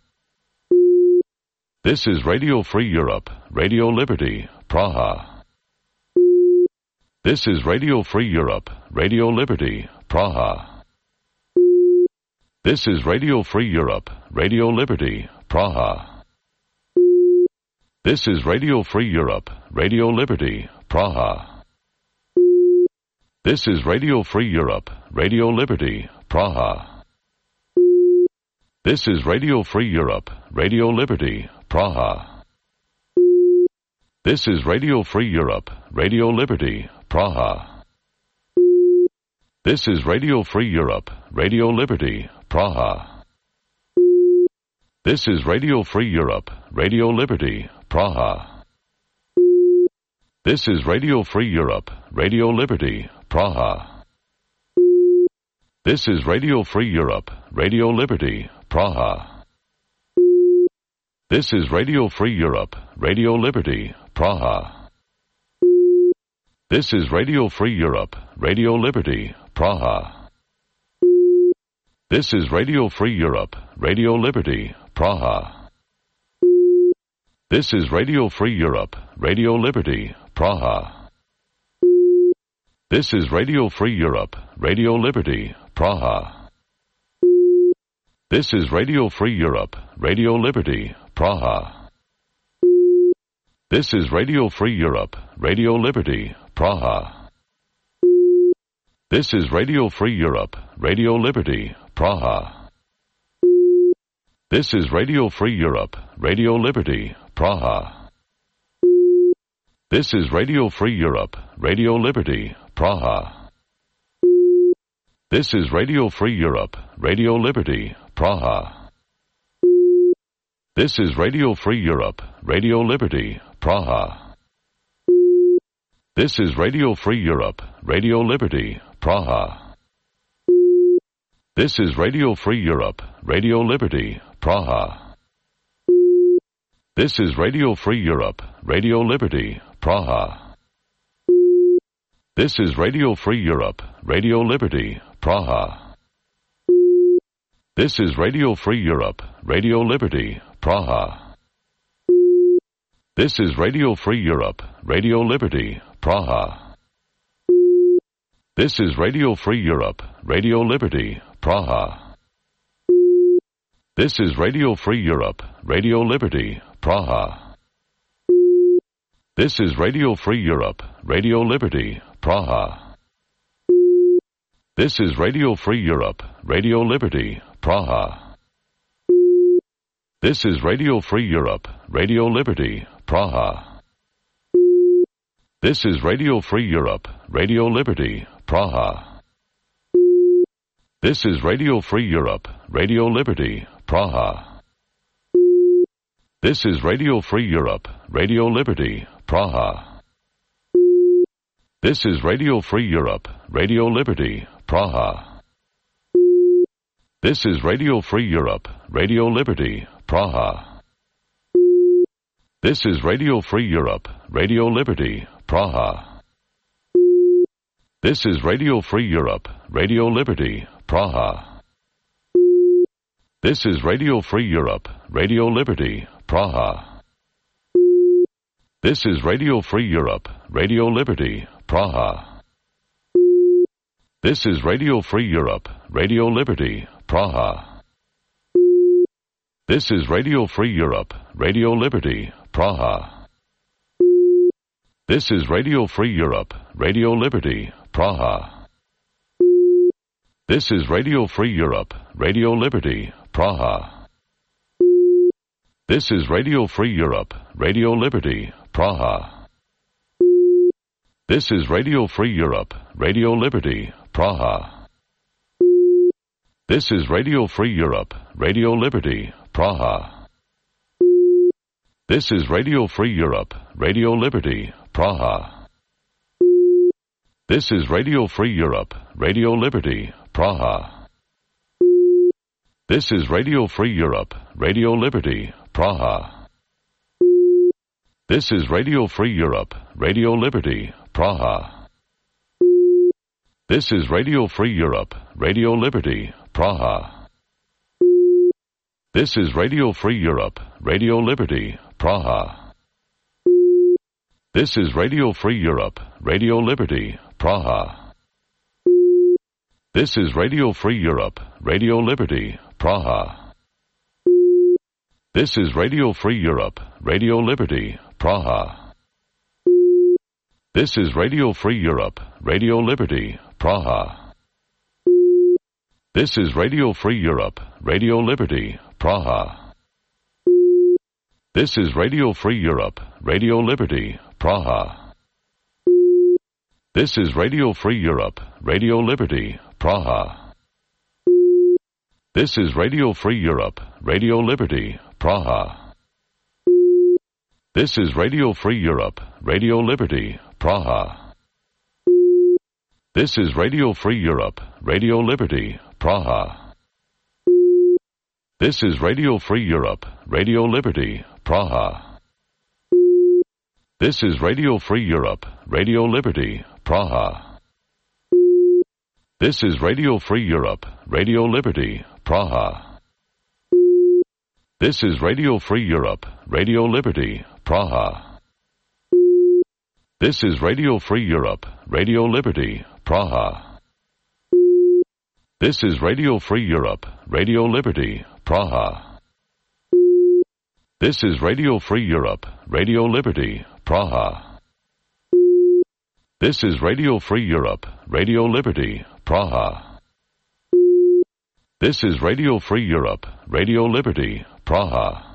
This is Radio Free Europe, Radio Liberty, Praha. This is Radio Free Europe, Radio Liberty, Praha. This is Radio Free Europe, Radio Liberty, Praha. This is Radio Free Europe, Radio Liberty, Praha. This is Radio Free Europe, Radio Liberty, Praha. This is Radio Free Europe, Radio Liberty, Praha. This is Radio Free Europe, Radio Liberty, Praha. This is Radio Free Europe, Radio Liberty, Praha. This is Radio Free Europe, Radio Liberty, Praha. This is Radio Free Europe, Radio Liberty, Praha. This is Radio Free Europe, Radio Liberty, Praha. This is Radio Free Europe, Radio Liberty, Praha. This is Radio Free Europe, Radio Liberty, Praha. This is Radio Free Europe, Radio Liberty, Praha. This is Radio Free Europe, Radio Liberty, Praha. This is Radio Free Europe, Radio Liberty, Praha. This is Radio Free Europe, Radio Liberty, Praha. This is Radio Free Europe, Radio Liberty, Praha. This is Radio Free Europe, Radio Liberty, Praha. This is Radio Free Europe, Radio Liberty, Praha. This is Radio Free Europe, Radio Liberty, Praha. This is Radio Free Europe, Radio Liberty, Praha. This is Radio Free Europe, Radio Liberty, Praha. This is Radio Free Europe, Radio Liberty, Praha. This is Radio Free Europe, Radio Liberty, Praha. This is Radio Free Europe, Radio Liberty, Praha. This is Radio Free Europe, Radio Liberty, Praha. This is Radio Free Europe, Radio Liberty, Praha. This is Radio Free Europe, Radio Liberty, Praha. This is Radio Free Europe, Radio Liberty, Praha. This is Radio Free Europe, Radio Liberty, Praha. This is Radio Free Europe, Radio Liberty, Praha. This is Radio Free Europe, Radio Liberty, Praha. This is Radio Free Europe, Radio Liberty, Praha. This is Radio Free Europe, Radio Liberty, Praha. This is Radio Free Europe, Radio Liberty, Praha. This is Radio Free Europe, Radio Liberty, Praha. This is Radio Free Europe, Radio Liberty, Praha. This is Radio Free Europe, Radio Liberty, Praha. This is Radio Free Europe, Radio Liberty, Praha. This is Radio Free Europe, Radio Liberty, Praha. This is Radio Free Europe, Radio Liberty, Praha. This is Radio Free Europe, Radio Liberty, Praha. This is Radio Free Europe, Radio Liberty, Praha. This is Radio Free Europe, Radio Liberty, Praha. This is Radio Free Europe, Radio Liberty, Praha. This is Radio Free Europe, Radio Liberty, Praha. This is Radio Free Europe, Radio Liberty, Praha. This is Radio Free Europe, Radio Liberty, Praha. This is Radio Free Europe, Radio Liberty, Praha. This is Radio Free Europe, Radio Liberty, Praha. This is Radio Free Europe, Radio Liberty, Praha. This is Radio Free Europe, Radio Liberty, Praha. This is Radio Free Europe, Radio Liberty, Praha. This is Radio Free Europe, Radio Liberty, Praha. This is Radio Free Europe, Radio Liberty, Praha. This is Radio Free Europe, Radio Liberty, Praha. This is Radio Free Europe, Radio Liberty, Praha. This is Radio Free Europe, Radio Liberty, Praha. This is Radio Free Europe, Radio Liberty, Praha. This is Radio Free Europe, Radio Liberty, Praha. This is Radio Free Europe, Radio Liberty, Praha. This is Radio Free Europe, Radio Liberty, Praha. This is Radio Free Europe, Radio Liberty, Praha. This is Radio Free Europe, Radio Liberty, Praha. This is Radio Free Europe, Radio Liberty, Praha. This is Radio Free Europe, Radio Liberty, Praha. This is Radio Free Europe, Radio Liberty, Praha. This is Radio Free Europe, Radio Liberty, Praha. This is Radio Free Europe, Radio Liberty, Praha. This is Radio Free Europe, Radio Liberty, Praha. This is Radio Free Europe, Radio Liberty, Praha. This is Radio Free Europe, Radio Liberty, Praha. This is Radio Free Europe, Radio Liberty, Praha. This is Radio Free Europe, Radio Liberty, Praha.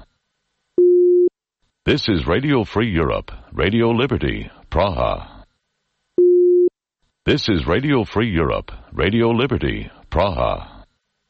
This is Radio Free Europe, Radio Liberty, Praha. This is Radio Free Europe, Radio Liberty, Praha.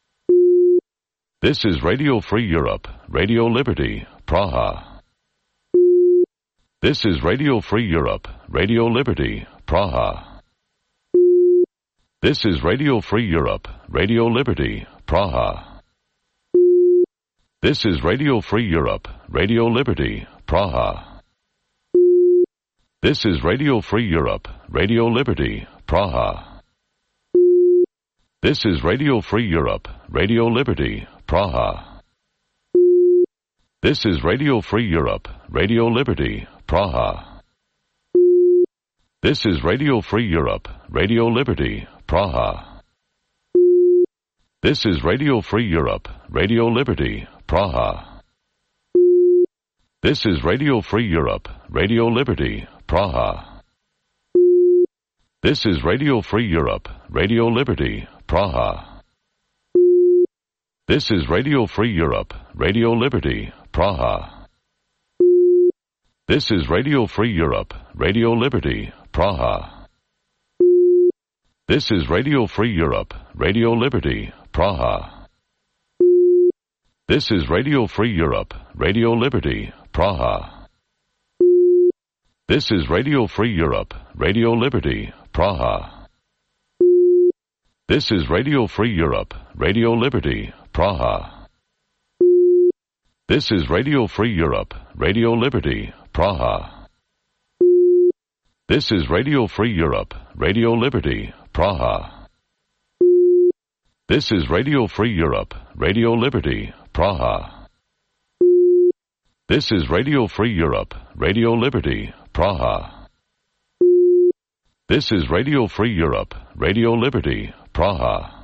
This is Radio Free Europe, Radio Liberty, Praha. This is Radio Free Europe, Radio Liberty, Praha. This is Radio Free Europe, Radio Liberty, Praha. This is Radio Free Europe, Radio Liberty, Praha. This is Radio Free Europe, Radio Liberty, Praha. This is Radio Free Europe, Radio Liberty, Praha. This is Radio Free Europe, Radio Liberty, Praha. This is Radio Free Europe, Radio Liberty, Praha. This is Radio Free Europe, Radio Liberty, Praha. This is Radio Free Europe, Radio Liberty, Praha. This is Radio Free Europe, Radio Liberty, Praha. This is Radio Free Europe, Radio Liberty, Praha. This is Radio Free Europe, Radio Liberty, Praha. This is Radio Free Europe, Radio Liberty, Praha. This is Radio Free Europe, Radio Liberty, Praha. This is Radio Free Europe, Radio Liberty, Praha. This is Radio Free Europe, Radio Liberty, Praha. This is Radio Free Europe, Radio Liberty, Praha. This is Radio Free Europe, Radio Liberty, Praha. This is Radio Free Europe, Radio Liberty, Praha. This is Radio Free Europe, Radio Liberty, Praha. This is Radio Free Europe, Radio Liberty, Praha.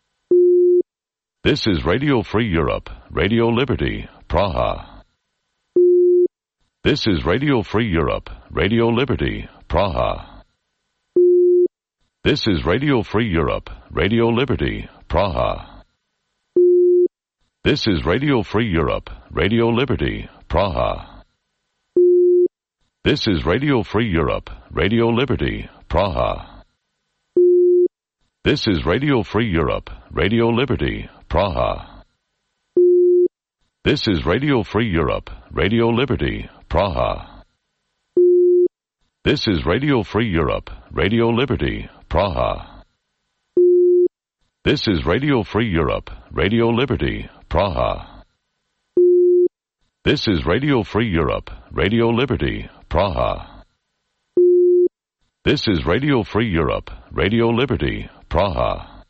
This is Radio Free Europe, Radio Liberty, Praha. This is Radio Free Europe, Radio Liberty, Praha. This is Radio Free Europe, Radio Liberty, Praha. This is Radio Free Europe, Radio Liberty, Praha. This is Radio Free Europe, Radio Liberty, Praha. This is Radio Free Europe, Radio Liberty, Praha. This is Radio Free Europe, Radio Liberty, Praha. This is Radio Free Europe, Radio Liberty, Praha. This is Radio Free Europe, Radio Liberty, Praha. This is Radio Free Europe, Radio Liberty, Praha. This is Radio Free Europe, Radio Liberty, Praha.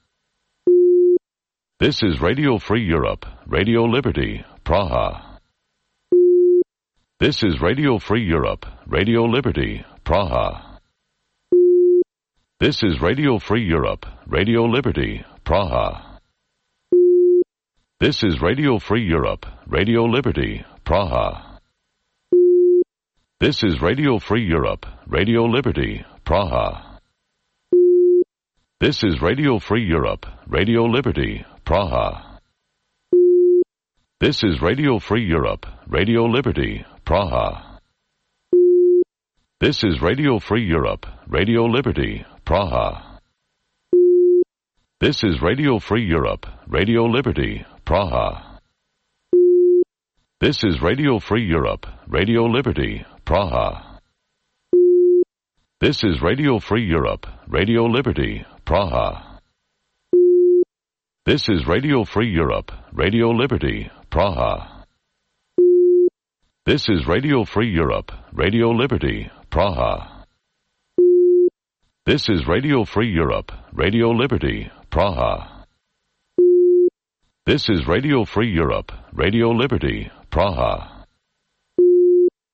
This is Radio Free Europe, Radio Liberty, Praha. This is Radio Free Europe, Radio Liberty, Praha. This is Radio Free Europe, Radio Liberty, Praha. This is Radio Free Europe, Radio Liberty, Praha. This is Radio Free Europe, Radio Liberty, Praha. This is Radio Free Europe, Radio Liberty, Praha. This is Radio Free Europe, Radio Liberty, Praha. This is Radio Free Europe, Radio Liberty, Praha. This is Radio Free Europe, Radio Liberty, Praha. This is Radio Free Europe, Radio Liberty, Praha. This is Radio Free Europe, Radio Liberty, Praha. This is Radio Free Europe, Radio Liberty, Praha. This is Radio Free Europe, Radio Liberty, Praha. This is Radio Free Europe, Radio Liberty, Praha. This is Radio Free Europe, Radio Liberty, Praha.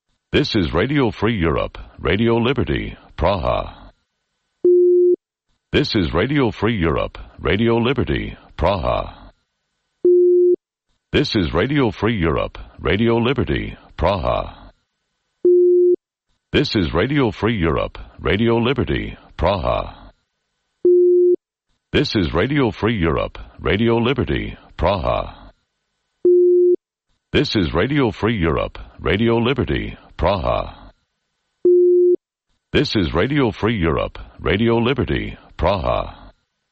This is Radio Free Europe, Radio Liberty, Praha. This is Radio Free Europe, Radio Liberty, Praha. This is Radio Free Europe, Radio Liberty, Praha. This is Radio Free Europe, Radio Liberty, Praha. This is Radio Free Europe, Radio Liberty, Praha. This is Radio Free Europe, Radio Liberty, Praha. This is Radio Free Europe, Radio Liberty, Praha.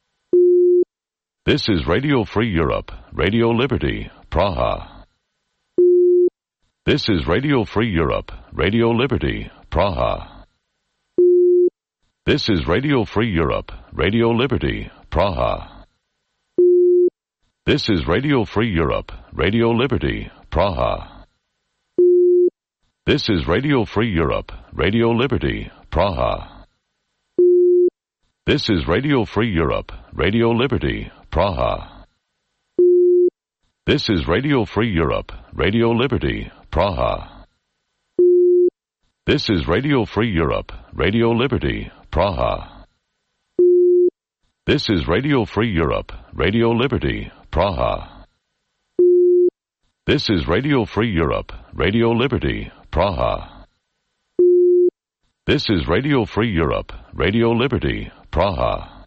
This is Radio Free Europe, Radio Liberty, Praha. This is Radio Free Europe, Radio Liberty, Praha. This is Radio Free Europe, Radio Liberty, Praha. This is Radio Free Europe, Radio Liberty, Praha. This is Radio Free Europe, Radio Liberty, Praha. This is Radio Free Europe, Radio Liberty, Praha. This is Radio Free Europe, Radio Liberty, Praha. This is Radio Free Europe, Radio Liberty, Praha. This is Radio Free Europe, Radio Liberty, Praha. This is Radio Free Europe, Radio Liberty, Praha. This is Radio Free Europe, Radio Liberty, Praha.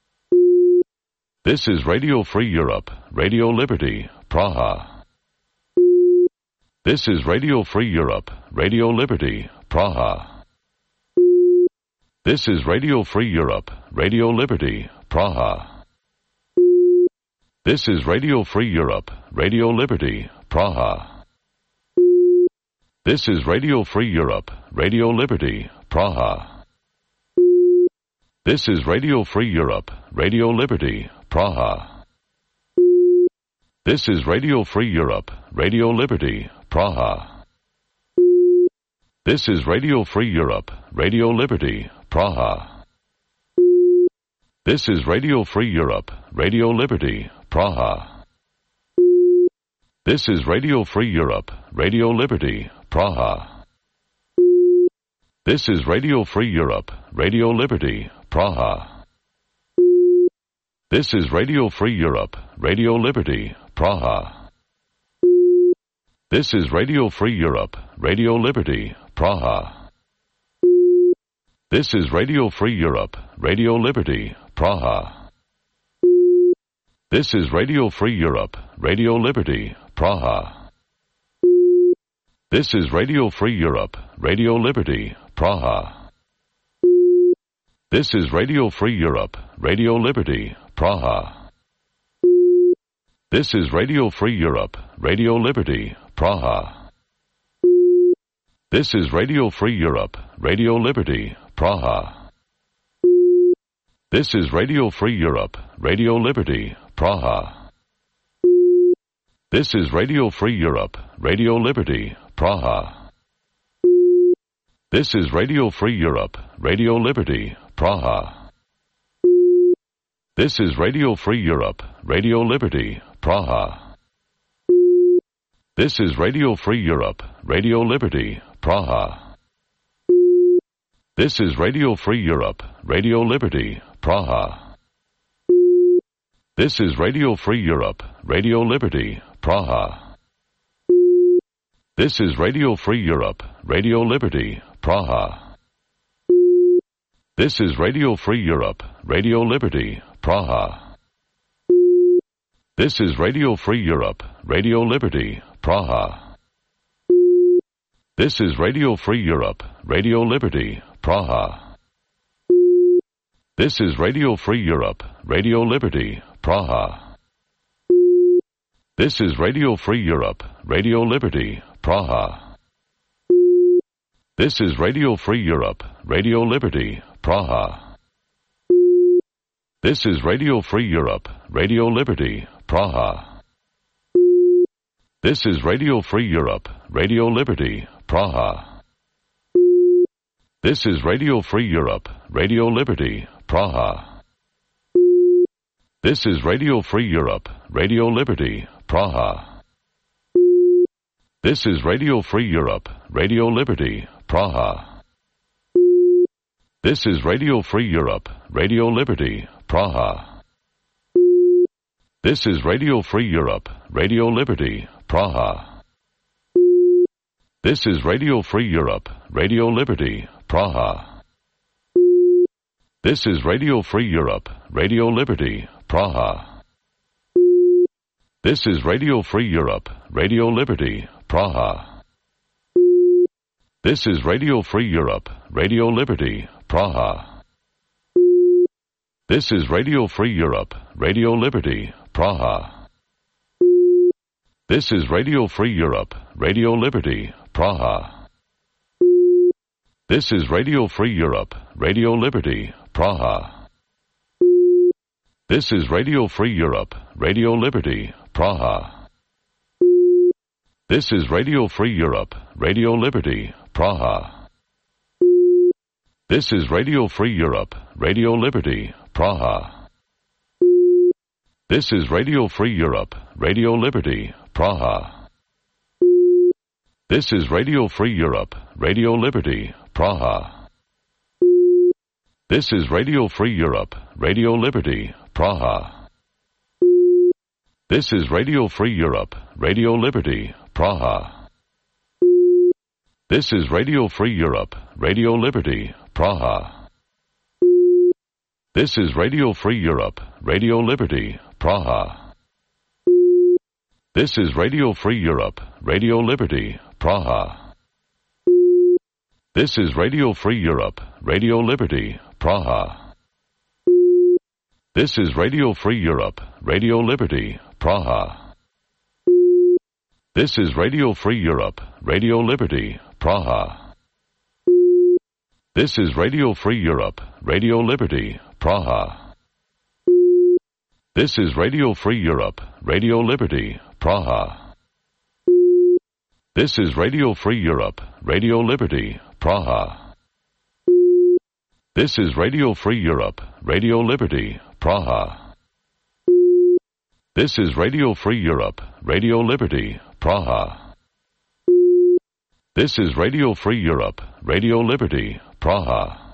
This is Radio Free Europe, Radio Liberty, Praha. This is Radio Free Europe, Radio Liberty, Praha. This is Radio Free Europe, Radio Liberty, Praha. This is Radio Free Europe, Radio Liberty, Praha. This is Radio Free Europe, Radio Liberty, Praha. This is Radio Free Europe, Radio Liberty, Praha. This is Radio Free Europe, Radio Liberty, Praha. This is Radio Free Europe, Radio Liberty, Praha. This is Radio Free Europe, Radio Liberty, Praha. This is Radio Free Europe, Radio Liberty, Praha. This is Radio Free Europe, Radio Liberty, Praha. This is Radio Free Europe, Radio Liberty, Praha. This is Radio Free Europe, Radio Liberty, Praha. This is Radio Free Europe, Radio Liberty, Praha. This is Radio Free Europe, Radio Liberty, Praha. This is Radio Free Europe, Radio Liberty, Praha. This is Radio Free Europe, Radio Liberty, Praha. This is Radio Free Europe, Radio Liberty, Praha. This is Radio Free Europe, Radio Liberty, Praha. This is Radio Free Europe, Radio Liberty, Praha. This is Radio Free Europe, Radio Liberty, Praha. This is Radio Free Europe, Radio Liberty, Praha. This is Radio Free Europe, Radio Liberty, Praha. This is Radio Free Europe, Radio Liberty, Praha. This is Radio Free Europe, Radio Liberty, Praha. This is Radio Free Europe, Radio Liberty, Praha. This is Radio Free Europe, Radio Liberty, Praha. This is Radio Free Europe, Radio Liberty, Praha. This is Radio Free Europe, Radio Liberty, Praha. This is Radio Free Europe, Radio Liberty, Praha. This is Radio Free Europe, Radio Liberty, Praha. This is Radio Free Europe, Radio Liberty, Praha. This is Radio Free Europe, Radio Liberty, Praha. This is Radio Free Europe, Radio Liberty, Praha. This is Radio Free Europe, Radio Liberty, Praha. This is Radio Free Europe, Radio Liberty, Praha. This is Radio Free Europe, Radio Liberty, Praha. This is Radio Free Europe, Radio Liberty, Praha. This is Radio Free Europe, Radio Liberty, Praha. This is Radio Free Europe, Radio Liberty, Praha. This is Radio Free Europe, Radio Liberty, Praha. This is Radio Free Europe, Radio Liberty, Praha. This is Radio Free Europe, Radio Liberty, Praha. This is Radio Free Europe, Radio Liberty, Praha. This is Radio Free Europe, Radio Liberty, Praha. This is Radio Free Europe, Radio Liberty, Praha. This is Radio Free Europe, Radio Liberty, Praha. This is Radio Free Europe, Radio Liberty, Praha. This is Radio Free Europe, Radio Liberty, Praha. This is Radio Free Europe, Radio Liberty, Praha. This is Radio Free Europe, Radio Liberty, Praha. This is Radio Free Europe, Radio Liberty, Praha. This is Radio Free Europe, Radio Liberty, Praha. This is Radio Free Europe, Radio Liberty, Praha. This is Radio Free Europe, Radio Liberty, Praha. This is Radio Free Europe, Radio Liberty, Praha. This is Radio Free Europe, Radio Liberty, Praha. This is Radio Free Europe, Radio Liberty, Praha. This is Radio Free Europe, Radio Liberty, Praha. This is Radio Free Europe, Radio Liberty, Praha. This is Radio Free Europe, Radio Liberty, Praha. This is Radio Free Europe, Radio Liberty, Praha. This is Radio Free Europe, Radio Liberty, Praha. This is Radio Free Europe, Radio Liberty, Praha. This is Radio Free Europe, Radio Liberty, Praha. This is Radio Free Europe, Radio Liberty, Praha.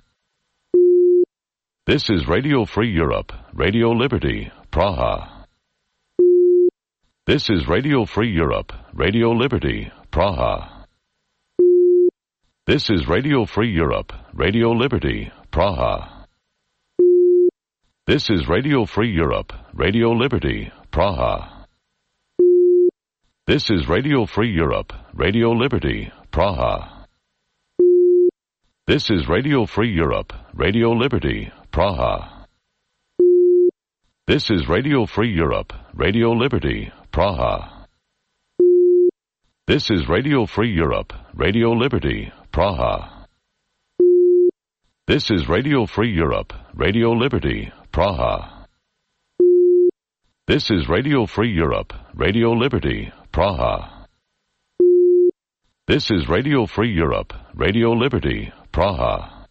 This is Radio Free Europe, Radio Liberty, Praha. This is Radio Free Europe, Radio Liberty, Praha. This is Radio Free Europe, Radio Liberty, Praha. This is Radio Free Europe, Radio Liberty, Praha. This is Radio Free Europe, Radio Liberty, Praha. This is Radio Free Europe, Radio Liberty, Praha. This is Radio Free Europe, Radio Liberty, Praha. This is Radio Free Europe, Radio Liberty, Praha. This is Radio Free Europe, Radio Liberty, Praha. This is Radio Free Europe, Radio Liberty, Praha. This is Radio Free Europe, Radio Liberty, Praha.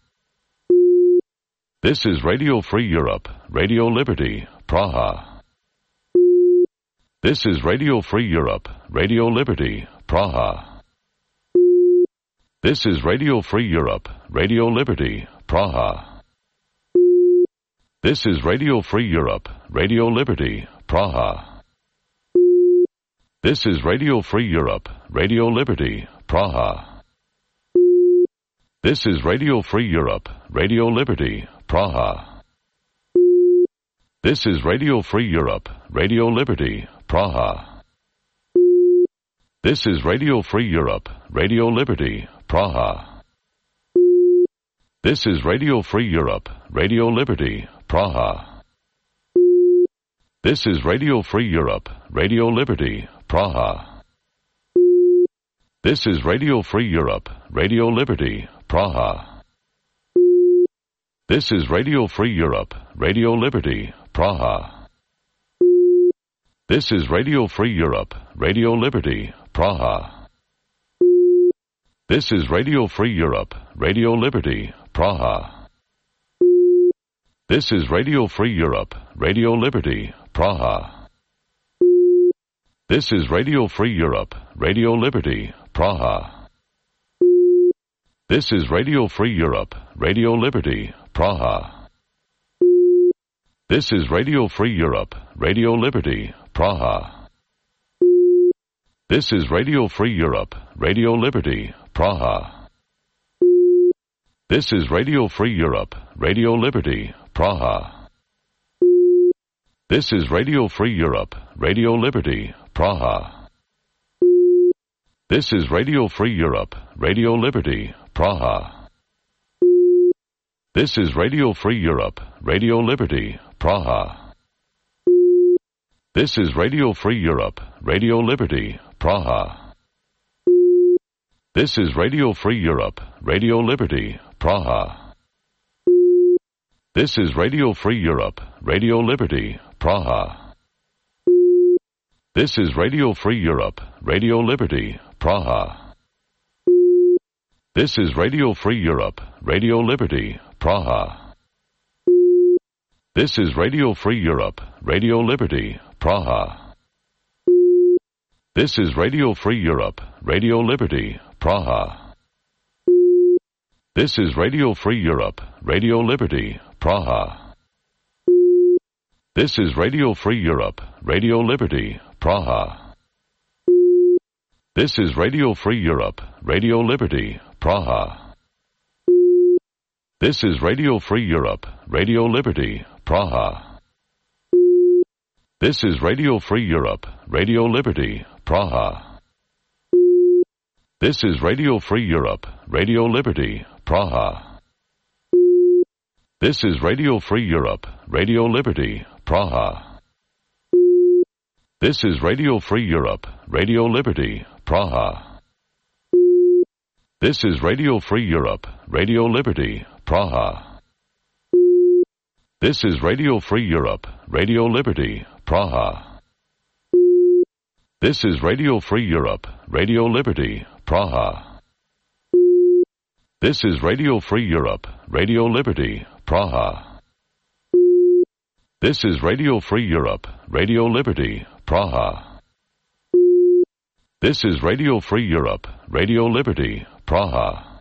This is Radio Free Europe, Radio Liberty, Praha. This is Radio Free Europe, Radio Liberty, Praha. This is Radio Free Europe, Radio Liberty, Praha. This is Radio Free Europe, Radio Liberty, Praha. This is Radio Free Europe, Radio Liberty, Praha. This is Radio Free Europe, Radio Liberty, Praha. This is Radio Free Europe, Radio Liberty, Praha. This is Radio Free Europe, Radio Liberty, Praha. This is Radio Free Europe, Radio Liberty, Praha. This is Radio Free Europe, Radio Liberty, Praha. This is Radio Free Europe, Radio Liberty, Praha. This is Radio Free Europe, Radio Liberty, Praha. This is Radio Free Europe, Radio Liberty, Praha. This is Radio Free Europe, Radio Liberty, Praha. This is Radio Free Europe, Radio Liberty, Praha. This is Radio Free Europe, Radio Liberty, Praha. This is Radio Free Europe, Radio Liberty, Praha. This is Radio Free Europe, Radio Liberty, Praha. This is Radio Free Europe, Radio Liberty, Praha. This is Radio Free Europe, Radio Liberty, Praha. This is Radio Free Europe, Radio Liberty, Praha. This is Radio Free Europe, Radio Liberty, Praha. This is Radio Free Europe, Radio Liberty, Praha. This is Radio Free Europe, Radio Liberty, Praha. This is Radio Free Europe, Radio Liberty, Praha. This is Radio Free Europe, Radio Liberty, Praha. This is Radio Free Europe, Radio Liberty, Praha. This is Radio Free Europe, Radio Liberty, Praha. This is Radio Free Europe, Radio Liberty, Praha. This is Radio Free Europe, Radio Liberty, Praha. This is Radio Free Europe, Radio Liberty, Praha. This is Radio Free Europe, Radio Liberty, Praha. This is Radio Free Europe, Radio Liberty, Praha. This is Radio Free Europe, Radio Liberty, Praha. This is Radio Free Europe, Radio Liberty, Praha. This is Radio Free Europe, Radio Liberty, Praha. This is Radio Free Europe, Radio Liberty, Praha. This is Radio Free Europe, Radio Liberty, Praha. This is Radio Free Europe, Radio Liberty, Praha. This is Radio Free Europe, Radio Liberty, Praha. This is Radio Free Europe, Radio Liberty, Praha. This is Radio Free Europe, Radio Liberty, Praha. This is Radio Free Europe, Radio Liberty, Praha. This is Radio Free Europe, Radio Liberty, Praha.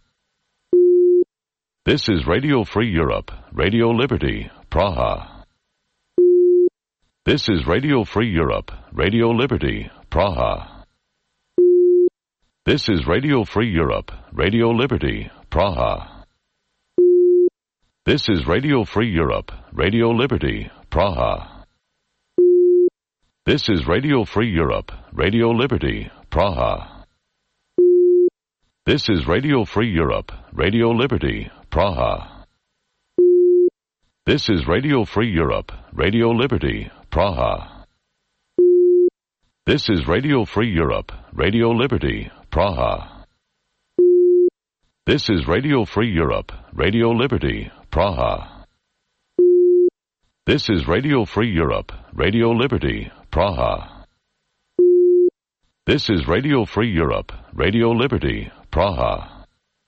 This is Radio Free Europe, Radio Liberty, Praha. This is Radio Free Europe, Radio Liberty, Praha. This is Radio Free Europe, Radio Liberty, Praha. This is Radio Free Europe, Radio Liberty, Praha. This is Radio Free Europe, Radio Liberty, Praha. This is Radio Free Europe, Radio Liberty, Praha. This is Radio Free Europe, Radio Liberty, Praha. This is Radio Free Europe, Radio Liberty, Praha. This is Radio Free Europe, Radio Liberty, Praha. This is Radio Free Europe, Radio Liberty, Praha. This is Radio Free Europe, Radio Liberty, Praha.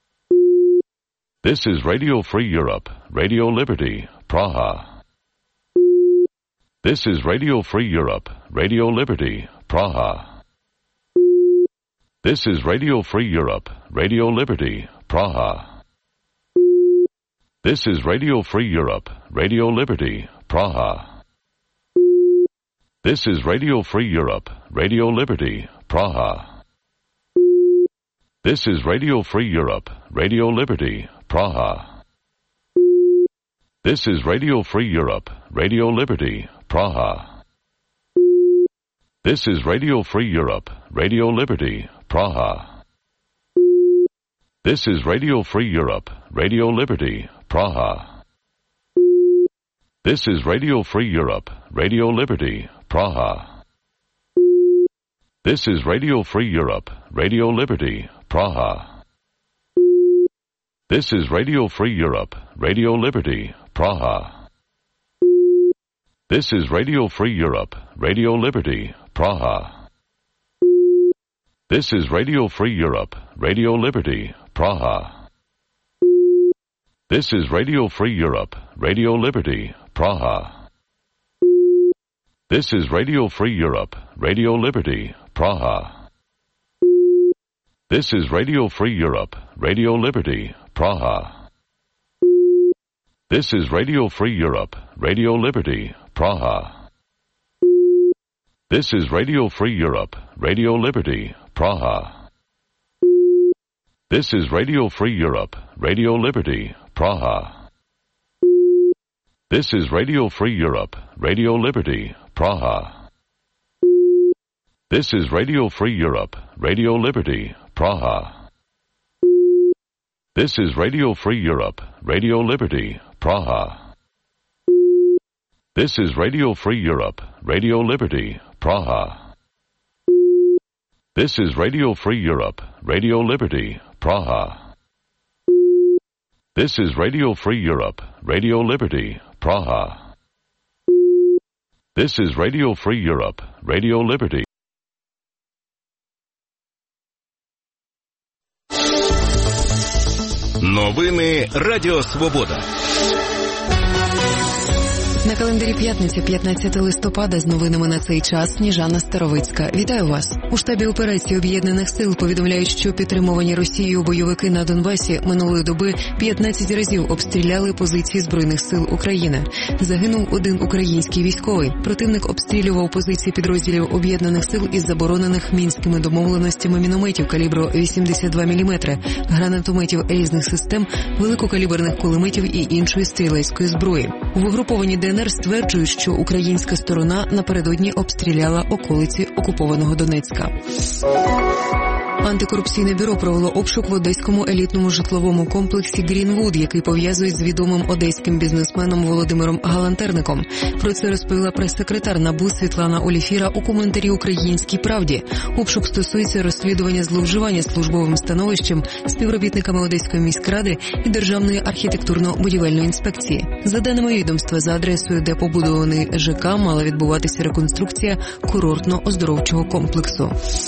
This is Radio Free Europe, Radio Liberty, Praha. This is Radio Free Europe, Radio Liberty, Praha. This is Radio Free Europe, Radio Liberty, Praha. This is Radio Free Europe, Radio Liberty, Praha. This is Radio Free Europe, Radio Liberty, Praha. This is Radio Free Europe, Radio Liberty, Praha. This is Radio Free Europe, Radio Liberty, Praha. This is Radio Free Europe, Radio Liberty, Praha. This is Radio Free Europe, Radio Liberty, Praha. This is Radio Free Europe, Radio Liberty, Praha. This is Radio Free Europe, Radio Liberty, Praha. This is Radio Free Europe, Radio Liberty, Praha. This is Radio Free Europe, Radio Liberty, Praha. This is Radio Free Europe, Radio Liberty, Praha. This is Radio Free Europe, Radio Liberty, Praha. This is Radio Free Europe, Radio Liberty, Praha. This is Radio Free Europe, Radio Liberty, Praha. This is Radio Free Europe, Radio Liberty, Praha. This is Radio Free Europe, Radio Liberty, Praha. This is Radio Free Europe, Radio Liberty, Praha. This is Radio Free Europe, Radio Liberty, Praha. This is Radio Free Europe, Radio Liberty, Praha. This is Radio Free Europe, Radio Liberty, Praha. This is Radio Free Europe, Radio Liberty, Praha. This is Radio Free Europe, Radio Liberty, Praha. This is Radio Free Europe, Radio Liberty, Praha. This is Radio Free Europe, Radio Liberty. Новини Радіо Свобода. На календарі п'ятниця, п'ятнадцятого листопада, з новинами на цей час Сніжана Старовицька. Вітаю вас. У штабі операції Об'єднаних сил повідомляють, що підтримувані Росією бойовики на Донбасі минулої доби п'ятнадцять разів обстріляли позиції Збройних сил України. Загинув один український військовий. Противник обстрілював позиції підрозділів Об'єднаних сил із заборонених мінськими домовленостями мінометів калібру вісімдесят два міліметри, гранатометів різних систем, великокаліберних кулеметів і іншої стрілецької зброї. У угрупованій ДНР стверджують, що українська сторона напередодні обстріляла околиці окупованого Донецька. Антикорупційне бюро провело обшук в одеському елітному житловому комплексі «Грінвуд», який пов'язують з відомим одеським бізнесменом Володимиром Галантерником. Про це розповіла прес-секретар НАБУ Світлана Оліфіра у коментарі «Українській правді». Обшук стосується розслідування зловживання службовим становищем співробітниками Одеської міськради і Державної архітектурно-будівельної інспекції. За даними відомства, за адресою, де побудований ЖК, мала відбуватися реконструкція курортно-оздоровчого комплексу.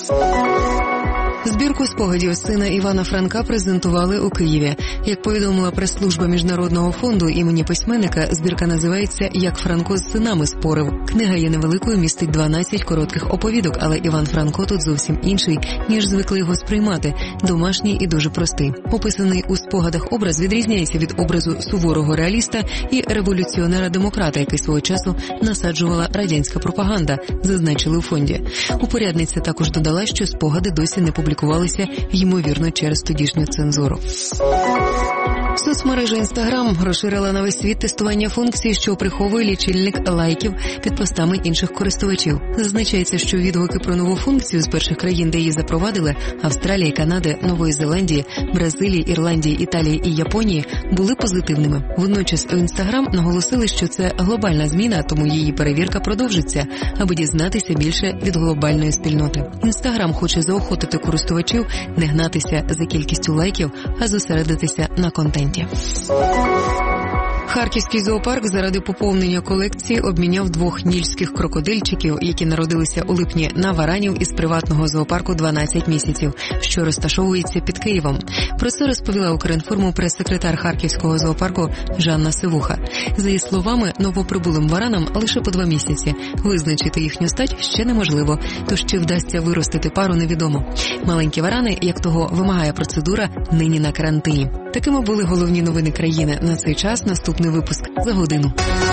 Збірку спогадів сина Івана Франка презентували у Києві. Як повідомила прес-служба Міжнародного фонду імені письменника, збірка називається «Як Франко з синами спорив». Книга є невеликою, містить дванадцять коротких оповідок, але Іван Франко тут зовсім інший, ніж звикли його сприймати – домашній і дуже простий. Описаний у спогадах образ відрізняється від образу суворого реаліста і революціонера-демократа, який свого часу насаджувала радянська пропаганда, зазначили у фонді. Упорядниця також додала, що спогади досі не публікуються. Публікувалися, ймовірно, через тодішню цензуру. Соцмережа Інстаграм розширила на весь світ тестування функції, що приховує лічильник лайків під постами інших користувачів. Зазначається, що відгуки про нову функцію з перших країн, де її запровадили – Австралії, Канади, Нової Зеландії, Бразилії, Ірландії, Італії і Японії – були позитивними. Водночас у Інстаграм наголосили, що це глобальна зміна, тому її перевірка продовжиться, аби дізнатися більше від глобальної спільноти. Інстаграм хоче заохотити користувачів не гнатися за кількістю лайків, а зосередитися на контенті. Харківський зоопарк заради поповнення колекції обміняв двох нільських крокодильчиків, які народилися у липні, на варанів із приватного зоопарку дванадцять місяців, що розташовується під Києвом. Про це розповіла Укрінформу прес-секретар Харківського зоопарку Жанна Сивуха. За її словами, новоприбулим варанам лише по два місяці. Визначити їхню стать ще неможливо, тож чи вдасться виростити пару, невідомо. Маленькі варани, як того вимагає процедура, нині на карантині. Такими були головні новини країни на цей час. Наступний випуск за годину.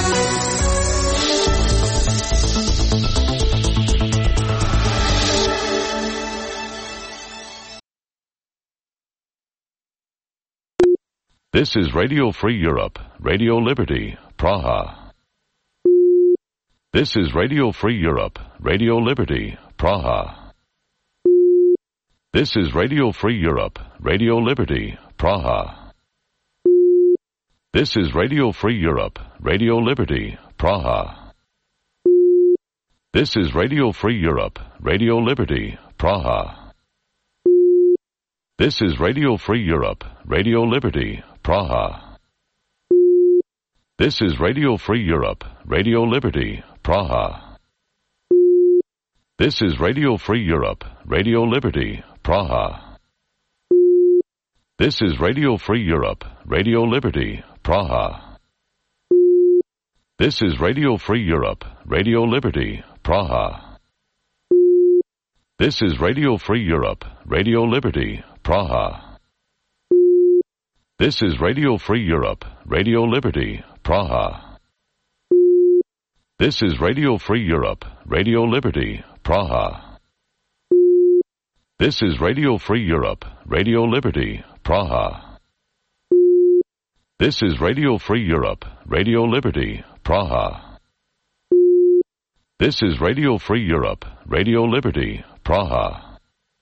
This is Radio Free Europe, Radio Liberty, Praha. This is Radio Free Europe, Radio Liberty, Praha. This is Radio Free Europe, Radio Liberty, Praha. This is Radio Free Europe, Radio Liberty, Praha. This is Radio Free Europe, Radio Liberty, Praha. This is Radio Free Europe, Radio Liberty, Praha. This is Radio Free Europe, Radio Liberty, Praha. This is Radio Free Europe, Radio Liberty, Praha. This is Radio Free Europe, Radio Liberty, Praha. This is Radio Free Europe, Radio Liberty, Praha. This is Radio Free Europe, Radio Liberty, Praha. This is Radio Free Europe, Radio Liberty, Praha. This is Radio Free Europe, Radio Liberty, Praha. This is Radio Free Europe, Radio Liberty, Praha. This is Radio Free Europe, Radio Liberty, Praha. This is Radio Free Europe, Radio Liberty, Praha.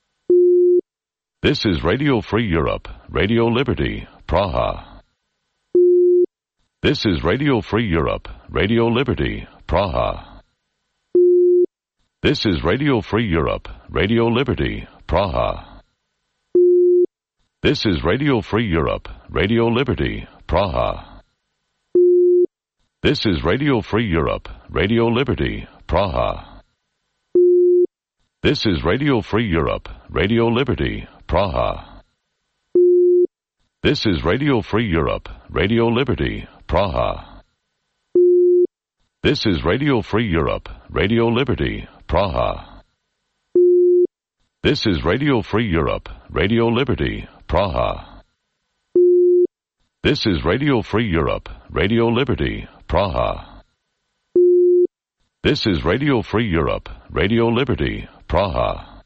This is Radio Free Europe, Radio Liberty, Praha. This is Radio Free Europe, Radio Liberty, Praha. This is Radio Free Europe, Radio Liberty, Praha. This is Radio Free Europe, Radio Liberty, Praha. This is Radio Free Europe, Radio Liberty, Praha. This is Radio Free Europe, Radio Liberty, Praha. This is Radio Free Europe, Radio Liberty, Praha. This is Radio Free Europe, Radio Liberty, Praha. This is Radio Free Europe, Radio Liberty, Praha. This is Radio Free Europe, Radio Liberty, Praha. This is Radio Free Europe, Radio Liberty, Praha.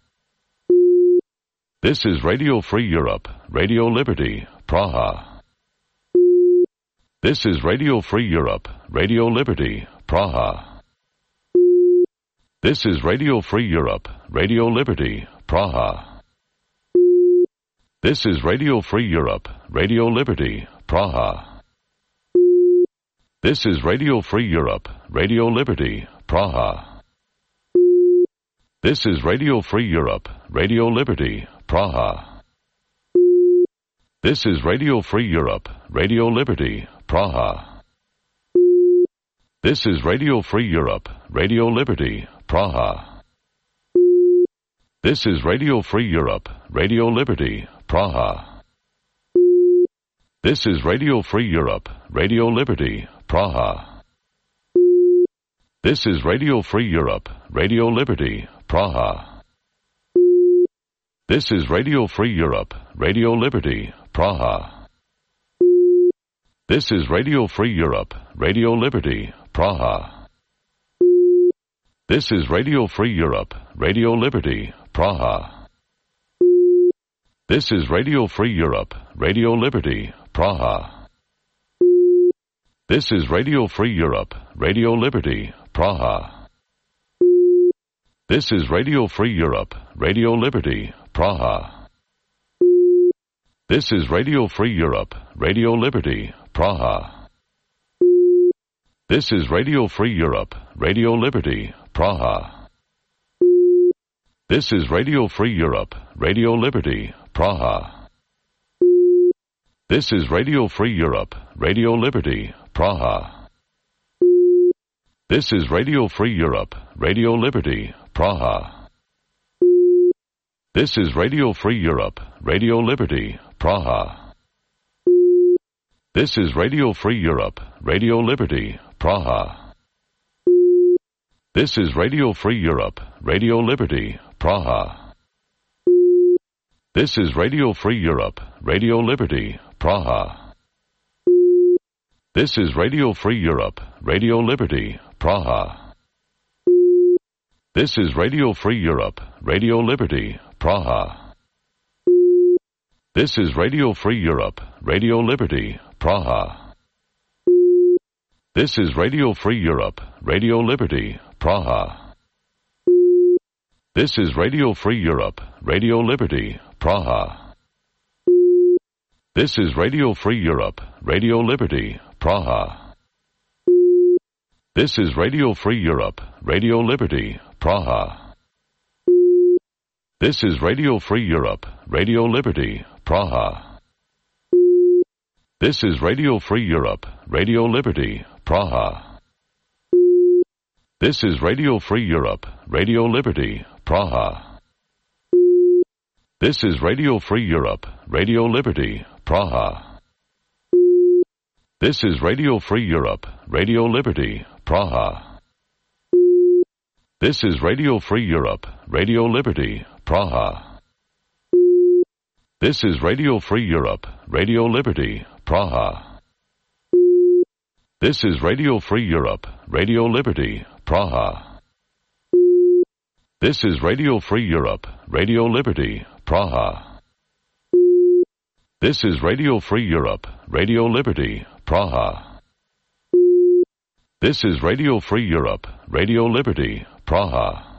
This is Radio Free Europe, Radio Liberty, Praha. This is Radio Free Europe, Radio Liberty, Praha. This is Radio Free Europe, Radio Liberty, Praha. This is Radio Free Europe, Radio Liberty, Praha. This is Radio Free Europe, Radio Liberty, Praha. This is Radio Free Europe, Radio Liberty, Praha. This is Radio Free Europe, Radio Liberty, Praha. This is Radio Free Europe, Radio Liberty, Praha. This is Radio Free Europe, Radio Liberty, Praha. This is Radio Free Europe, Radio Liberty, Praha. This is Radio Free Europe, Radio Liberty, Praha. This is Radio Free Europe, Radio Liberty, Praha. This is Radio Free Europe, Radio Liberty, Praha. This is Radio Free Europe, Radio Liberty, Praha. This is Radio Free Europe, Radio Liberty, Praha. This is Radio Free Europe, Radio Liberty, Praha. This is Radio Free Europe, Radio Liberty, Praha. This is Radio Free Europe, Radio Liberty, Praha. This is Radio Free Europe, Radio Liberty, Praha. This is Radio Free Europe, Radio Liberty, Praha. This is Radio Free Europe, Radio Liberty, Praha. This is Radio Free Europe, Radio Liberty, Praha. This is Radio Free Europe, Radio Liberty, Praha. This is Radio Free Europe, Radio Liberty, Praha. This is Radio Free Europe, Radio Liberty, Praha. This is Radio Free Europe, Radio Liberty, Praha. This is Radio Free Europe, Radio Liberty, Praha. This is Radio Free Europe, Radio Liberty, Praha. This is Radio Free Europe, Radio Liberty, Praha. This is Radio Free Europe, Radio Liberty, Praha. This is Radio Free Europe, Radio Liberty, Praha. This is Radio Free Europe, Radio Liberty, Praha. This is Radio Free Europe, Radio Liberty, Praha. This is Radio Free Europe, Radio Liberty, Praha. This is Radio Free Europe, Radio Liberty, Praha. This is Radio Free Europe, Radio Liberty, Praha. This is Radio Free Europe, Radio Liberty, Praha. This is Radio Free Europe, Radio Liberty, Praha. This is Radio Free Europe, Radio Liberty, Praha. This is Radio Free Europe, Radio Liberty, Praha. This is Radio Free Europe, Radio Liberty, Praha. This is Radio Free Europe, Radio Liberty, Praha. This is Radio Free Europe, Radio Liberty, Praha. This is Radio Free Europe, Radio Liberty, Praha.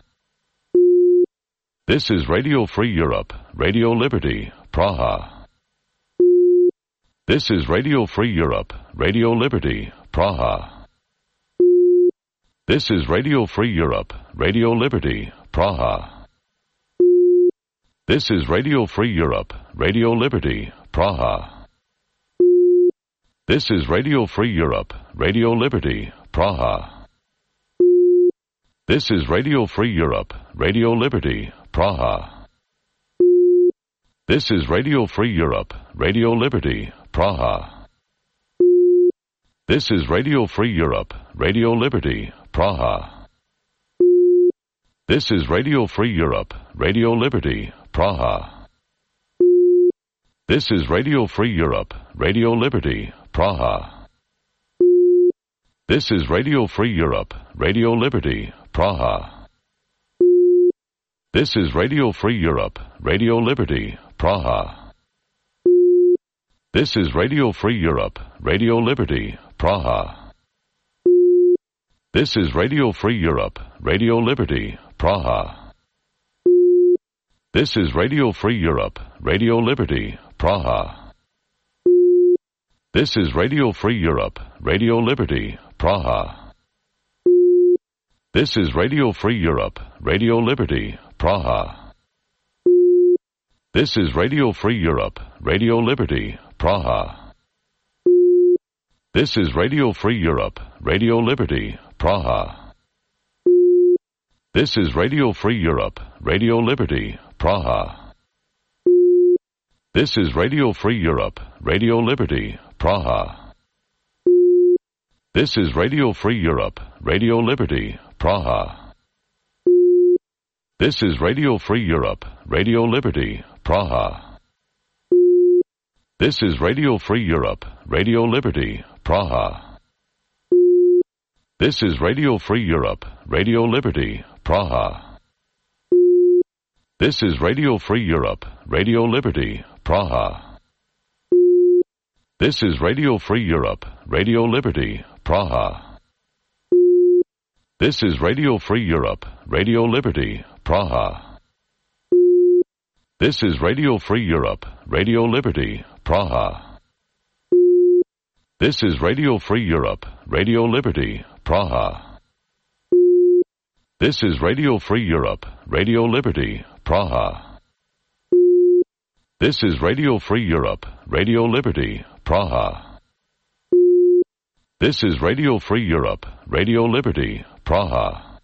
This is Radio Free Europe, Radio Liberty, Praha. This is Radio Free Europe, Radio Liberty, Praha. This is Radio Free Europe, Radio Liberty, Praha. This is Radio Free Europe, Radio Liberty, Praha. This is Radio Free Europe, Radio Liberty, Praha. This is Radio Free Europe, Radio Liberty, Praha. This is Radio Free Europe, Radio Liberty, Praha. This is Radio Free Europe, Radio Liberty, Praha. This is Radio Free Europe, Radio Liberty, Praha. This is Radio Free Europe, Radio Liberty, Praha. This is Radio Free Europe, Radio Liberty, Praha. This is Radio Free Europe, Radio Liberty, Praha. This is Radio Free Europe, Radio Liberty, Praha. This is Radio Free Europe, Radio Liberty, Praha. This is Radio Free Europe, Radio Liberty, Praha. This is Radio Free Europe, Radio Liberty, Praha. This is Radio Free Europe, Radio Liberty, Praha. This is Radio Free Europe, Radio Liberty, Praha. This is Radio Free Europe, Radio Liberty, Praha. This is Radio Free Europe, Radio Liberty, Praha. This is Radio Free Europe, Radio Liberty, Praha. This is Radio Free Europe, Radio Liberty, Praha. This is Radio Free Europe, Radio Liberty, Praha. This is Radio Free Europe, Radio Liberty, Praha. This is Radio Free Europe, Radio Liberty, Praha. This is Radio Free Europe, Radio Liberty, Praha. This is Radio Free Europe, Radio Liberty, Praha. This is Radio Free Europe, Radio Liberty, Praha. This is Radio Free Europe, Radio Liberty, Praha. This is Radio Free Europe, Radio Liberty, Praha. This is Radio Free Europe, Radio Liberty, Praha. This is Radio Free Europe, Radio Liberty, Praha. This is Radio Free Europe, Radio Liberty, Praha.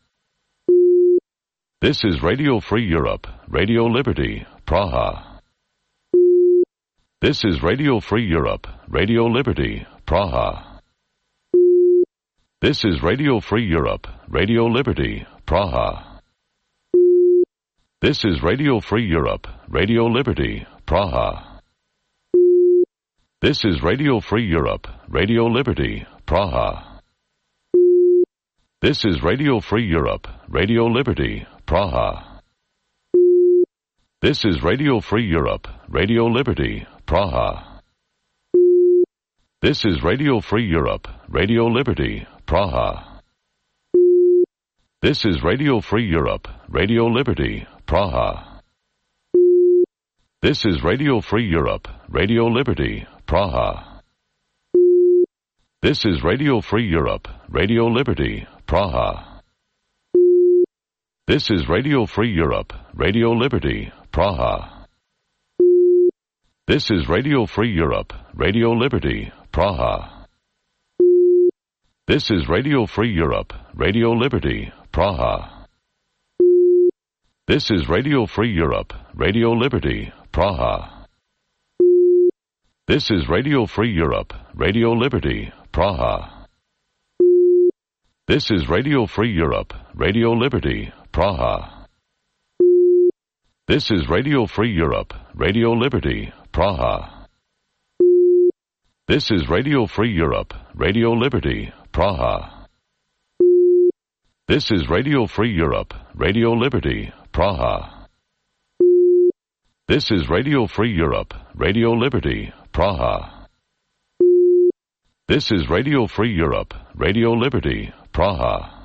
This is Radio Free Europe, Radio Liberty, Praha. This is Radio Free Europe, Radio Liberty, Praha. This is Radio Free Europe, Radio Liberty, Praha. This is Radio Free Europe, Radio Liberty, Praha. This is Radio Free Europe, Radio Liberty, Praha. This is Radio Free Europe, Radio Liberty, Praha. This is Radio Free Europe, Radio Liberty, Praha. This is Radio Free Europe, Radio Liberty, Praha. This is Radio Free Europe, Radio Liberty, Praha. This is Radio Free Europe, Radio Liberty, Praha. This is Radio Free Europe, Radio Liberty, Praha. This is Radio Free Europe, Radio Liberty, Praha. This is Radio Free Europe, Radio Liberty, Praha. This is Radio Free Europe, Radio Liberty, Praha. This is Radio Free Europe, Radio Liberty, Praha. This is Radio Free Europe, Radio Liberty, Praha. This is Radio Free Europe, Radio Liberty, Praha. This is Radio Free Europe, Radio Liberty, Praha. This is Radio Free Europe, Radio Liberty, Praha. This is Radio Free Europe, Radio Liberty, Praha. This is Radio Free Europe, Radio Liberty, Praha. This is Radio Free Europe, Radio Liberty, Praha.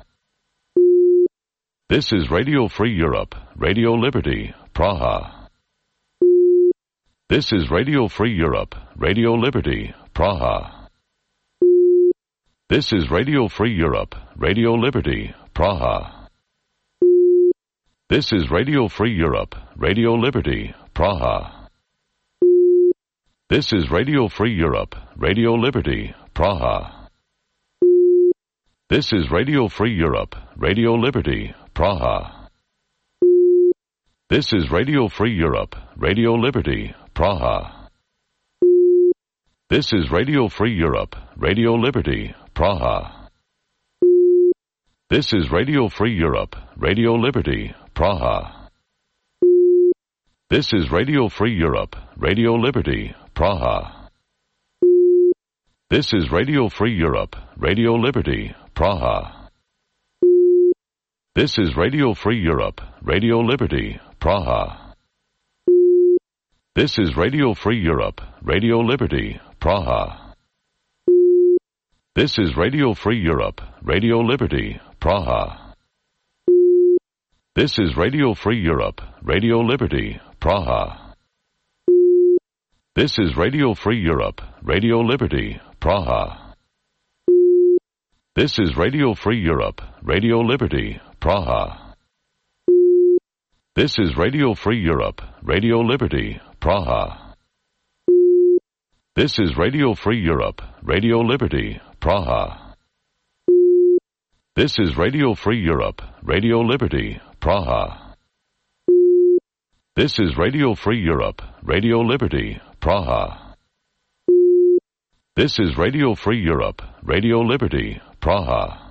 This is Radio Free Europe, Radio Liberty, Praha. This is Radio Free Europe, Radio Liberty, Praha. This is Radio Free Europe, Radio Liberty, Praha. This is Radio Free Europe, Radio Liberty, Praha. This is Radio Free Europe, Radio Liberty, Praha. This is Radio Free Europe, Radio Liberty, Praha. This is Radio Free Europe, Radio Liberty, Praha. This is Radio Free Europe, Radio Liberty, Praha. This is Radio Free Europe, Radio Liberty, Praha. This is Radio Free Europe, Radio Liberty, Praha. This is Radio Free Europe, Radio Liberty, Praha. This is Radio Free Europe, Radio Liberty, Praha. This is Radio Free Europe, Radio Liberty, Praha. This is Radio Free Europe, Radio Liberty, Praha. This is Radio Free Europe, Radio Liberty, Praha. This is Radio Free Europe, Radio Liberty, Praha. This is Radio Free Europe, Radio Liberty, Praha. This is Radio Free Europe, Radio Liberty, Praha. This is Radio Free Europe, Radio Liberty, Praha. This is Radio Free Europe, Radio Liberty, Praha. This is Radio Free Europe, Radio Liberty, Praha. This is Radio Free Europe, Radio Liberty, Praha.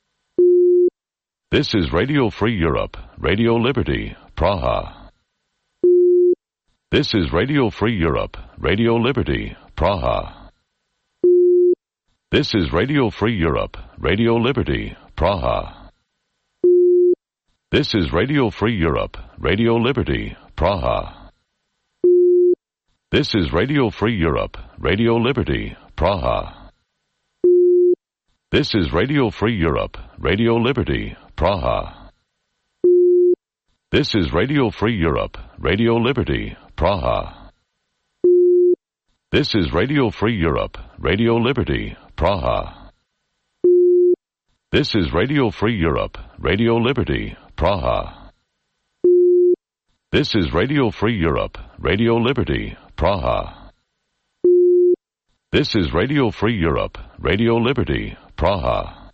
This is Radio Free Europe, Radio Liberty, Praha. This is Radio Free Europe, Radio Liberty, Praha. This is Radio Free Europe, Radio Liberty, Praha. This is Radio Free Europe, Radio Liberty, Praha. This is Radio Free Europe, Radio Liberty, Praha. This is Radio Free Europe, Radio Liberty, Praha. This is Radio Free Europe, Radio Liberty, Praha. This is Radio Free Europe, Radio Liberty, Praha. This is Radio Free Europe, Radio Liberty, Praha. This is Radio Free Europe, Radio Liberty, Praha. This is Radio Free Europe, Radio Liberty, Praha.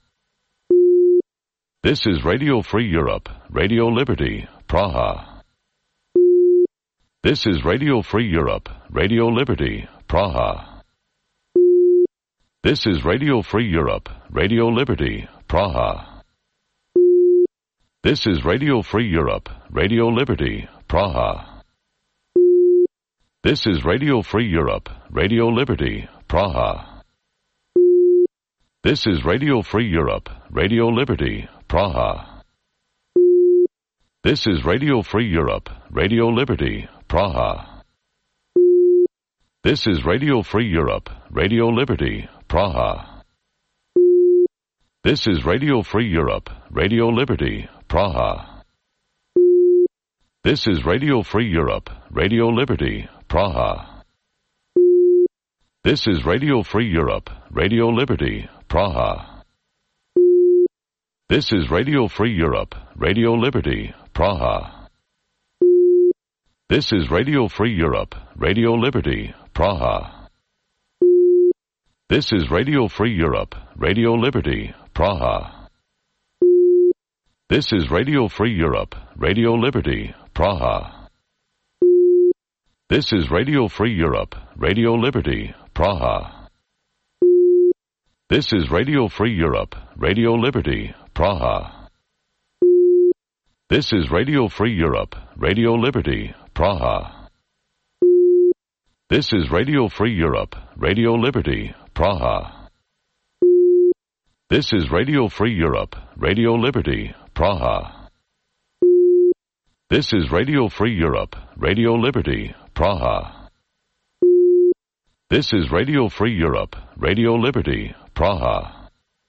This is Radio Free Europe, Radio Liberty, Praha. This is Radio Free Europe, Radio Liberty, Praha. This is Radio Free Europe, Radio Liberty, Praha. This is Radio Free Europe, Radio Liberty, Praha. This is Radio Free Europe, Radio Liberty, Praha. This is Radio Free Europe, Radio Liberty, Praha. This is Radio Free Europe, Radio Liberty, Praha. This is Radio Free Europe, Radio Liberty, Praha. This is Radio Free Europe, Radio Liberty, Praha. This is Radio Free Europe, Radio Liberty, Praha. This is Radio Free Europe, Radio Liberty, Praha. This is Radio Free Europe, Radio Liberty, Praha. This is Radio Free Europe, Radio Liberty, Praha. This is Radio Free Europe, Radio Liberty, Praha. This is Radio Free Europe, Radio Liberty, Praha. This is Radio Free Europe, Radio Liberty, Praha. This is Radio Free Europe, Radio Liberty, Praha. This is Radio Free Europe, Radio Liberty, Praha. This is Radio Free Europe, Radio Liberty, Praha. This is Radio Free Europe, Radio Liberty, Praha. This is Radio Free Europe, Radio Liberty, Praha. This is Radio Free Europe, Radio Liberty, Praha.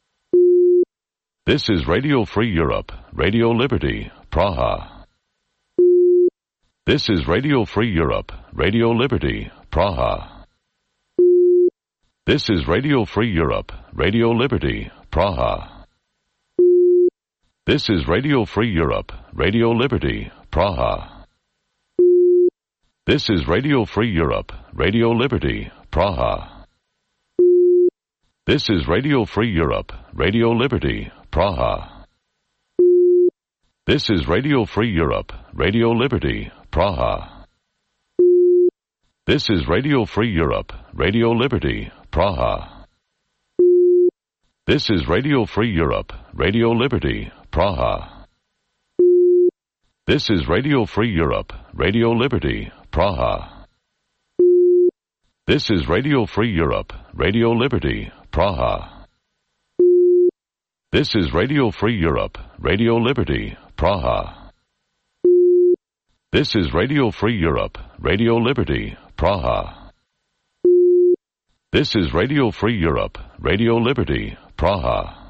This is Radio Free Europe, Radio Liberty, Praha. This is Radio Free Europe, Radio Liberty, Praha. This is Radio Free Europe, Radio Liberty, Praha. This is Radio Free Europe, Radio Liberty, Praha. This is Radio Free Europe, Radio Liberty, Praha. This is Radio Free Europe, Radio Liberty, Praha. This is Radio Free Europe, Radio Liberty, Praha. This is Radio Free Europe, Radio Liberty, Praha. This is Radio Free Europe, Radio Liberty, Praha. This is Radio Free Europe, Radio Liberty, Praha. This is Radio Free Europe, Radio Liberty, Praha. This is Radio Free Europe, Radio Liberty, Praha. This is Radio Free Europe, Radio Liberty, Praha. This is Radio Free Europe, Radio Liberty, Praha.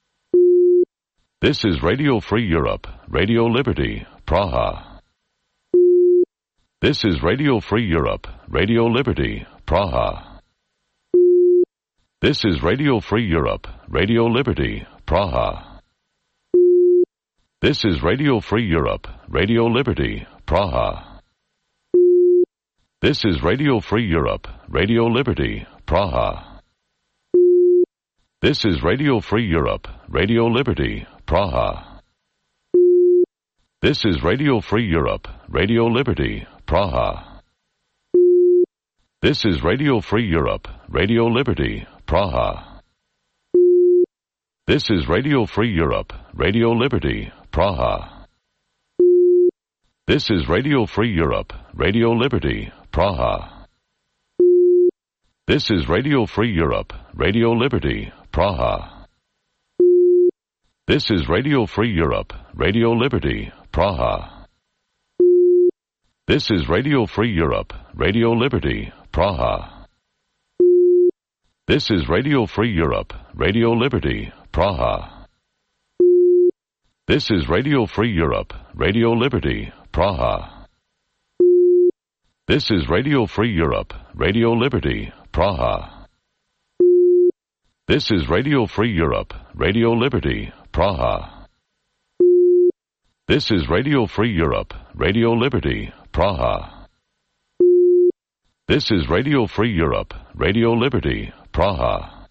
This is Radio Free Europe, Radio Liberty, Praha. This is Radio Free Europe, Radio Liberty, Praha. This is Radio Free Europe, Radio Liberty, Praha. This is Radio Free Europe, Radio Liberty, Praha. This is Radio Free Europe, Radio Liberty, Praha. This is Radio Free Europe, Radio Liberty, Praha. This is Radio Free Europe, Radio Liberty, Praha. This is Radio Free Europe, Radio Liberty, Praha. This is Radio Free Europe, Radio Liberty, Praha. This is Radio Free Europe, Radio Liberty, Praha. This is Radio Free Europe, Radio Liberty, Praha. This is Radio Free Europe, Radio Liberty, Praha. This is Radio Free Europe, Radio Liberty, Praha. This is Radio Free Europe, Radio Liberty, Praha. This is Radio Free Europe, Radio Liberty, Praha. This is Radio Free Europe, Radio Liberty, Praha. This is Radio Free Europe, Radio Liberty, Praha. This is Radio Free Europe, Radio Liberty, Praha. This is Radio Free Europe, Radio Liberty, Praha.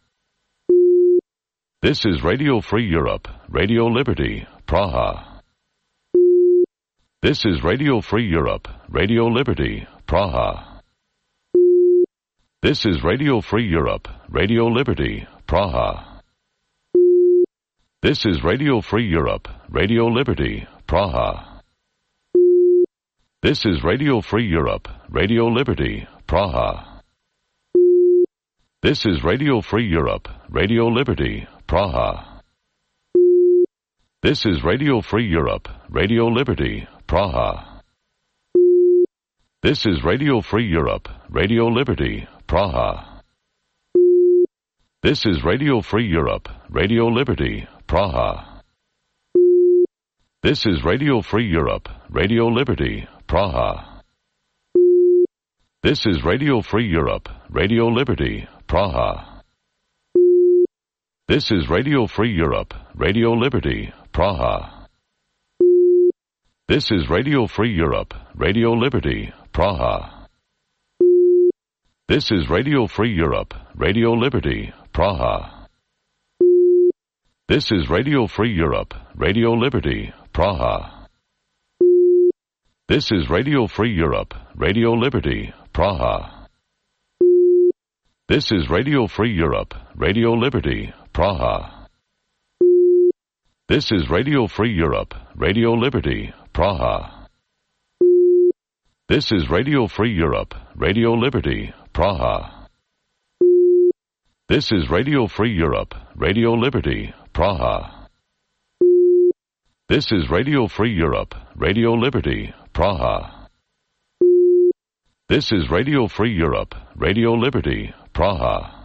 This is Radio Free Europe, Radio Liberty, Praha. This is Radio Free Europe, Radio Liberty, Praha. This is Radio Free Europe, Radio Liberty, Praha. This is Radio Free Europe, Radio Liberty, Praha. This is Radio Free Europe, Radio Liberty, Praha. This is Radio Free Europe, Radio Liberty, Praha. This is Radio Free Europe, Radio Liberty, Praha. This is Radio Free Europe, Radio Liberty, Praha. This is Radio Free Europe, Radio Liberty, Praha. This is Radio Free Europe, Radio Liberty, Praha. This is Radio Free Europe, Radio Liberty, Praha. This is Radio Free Europe, Radio Liberty, Praha. This is Radio Free Europe, Radio Liberty, Praha. This is Radio Free Europe, Radio Liberty, Praha. This is Radio Free Europe, Radio Liberty, Praha. This is Radio Free Europe, Radio Liberty, Praha. This is Radio Free Europe, Radio Liberty, Praha. This is Radio Free Europe, Radio Liberty, Praha. This is Radio Free Europe, Radio Liberty, Praha. This is Radio Free Europe, Radio Liberty, Praha. This is Radio Free Europe, Radio Liberty, Praha. This is Radio Free Europe, Radio Liberty, Praha.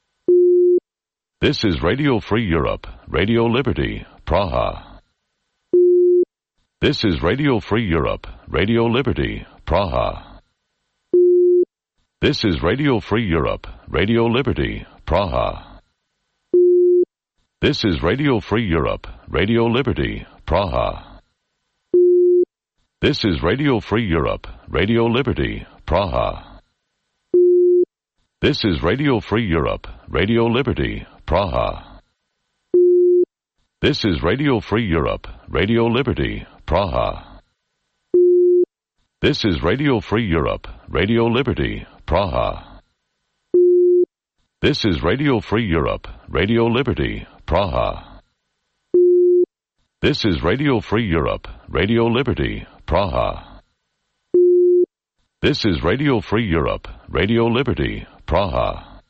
This is Radio Free Europe, Radio Liberty, Praha. This is Radio Free Europe, Radio Liberty, Praha. This is Radio Free Europe, Radio Liberty, Praha. This is Radio Free Europe, Radio Liberty, Praha. This is Radio Free Europe, Radio Liberty, Praha. This is Radio Free Europe, Radio Liberty, Praha. This is Radio Free Europe, Radio Liberty, Praha. This is Radio Free Europe, Radio Liberty, Praha. This is Radio Free Europe, Radio Liberty, Praha. This is Radio Free Europe, Radio Liberty, Praha. This is Radio Free Europe, Radio Liberty, Praha.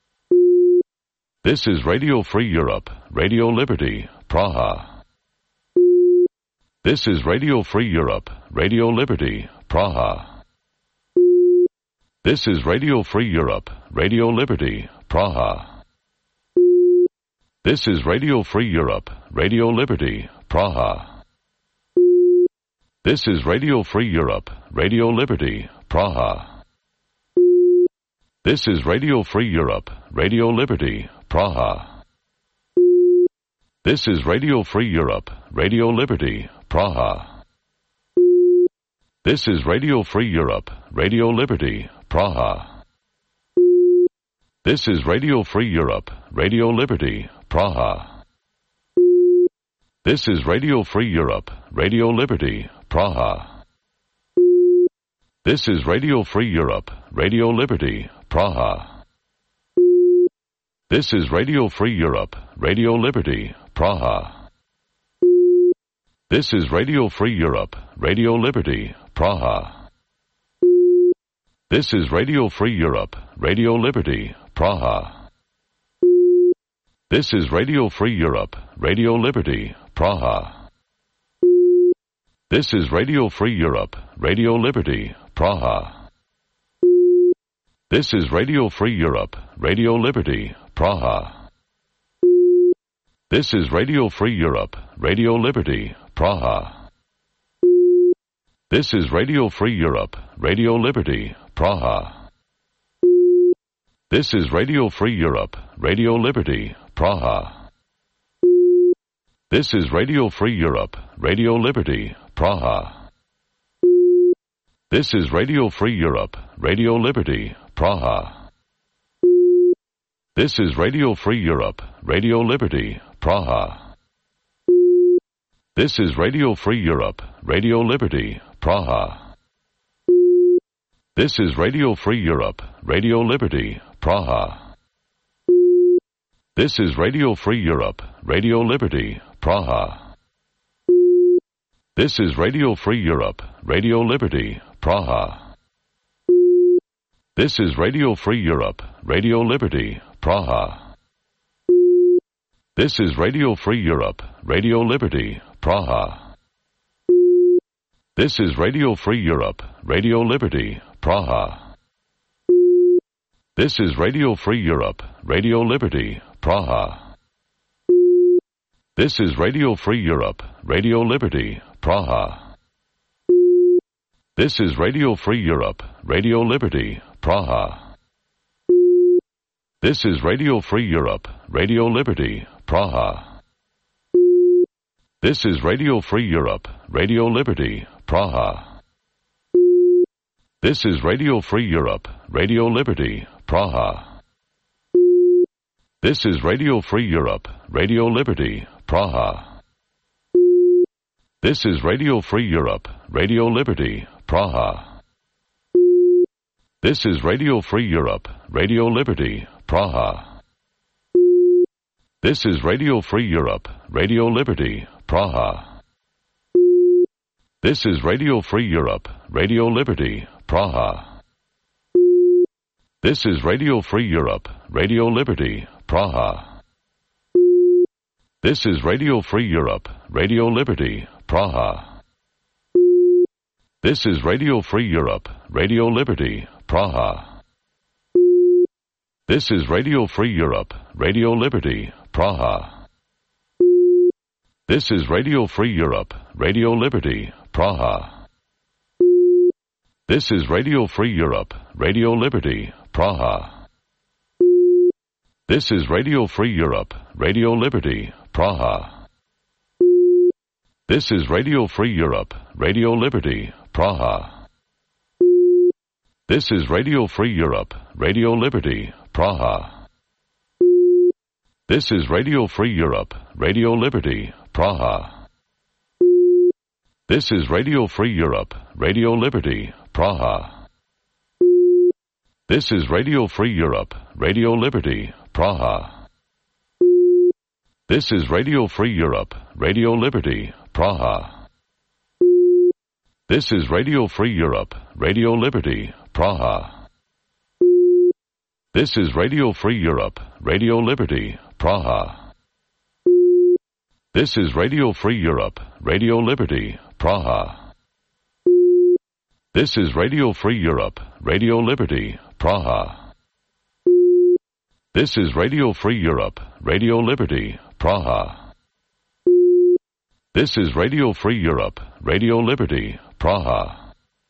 This is Radio Free Europe, Radio Liberty, Praha. This is Radio Free Europe, Radio Liberty, Praha. This is Radio Free Europe, Radio Liberty, Praha. This is Radio Free Europe, Radio Liberty, Praha. This is Radio Free Europe, Radio Liberty, Praha. This is Radio Free Europe, Radio Liberty, Praha. This is Radio Free Europe, Radio Liberty, Praha. This is Radio Free Europe, Radio Liberty, Praha. This is Radio Free Europe, Radio Liberty, Praha. This is Radio Free Europe, Radio Liberty, Praha. This is Radio Free Europe, Radio Liberty, Praha. This is Radio Free Europe, Radio Liberty, Praha. This is Radio Free Europe, Radio Liberty, Praha. This is Radio Free Europe, Radio Liberty, Praha. This is Radio Free Europe, Radio Liberty, Praha. This is Radio Free Europe, Radio Liberty, Praha. This is Radio Free Europe, Radio Liberty, Praha. This is Radio Free Europe, Radio Liberty, Praha. This is Radio Free Europe, Radio Liberty, Praha. This is Radio Free Europe, Radio Liberty, Praha. This is Radio Free Europe, Radio Liberty, Praha. This is Radio Free Europe, Radio Liberty, Praha. This is Radio Free Europe, Radio Liberty, Praha. This is Radio Free Europe, Radio Liberty, Praha. This is Radio Free Europe, Radio Liberty, Praha. This is Radio Free Europe, Radio Liberty, Praha. This is Radio Free Europe, Radio Liberty, Praha. This is Radio Free Europe, Radio Liberty, Praha. This is Radio Free Europe, Radio Liberty, Praha. This is Radio Free Europe, Radio Liberty, Praha. This is Radio Free Europe, Radio Liberty, Praha. This is Radio Free Europe, Radio Liberty, Praha. This is Radio Free Europe, Radio Liberty, Praha. This is Radio Free Europe, Radio Liberty, Praha. This is Radio Free Europe, Radio Liberty, Praha. This is Radio Free Europe, Radio Liberty, Praha. This is Radio Free Europe, Radio Liberty, Praha. This is Radio Free Europe, Radio Liberty, Praha. This is Radio Free Europe, Radio Liberty, Praha. This is Radio Free Europe, Radio Liberty, Praha. This is Radio Free Europe, Radio Liberty, Praha. This is Radio Free Europe, Radio Liberty, Praha. This is Radio Free Europe, Radio Liberty, Praha. This is Radio Free Europe, Radio Liberty, Praha. This is Radio Free Europe, Radio Liberty, Praha. This is Radio Free Europe, Radio Liberty, Praha. This is Radio Free Europe, Radio Liberty, Praha. This is Radio Free Europe, Radio Liberty, Praha. This is Radio Free Europe, Radio Liberty, Praha. This is Radio Free Europe, Radio Liberty, Praha. This is Radio Free Europe, Radio Liberty, Praha. This is Radio Free Europe, Radio Liberty, Praha. This is Radio Free Europe, Radio Liberty, Praha. This is Radio Free Europe, Radio Liberty, Praha. This is Radio Free Europe, Radio Liberty, Praha. This is Radio Free Europe, Radio Liberty, Praha. This is Radio Free Europe, Radio Liberty, Praha. This is Radio Free Europe, Radio Liberty, Praha. This is Radio Free Europe, Radio Liberty, Praha. This is Radio Free Europe, Radio Liberty, Praha.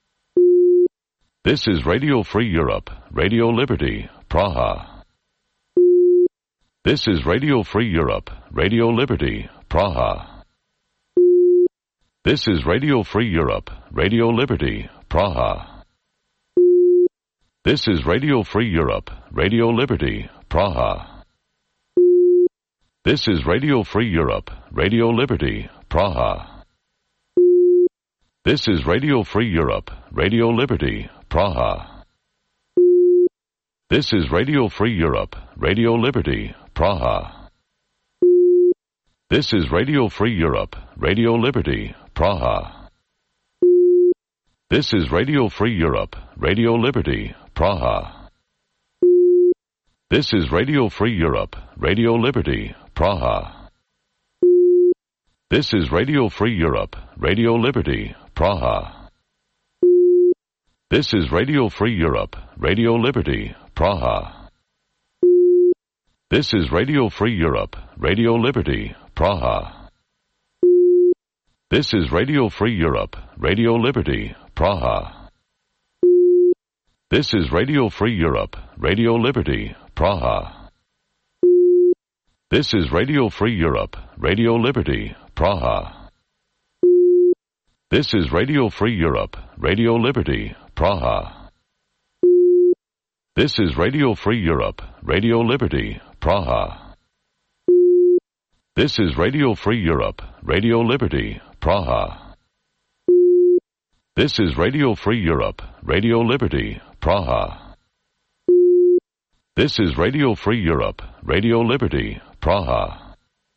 This is Radio Free Europe, Radio Liberty, Praha. This is Radio Free Europe, Radio Liberty, Praha. This is Radio Free Europe, Radio Liberty, Praha. This is Radio Free Europe, Radio Liberty, Praha. This is Radio Free Europe, Radio Liberty, Praha. This is Radio Free Europe, Radio Liberty, Praha. This is Radio Free Europe, Radio Liberty, Praha. This is Radio Free Europe, Radio Liberty, Praha. This is Radio Free Europe, Radio Liberty, Praha. This is Radio Free Europe, Radio Liberty, Praha. This is Radio Free Europe, Radio Liberty, Praha. This is Radio Free Europe, Radio Liberty, Praha. This is Radio Free Europe, Radio Liberty, Praha. This is Radio Free Europe, Radio Liberty, Praha. This is Radio Free Europe, Radio Liberty, Praha. This is Radio Free Europe, Radio Liberty, Praha. This is Radio Free Europe, Radio Liberty, Praha. This is Radio Free Europe, Radio Liberty, Praha. This is Radio Free Europe, Radio Liberty, Praha. This is Radio Free Europe, Radio Liberty, Praha. This is Radio Free Europe, Radio Liberty, Praha.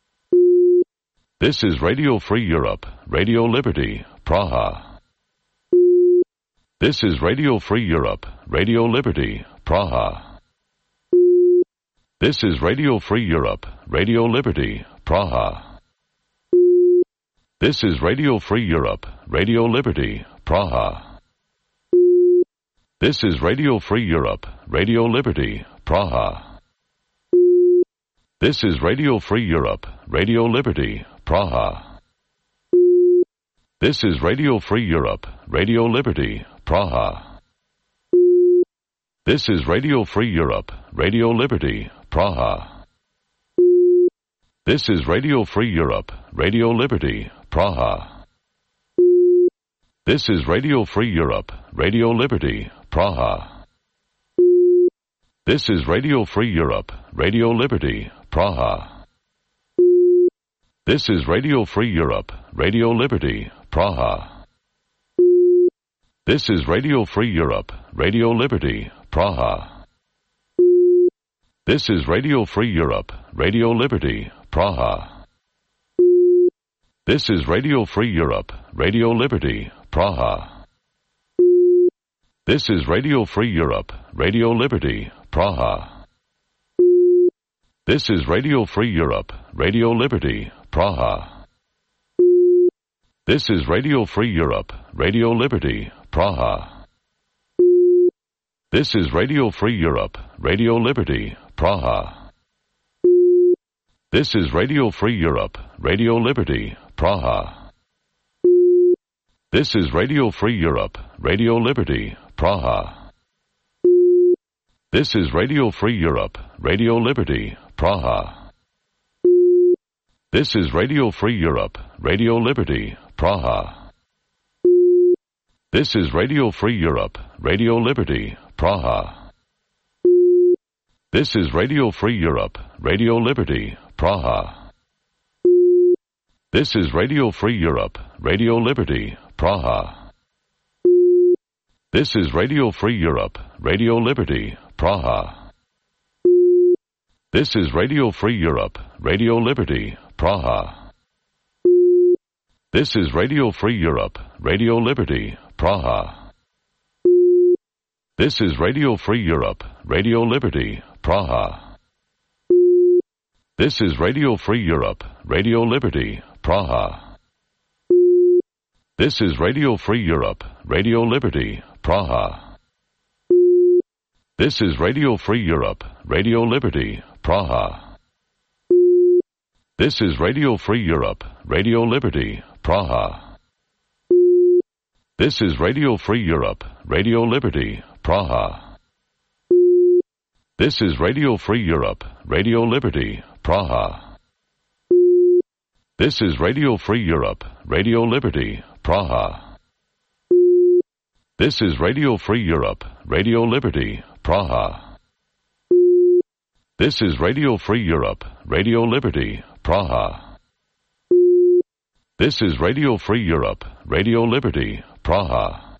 This is Radio Free Europe, Radio Liberty, Praha. This is Radio Free Europe, Radio Liberty, Praha. This is Radio Free Europe, Radio Liberty, Praha. This is Radio Free Europe, Radio Liberty, Praha. This is Radio Free Europe, Radio Liberty, Praha. This is Radio Free Europe, Radio Liberty, Praha. This is Radio Free Europe, Radio Liberty, Praha. This is Radio Free Europe, Radio Liberty, Praha. This is Radio Free Europe, Radio Liberty, Praha. This is Radio Free Europe, Radio Liberty, Praha. This is Radio Free Europe, Radio Liberty, Praha. This is Radio Free Europe, Radio Liberty, Praha. This is Radio Free Europe, Radio Liberty, Praha. This is Radio Free Europe, Radio Liberty, Praha. This is Radio Free Europe, Radio Liberty, Praha. This is Radio Free Europe, Radio Liberty, Praha. This is Radio Free Europe, Radio Liberty, Praha. This is Radio Free Europe, Radio Liberty, Praha. This is Radio Free Europe, Radio Liberty, Praha. This is Radio Free Europe, Radio Liberty, Praha. This is Radio Free Europe, Radio Liberty, Praha. This is Radio Free Europe, Radio Liberty, Praha. This is Radio Free Europe, Radio Liberty, Praha. This is Radio Free Europe, Radio Liberty, Praha. This is Radio Free Europe, Radio Liberty, Praha. This is Radio Free Europe, Radio Liberty, Praha. This is Radio Free Europe, Radio Liberty, Praha. This is Radio Free Europe, Radio Liberty, Praha. This is Radio Free Europe, Radio Liberty, Praha. This is Radio Free Europe, Radio Liberty, Praha. This is Radio Free Europe, Radio Liberty, Praha. This is Radio Free Europe, Radio Liberty, Praha. This is Radio Free Europe, Radio Liberty, Praha. This is Radio Free Europe, Radio Liberty, Praha. This is Radio Free Europe, Radio Liberty, Praha. This is Radio Free Europe, Radio Liberty, Praha. This is Radio Free Europe, Radio Liberty, Praha. This is Radio Free Europe, Radio Liberty, Praha. This is Radio Free Europe, Radio Liberty, Praha. This is Radio Free Europe, Radio Liberty, Praha.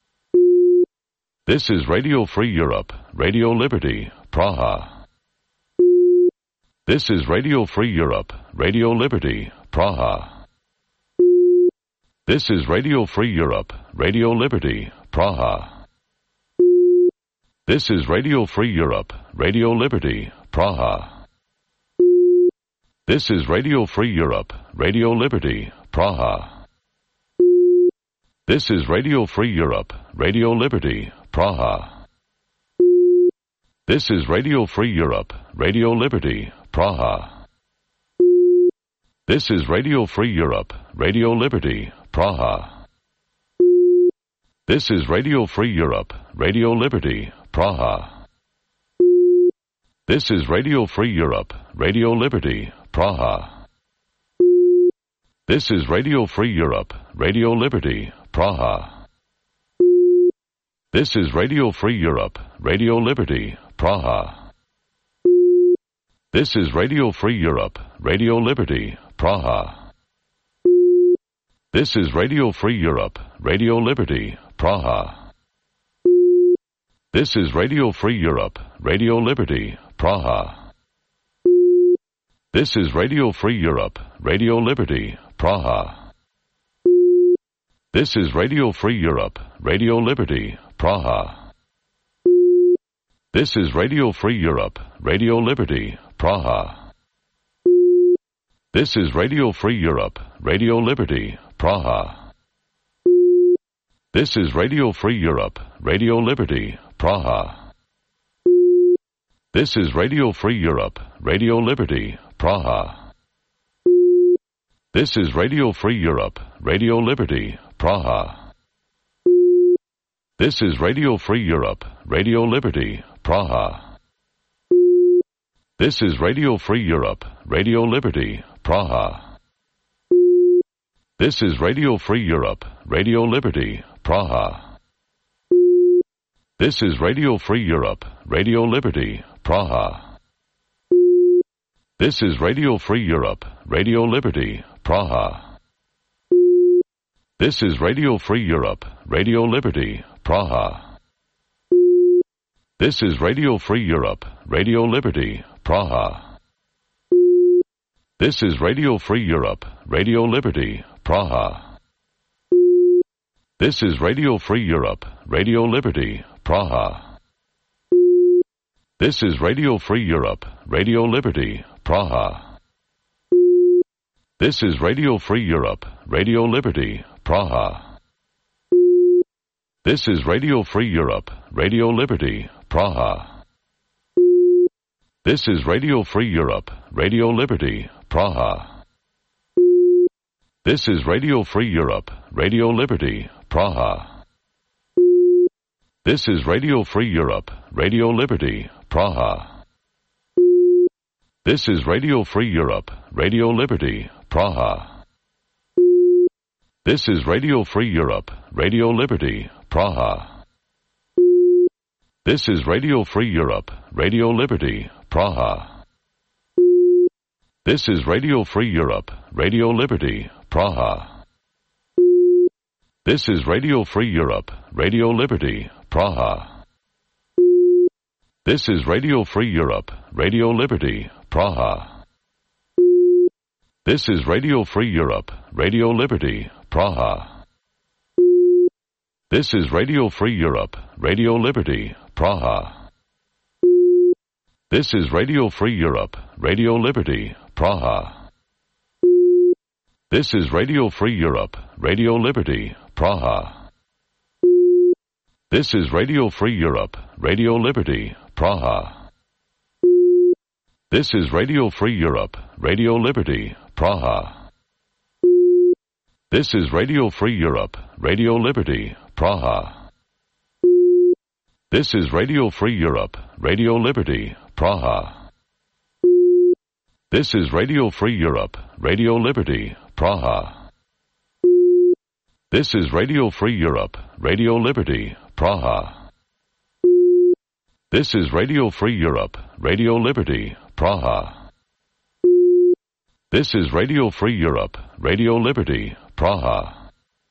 This is Radio Free Europe, Radio Liberty, Praha. This is Radio Free Europe, Radio Liberty, Praha. This is Radio Free Europe, Radio Liberty, Praha. This is Radio Free Europe, Radio Liberty, Praha. This is Radio Free Europe, Radio Liberty, Praha. This is Radio Free Europe, Radio Liberty, Praha. This is Radio Free Europe, Radio Liberty, Praha. This is Radio Free Europe, Radio Liberty, Praha. This is Radio Free Europe, Radio Liberty, Praha. This is Radio Free Europe, Radio Liberty, Praha. This is Radio Free Europe, Radio Liberty, Praha. This is Radio Free Europe, Radio Liberty, Praha. This is Radio Free Europe, Radio Liberty, Praha. This is Radio Free Europe, Radio Liberty, Praha. This is Radio Free Europe, Radio Liberty, Praha. This is Radio Free Europe, Radio Liberty, Praha. This is Radio Free Europe, Radio Liberty, Praha. This is Radio Free Europe, Radio Liberty, Praha. This is Radio Free Europe, Radio Liberty, Praha. This is Radio Free Europe, Radio Liberty, Praha. This is Radio Free Europe, Radio Liberty, Praha. This is Radio Free Europe, Radio Liberty, Praha. This is Radio Free Europe, Radio Liberty, Praha. This is Radio Free Europe, Radio Liberty, Praha. This is Radio Free Europe, Radio Liberty, Praha. This is Radio Free Europe, Radio Liberty, Praha. This is Radio Free Europe, Radio Liberty, Praha. This is Radio Free Europe, Radio Liberty, Praha. This is Radio Free Europe, Radio Liberty, Praha. This is Radio Free Europe, Radio Liberty, Praha. This is Radio Free Europe, Radio Liberty, Praha. This is Radio Free Europe, Radio Liberty, Praha. This is Radio Free Europe, Radio Liberty, Praha. This is Radio Free Europe, Radio Liberty, Praha. This is Radio Free Europe, Radio Liberty, Praha. This is Radio Free Europe, Radio Liberty, Praha. This is Radio Free Europe, Radio Liberty, Praha. This is Radio Free Europe, Radio Liberty, Praha. This is Radio Free Europe, Radio Liberty, Praha. This is Radio Free Europe, Radio Liberty, Praha. This is Radio Free Europe, Radio Liberty, Praha. This is Radio Free Europe, Radio Liberty, Praha. This is Radio Free Europe, Radio Liberty, Praha. This is Radio Free Europe, Radio Liberty, Praha. This is Radio Free Europe, Radio Liberty, Praha. This is Radio Free Europe, Radio Liberty, Praha. This is Radio Free Europe, Radio Liberty, Praha. This is Radio Free Europe, Radio Liberty, Praha. This is Radio Free Europe, Radio Liberty, Praha. This is Radio Free Europe, Radio Liberty, Praha. This is Radio Free Europe, Radio Liberty, Praha. This is Radio Free Europe, Radio Liberty, Praha. This is Radio Free Europe, Radio Liberty, Praha. This is Radio Free Europe, Radio Liberty, Praha. This is Radio Free Europe, Radio Liberty, Praha.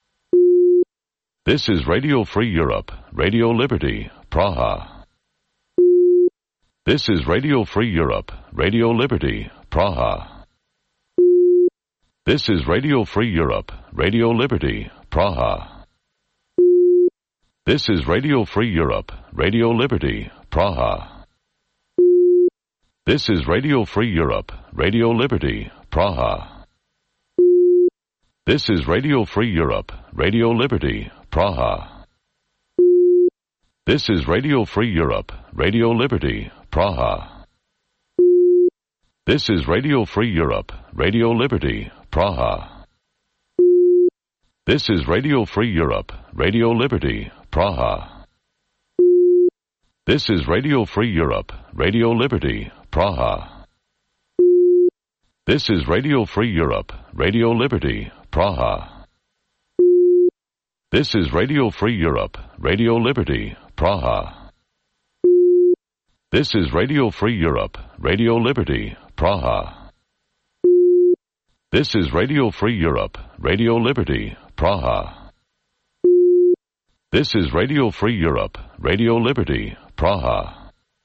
This is Radio Free Europe, Radio Liberty, Praha. This is Radio Free Europe, Radio Liberty, Praha. This is Radio Free Europe, Radio Liberty, Praha. This is Radio Free Europe, Radio Liberty, Praha. This is Radio Free Europe, Radio Liberty, Praha. This is Radio Free Europe, Radio Liberty, Praha. This is Radio Free Europe, Radio Liberty, Praha. This is Radio Free Europe, Radio Liberty, Praha. This is Radio Free Europe, Radio Liberty, Praha. This is Radio Free Europe, Radio Liberty, Praha. This is Radio Free Europe, Radio Liberty, Praha. This is Radio Free Europe, Radio Liberty, Praha. This is Radio Free Europe, Radio Liberty, Praha. This is Radio Free Europe, Radio Liberty, Praha. This is Radio Free Europe, Radio Liberty, Praha.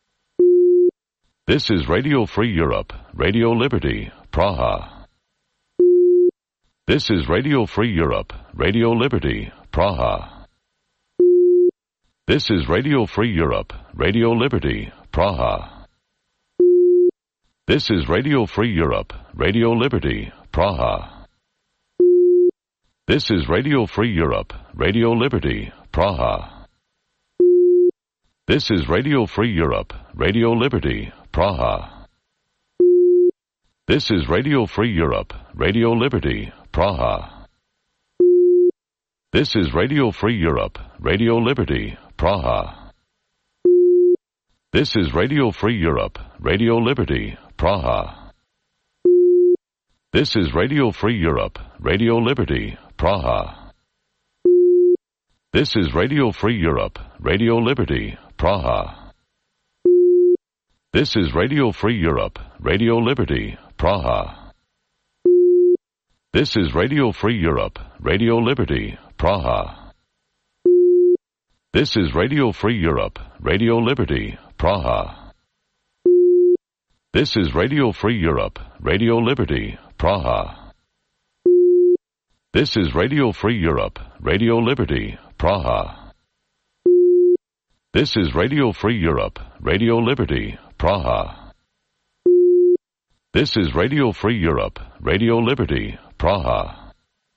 This is Radio Free Europe, Radio Liberty, Praha. This is Radio Free Europe, Radio Liberty, Praha. This is Radio Free Europe, Radio Liberty, Praha. This is Radio Free Europe, Radio Liberty, Praha. This is Radio Free Europe, Radio Liberty, Praha. This is Radio Free Europe, Radio Liberty, Praha. This is Radio Free Europe, Radio Liberty, Praha. This is Radio Free Europe, Radio Liberty, Praha. This is Radio Free Europe, Radio Liberty, Praha. This is Radio Free Europe, Radio Liberty, Praha. This is Radio Free Europe, Radio Liberty, Praha. This is Radio Free Europe, Radio Liberty, Praha. This is Radio Free Europe, Radio Liberty, Praha. This is Radio Free Europe, Radio Liberty, Praha. This is Radio Free Europe, Radio Liberty, Praha. This is Radio Free Europe, Radio Liberty, Praha. This is Radio Free Europe, Radio Liberty, Praha. This is Radio Free Europe, Radio Liberty, Praha.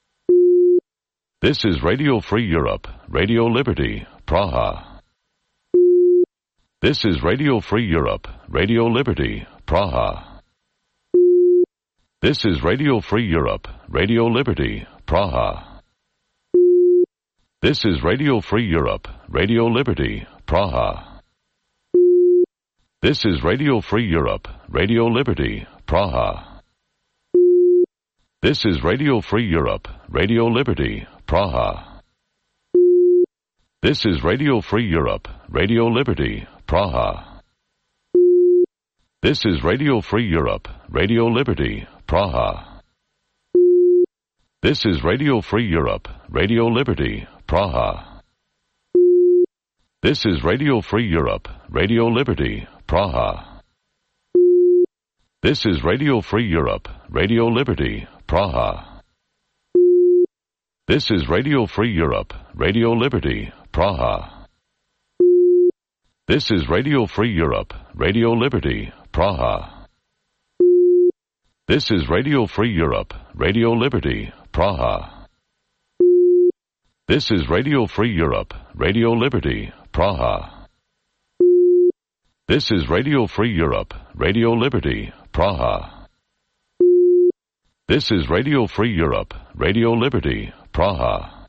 This is Radio Free Europe, Radio Liberty, Praha. This is Radio Free Europe, Radio Liberty, Praha. This is Radio Free Europe, Radio Liberty, Praha. This is Radio Free Europe, Radio Liberty, Praha. This is Radio Free Europe, Radio Liberty, Praha. This is Radio Free Europe, Radio Liberty, Praha. This is Radio Free Europe, Radio Liberty, Praha. This is Radio Free Europe, Radio Liberty, Praha. This is Radio Free Europe, Radio Liberty, Praha. This is Radio Free Europe, Radio Liberty, Praha. This is Radio Free Europe, Radio Liberty, Praha. This is Radio Free Europe, Radio Liberty, Praha. This is Radio Free Europe, Radio Liberty, Praha. This is Radio Free Europe, Radio Liberty, Praha. This is Radio Free Europe, Radio Liberty, Praha. This is Radio Free Europe, Radio Liberty, Praha. This is Radio Free Europe, Radio Liberty, Praha.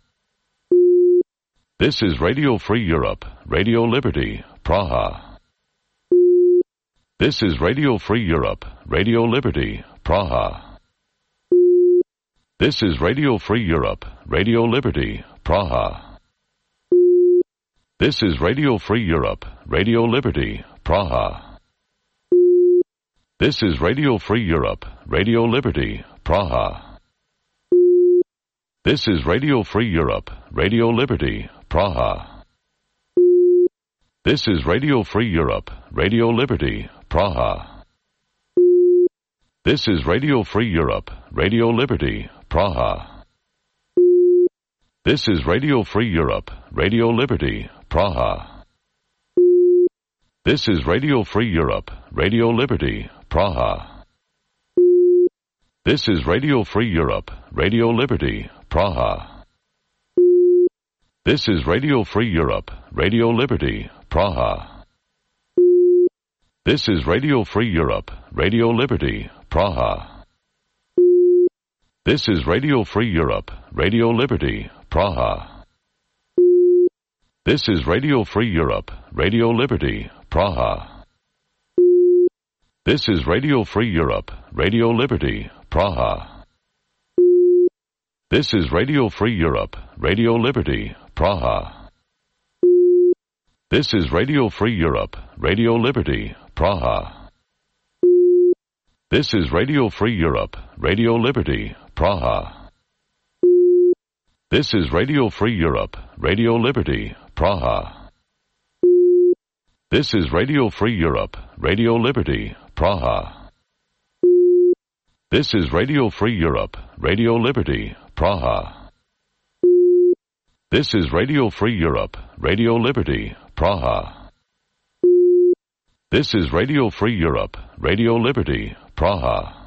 This is Radio Free Europe, Radio Liberty, Praha. This is Radio Free Europe, Radio Liberty, Praha. This is Radio Free Europe, Radio Liberty, Praha. This is Radio Free Europe, Radio Liberty, Praha. This is Radio Free Europe, Radio Liberty, Praha. This is Radio Free Europe, Radio Liberty, Praha. This is Radio Free Europe, Radio Liberty, Praha. This is Radio Free Europe, Radio Liberty, Praha. This is Radio Free Europe, Radio Liberty, Praha. This is Radio Free Europe, Radio Liberty, Praha. This is Radio Free Europe, Radio Liberty, Praha. This is Radio Free Europe, Radio Liberty, Praha. This is Radio Free Europe, Radio Liberty, Praha. This is Radio Free Europe, Radio Liberty, Praha. This is Radio Free Europe, Radio Liberty, Praha. This is Radio Free Europe, Radio Liberty, Praha. This is Radio Free Europe, Radio Liberty, Praha. This is Radio Free Europe, Radio Liberty, Praha. This is Radio Free Europe, Radio Liberty, Praha. This is Radio Free Europe, Radio Liberty, Praha. This is Radio Free Europe, Radio Liberty, Praha. This is Radio Free Europe, Radio Liberty, Praha. This is Radio Free Europe, Radio Liberty, Praha. This is Radio Free Europe, Radio Liberty, Praha.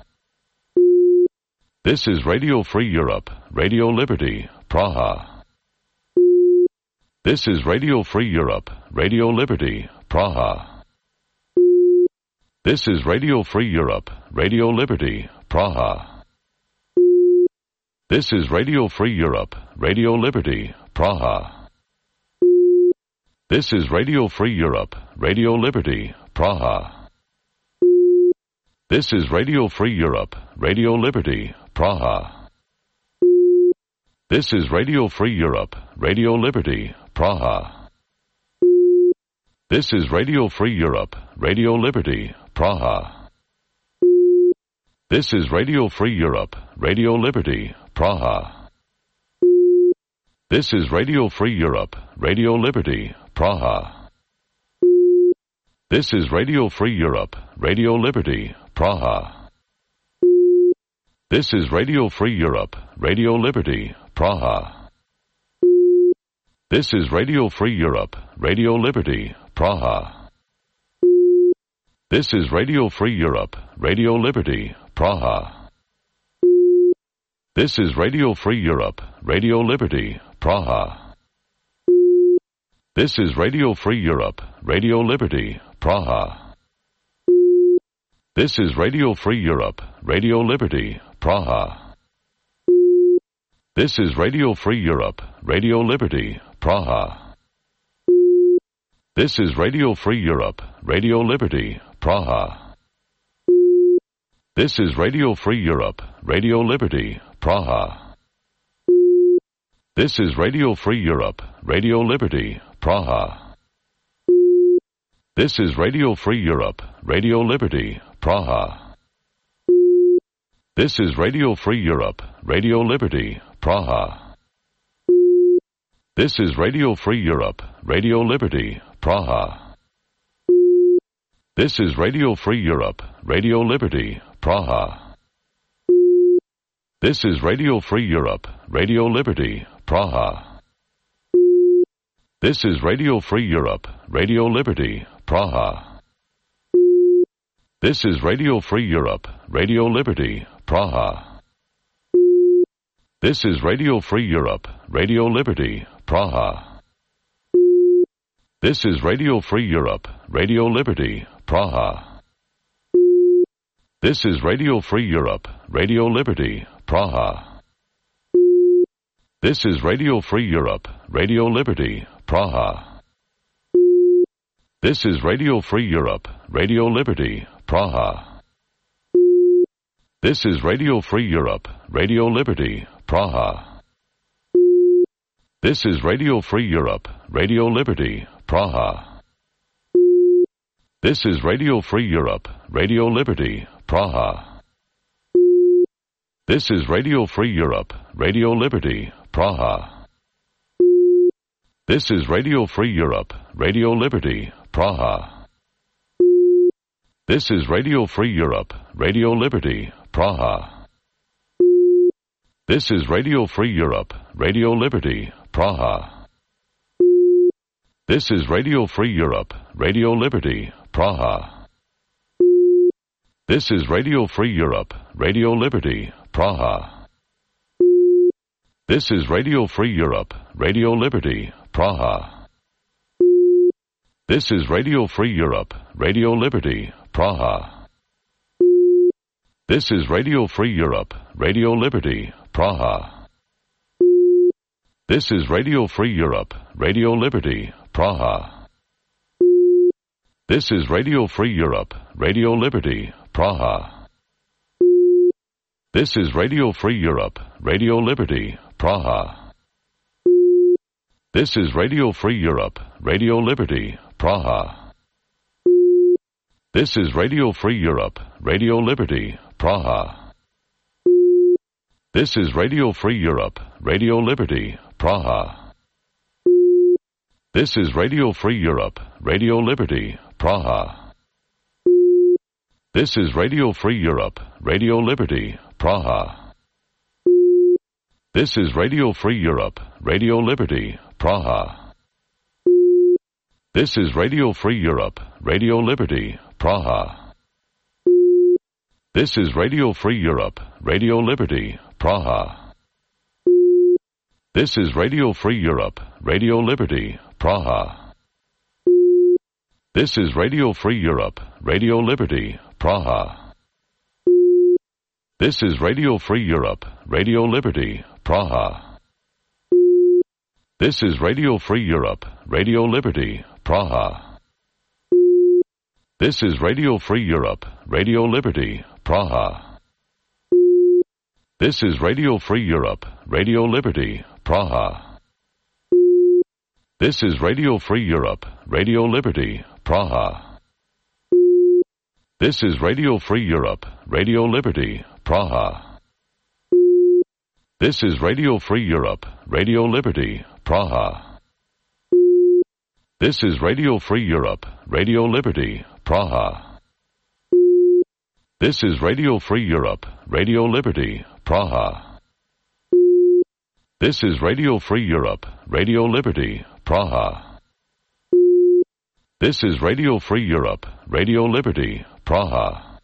This is Radio Free Europe, Radio Liberty, Praha. This is Radio Free Europe, Radio Liberty, Praha. This is Radio Free Europe, Radio Liberty, Praha. This is Radio Free Europe, Radio Liberty, Praha. This is Radio Free Europe, Radio Liberty, Praha. This is Radio Free Europe, Radio Liberty, Praha. This is Radio Free Europe, Radio Liberty, Praha. This is Radio Free Europe, Radio Liberty, Praha. This is Radio Free Europe, Radio Liberty, Praha. This is Radio Free Europe, Radio Liberty, Praha. This is Radio Free Europe, Radio Liberty, Praha. This is Radio Free Europe, Radio Liberty, Praha. This is Radio Free Europe, Radio Liberty, Praha. This is Radio Free Europe, Radio Liberty, Praha. This is Radio Free Europe, Radio Liberty, Praha. This is Radio Free Europe, Radio Liberty, Praha. This is Radio Free Europe, Radio Liberty, Praha. This is Radio Free Europe, Radio Liberty, Praha. This is Radio Free Europe, Radio Liberty, Praha. This is Radio Free Europe, Radio Liberty, Praha. This is Radio Free Europe, Radio Liberty, Praha. This is Radio Free Europe, Radio Liberty, Praha. This is Radio Free Europe, Radio Liberty, Praha. This is Radio Free Europe, Radio Liberty, Praha. This is Radio Free Europe, Radio Liberty, Praha. This is Radio Free Europe, Radio Liberty, Praha. This is Radio Free Europe, Radio Liberty, Praha. This is Radio Free Europe, Radio Liberty, Praha. This is Radio Free Europe, Radio Liberty, Praha. This is Radio Free Europe, Radio Liberty, Praha. This is Radio Free Europe, Radio Liberty, Praha. This is Radio Free Europe, Radio Liberty, Praha. This is Radio Free Europe, Radio Liberty, Praha. This is Radio Free Europe, Radio Liberty, Praha. This is Radio Free Europe, Radio Liberty, Praha. This is Radio Free Europe, Radio Liberty, Praha. This is Radio Free Europe, Radio Liberty, Praha. This is Radio Free Europe, Radio Liberty, Praha. This is Radio Free Europe, Radio Liberty, Praha. This is Radio Free Europe, Radio Liberty, Praha. This is Radio Free Europe, Radio Liberty, Praha. This is Radio Free Europe, Radio Liberty, Praha. This is Radio Free Europe, Radio Liberty, Praha. This is Radio Free Europe, Radio Liberty, Praha. This is Radio Free Europe, Radio Liberty, Praha. This is Radio Free Europe, Radio Liberty, Praha. This is Radio Free Europe, Radio Liberty, Praha. This is Radio Free Europe, Radio Liberty, Praha. This is Radio Free Europe, Radio Liberty, Praha. This is Radio Free Europe, Radio Liberty, Praha. This is Radio Free Europe, Radio Liberty, Praha. This is Radio Free Europe, Radio Liberty, Praha. This is Radio Free Europe, Radio Liberty, Praha. This is Radio Free Europe, Radio Liberty, Praha. This is Radio Free Europe, Radio Liberty, Praha. This is Radio Free Europe, Radio Liberty, Praha. This is Radio Free Europe, Radio Liberty, Praha. This is Radio Free Europe, Radio Liberty, Praha. This is Radio Free Europe, Radio Liberty, Praha. This is Radio Free Europe, Radio Liberty, Praha. This is Radio Free Europe, Radio Liberty, Praha. This is Radio Free Europe, Radio Liberty, Praha. This is Radio Free Europe, Radio Liberty, Praha. This is Radio Free Europe, Radio Liberty, Praha. This is Radio Free Europe, Radio Liberty, Praha. This is Radio Free Europe, Radio Liberty, Praha. This is Radio Free Europe, Radio Liberty, Praha. This is Radio Free Europe, Radio Liberty, Praha. This is Radio Free Europe, Radio Liberty, Praha.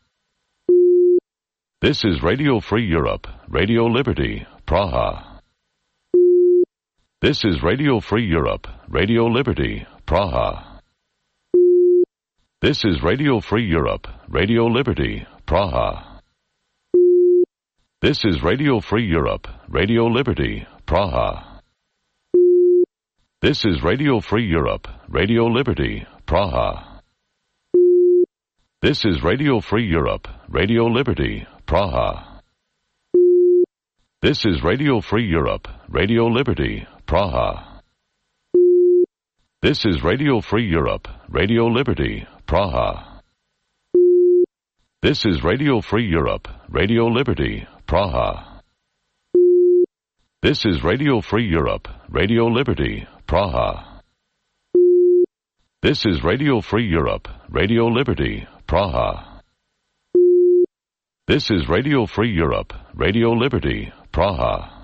This is Radio Free Europe, Radio Liberty, Praha. This is Radio Free Europe, Radio Liberty, Praha. This is Radio Free Europe, Radio Liberty, Praha. This is Radio Free Europe, Radio Liberty, Praha. This is Radio Free Europe, Radio Liberty, Praha. This is Radio Free Europe, Radio Liberty, Praha. This is Radio Free Europe, Radio Liberty, Praha. This is Radio Free Europe, Radio Liberty, Praha. This is Radio Free Europe, Radio Liberty, Praha. This is Radio Free Europe, Radio Liberty, Praha. This is Radio Free Europe, Radio Liberty, Praha. This is Radio Free Europe, Radio Liberty, Praha.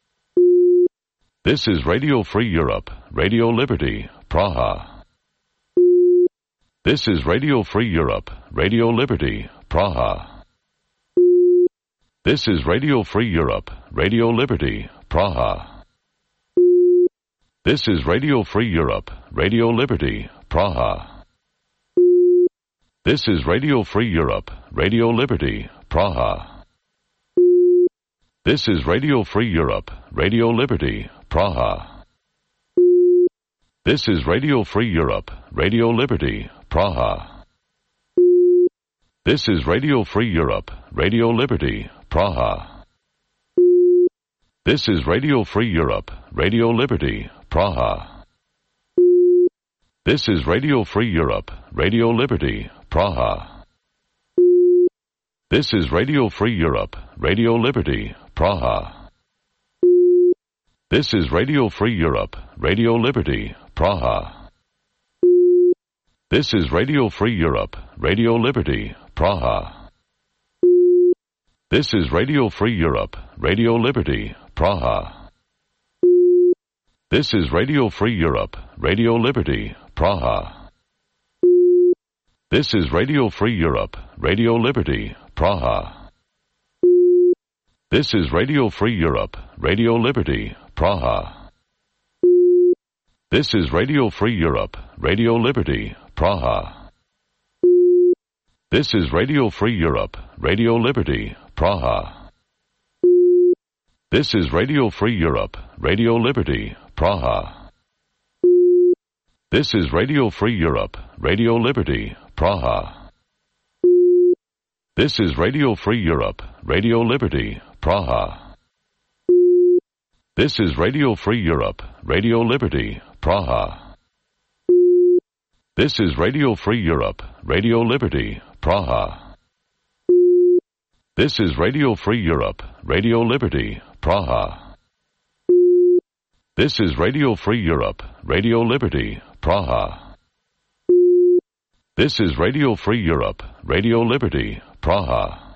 This is Radio Free Europe, Radio Liberty, Praha. This is Radio Free Europe, Radio Liberty, Praha. This is Radio Free Europe, Radio Liberty, Praha. This is Radio Free Europe, Radio Liberty, Praha. This is Radio Free Europe, Radio Liberty, Praha. This is Radio Free Europe, Radio Liberty, Praha. This is Radio Free Europe, Radio Liberty, Praha. This is Radio Free Europe, Radio Liberty, Praha. This is Radio Free Europe, Radio Liberty, Praha. This is Radio Free Europe, Radio Liberty, Praha. This is Radio Free Europe, Radio Liberty, Praha. This is Radio Free Europe, Radio Liberty, Praha. This is Radio Free Europe, Radio Liberty, Praha. This is Radio Free Europe, Radio Liberty, Praha. This is Radio Free Europe, Radio Liberty, Praha. This is Radio Free Europe, Radio Liberty, Praha. This is Radio Free Europe, Radio Liberty, Praha. This is Radio Free Europe, Radio Liberty, Praha. This is Radio Free Europe, Radio Liberty, Praha. This is Radio Free Europe, Radio Liberty, Praha. This is Radio Free Europe, Radio Liberty, Praha. This is Radio Free Europe, Radio Liberty, Praha. This is Radio Free Europe, Radio Liberty, Praha. This is Radio Free Europe, Radio Liberty, Praha. This is Radio Free Europe, Radio Liberty, Praha. This is Radio Free Europe, Radio Liberty, Praha. This is Radio Free Europe, Radio Liberty, Praha.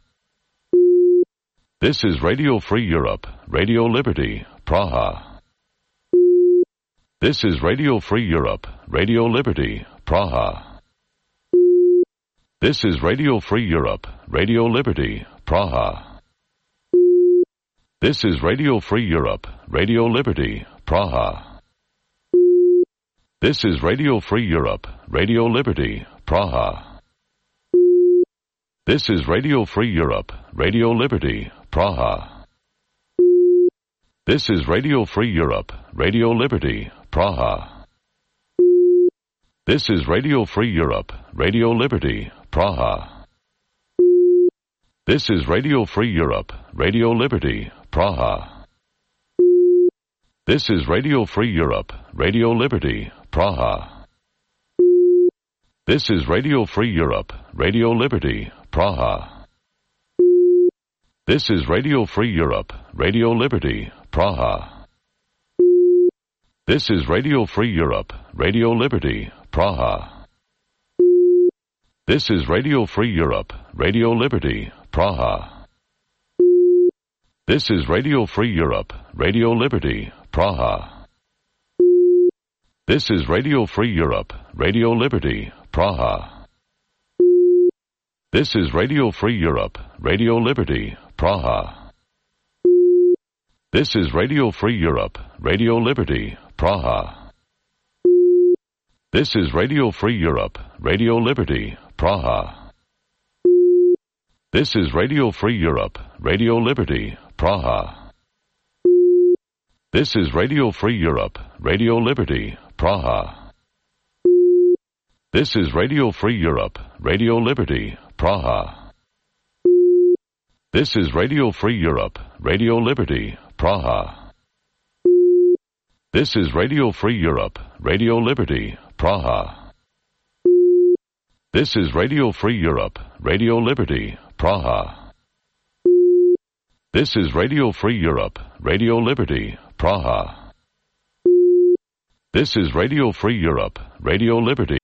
This is Radio Free Europe, Radio Liberty, Praha. This is Radio Free Europe, Radio Liberty, Praha. This is Radio Free Europe, Radio Liberty, Praha. This is Radio Free Europe, Radio Liberty, Praha. This is Radio Free Europe, Radio Liberty, Praha. This is Radio Free Europe, Radio Liberty, Praha. This is Radio Free Europe, Radio Liberty, Praha. This is Radio Free Europe, Radio Liberty, Praha. This is Radio Free Europe, Radio Liberty, Praha. This is Radio Free Europe, Radio Liberty, Praha. This is Radio Free Europe, Radio Liberty, Praha. This is Radio Free Europe, Radio Liberty, Praha. This is Radio Free Europe, Radio Liberty, Praha. This is Radio Free Europe, Radio Liberty, Praha. This is Radio Free Europe, Radio Liberty, Praha. This is Radio Free Europe, Radio Liberty, Praha. This is Radio Free Europe, Radio Liberty, Praha. This is Radio Free Europe, Radio Liberty, Praha. This is Radio Free Europe, Radio Liberty, Praha. This is Radio Free Europe, Radio Liberty, Praha. This is Radio Free Europe, Radio Liberty, Praha. This is Radio Free Europe, Radio Liberty, Praha. This is Radio Free Europe, Radio Liberty, Praha. This is Radio Free Europe, Radio Liberty, Praha. This is Radio Free Europe, Radio Liberty, Praha. This is Radio Free Europe, Radio Liberty, Praha. This is Radio Free Europe, Radio Liberty,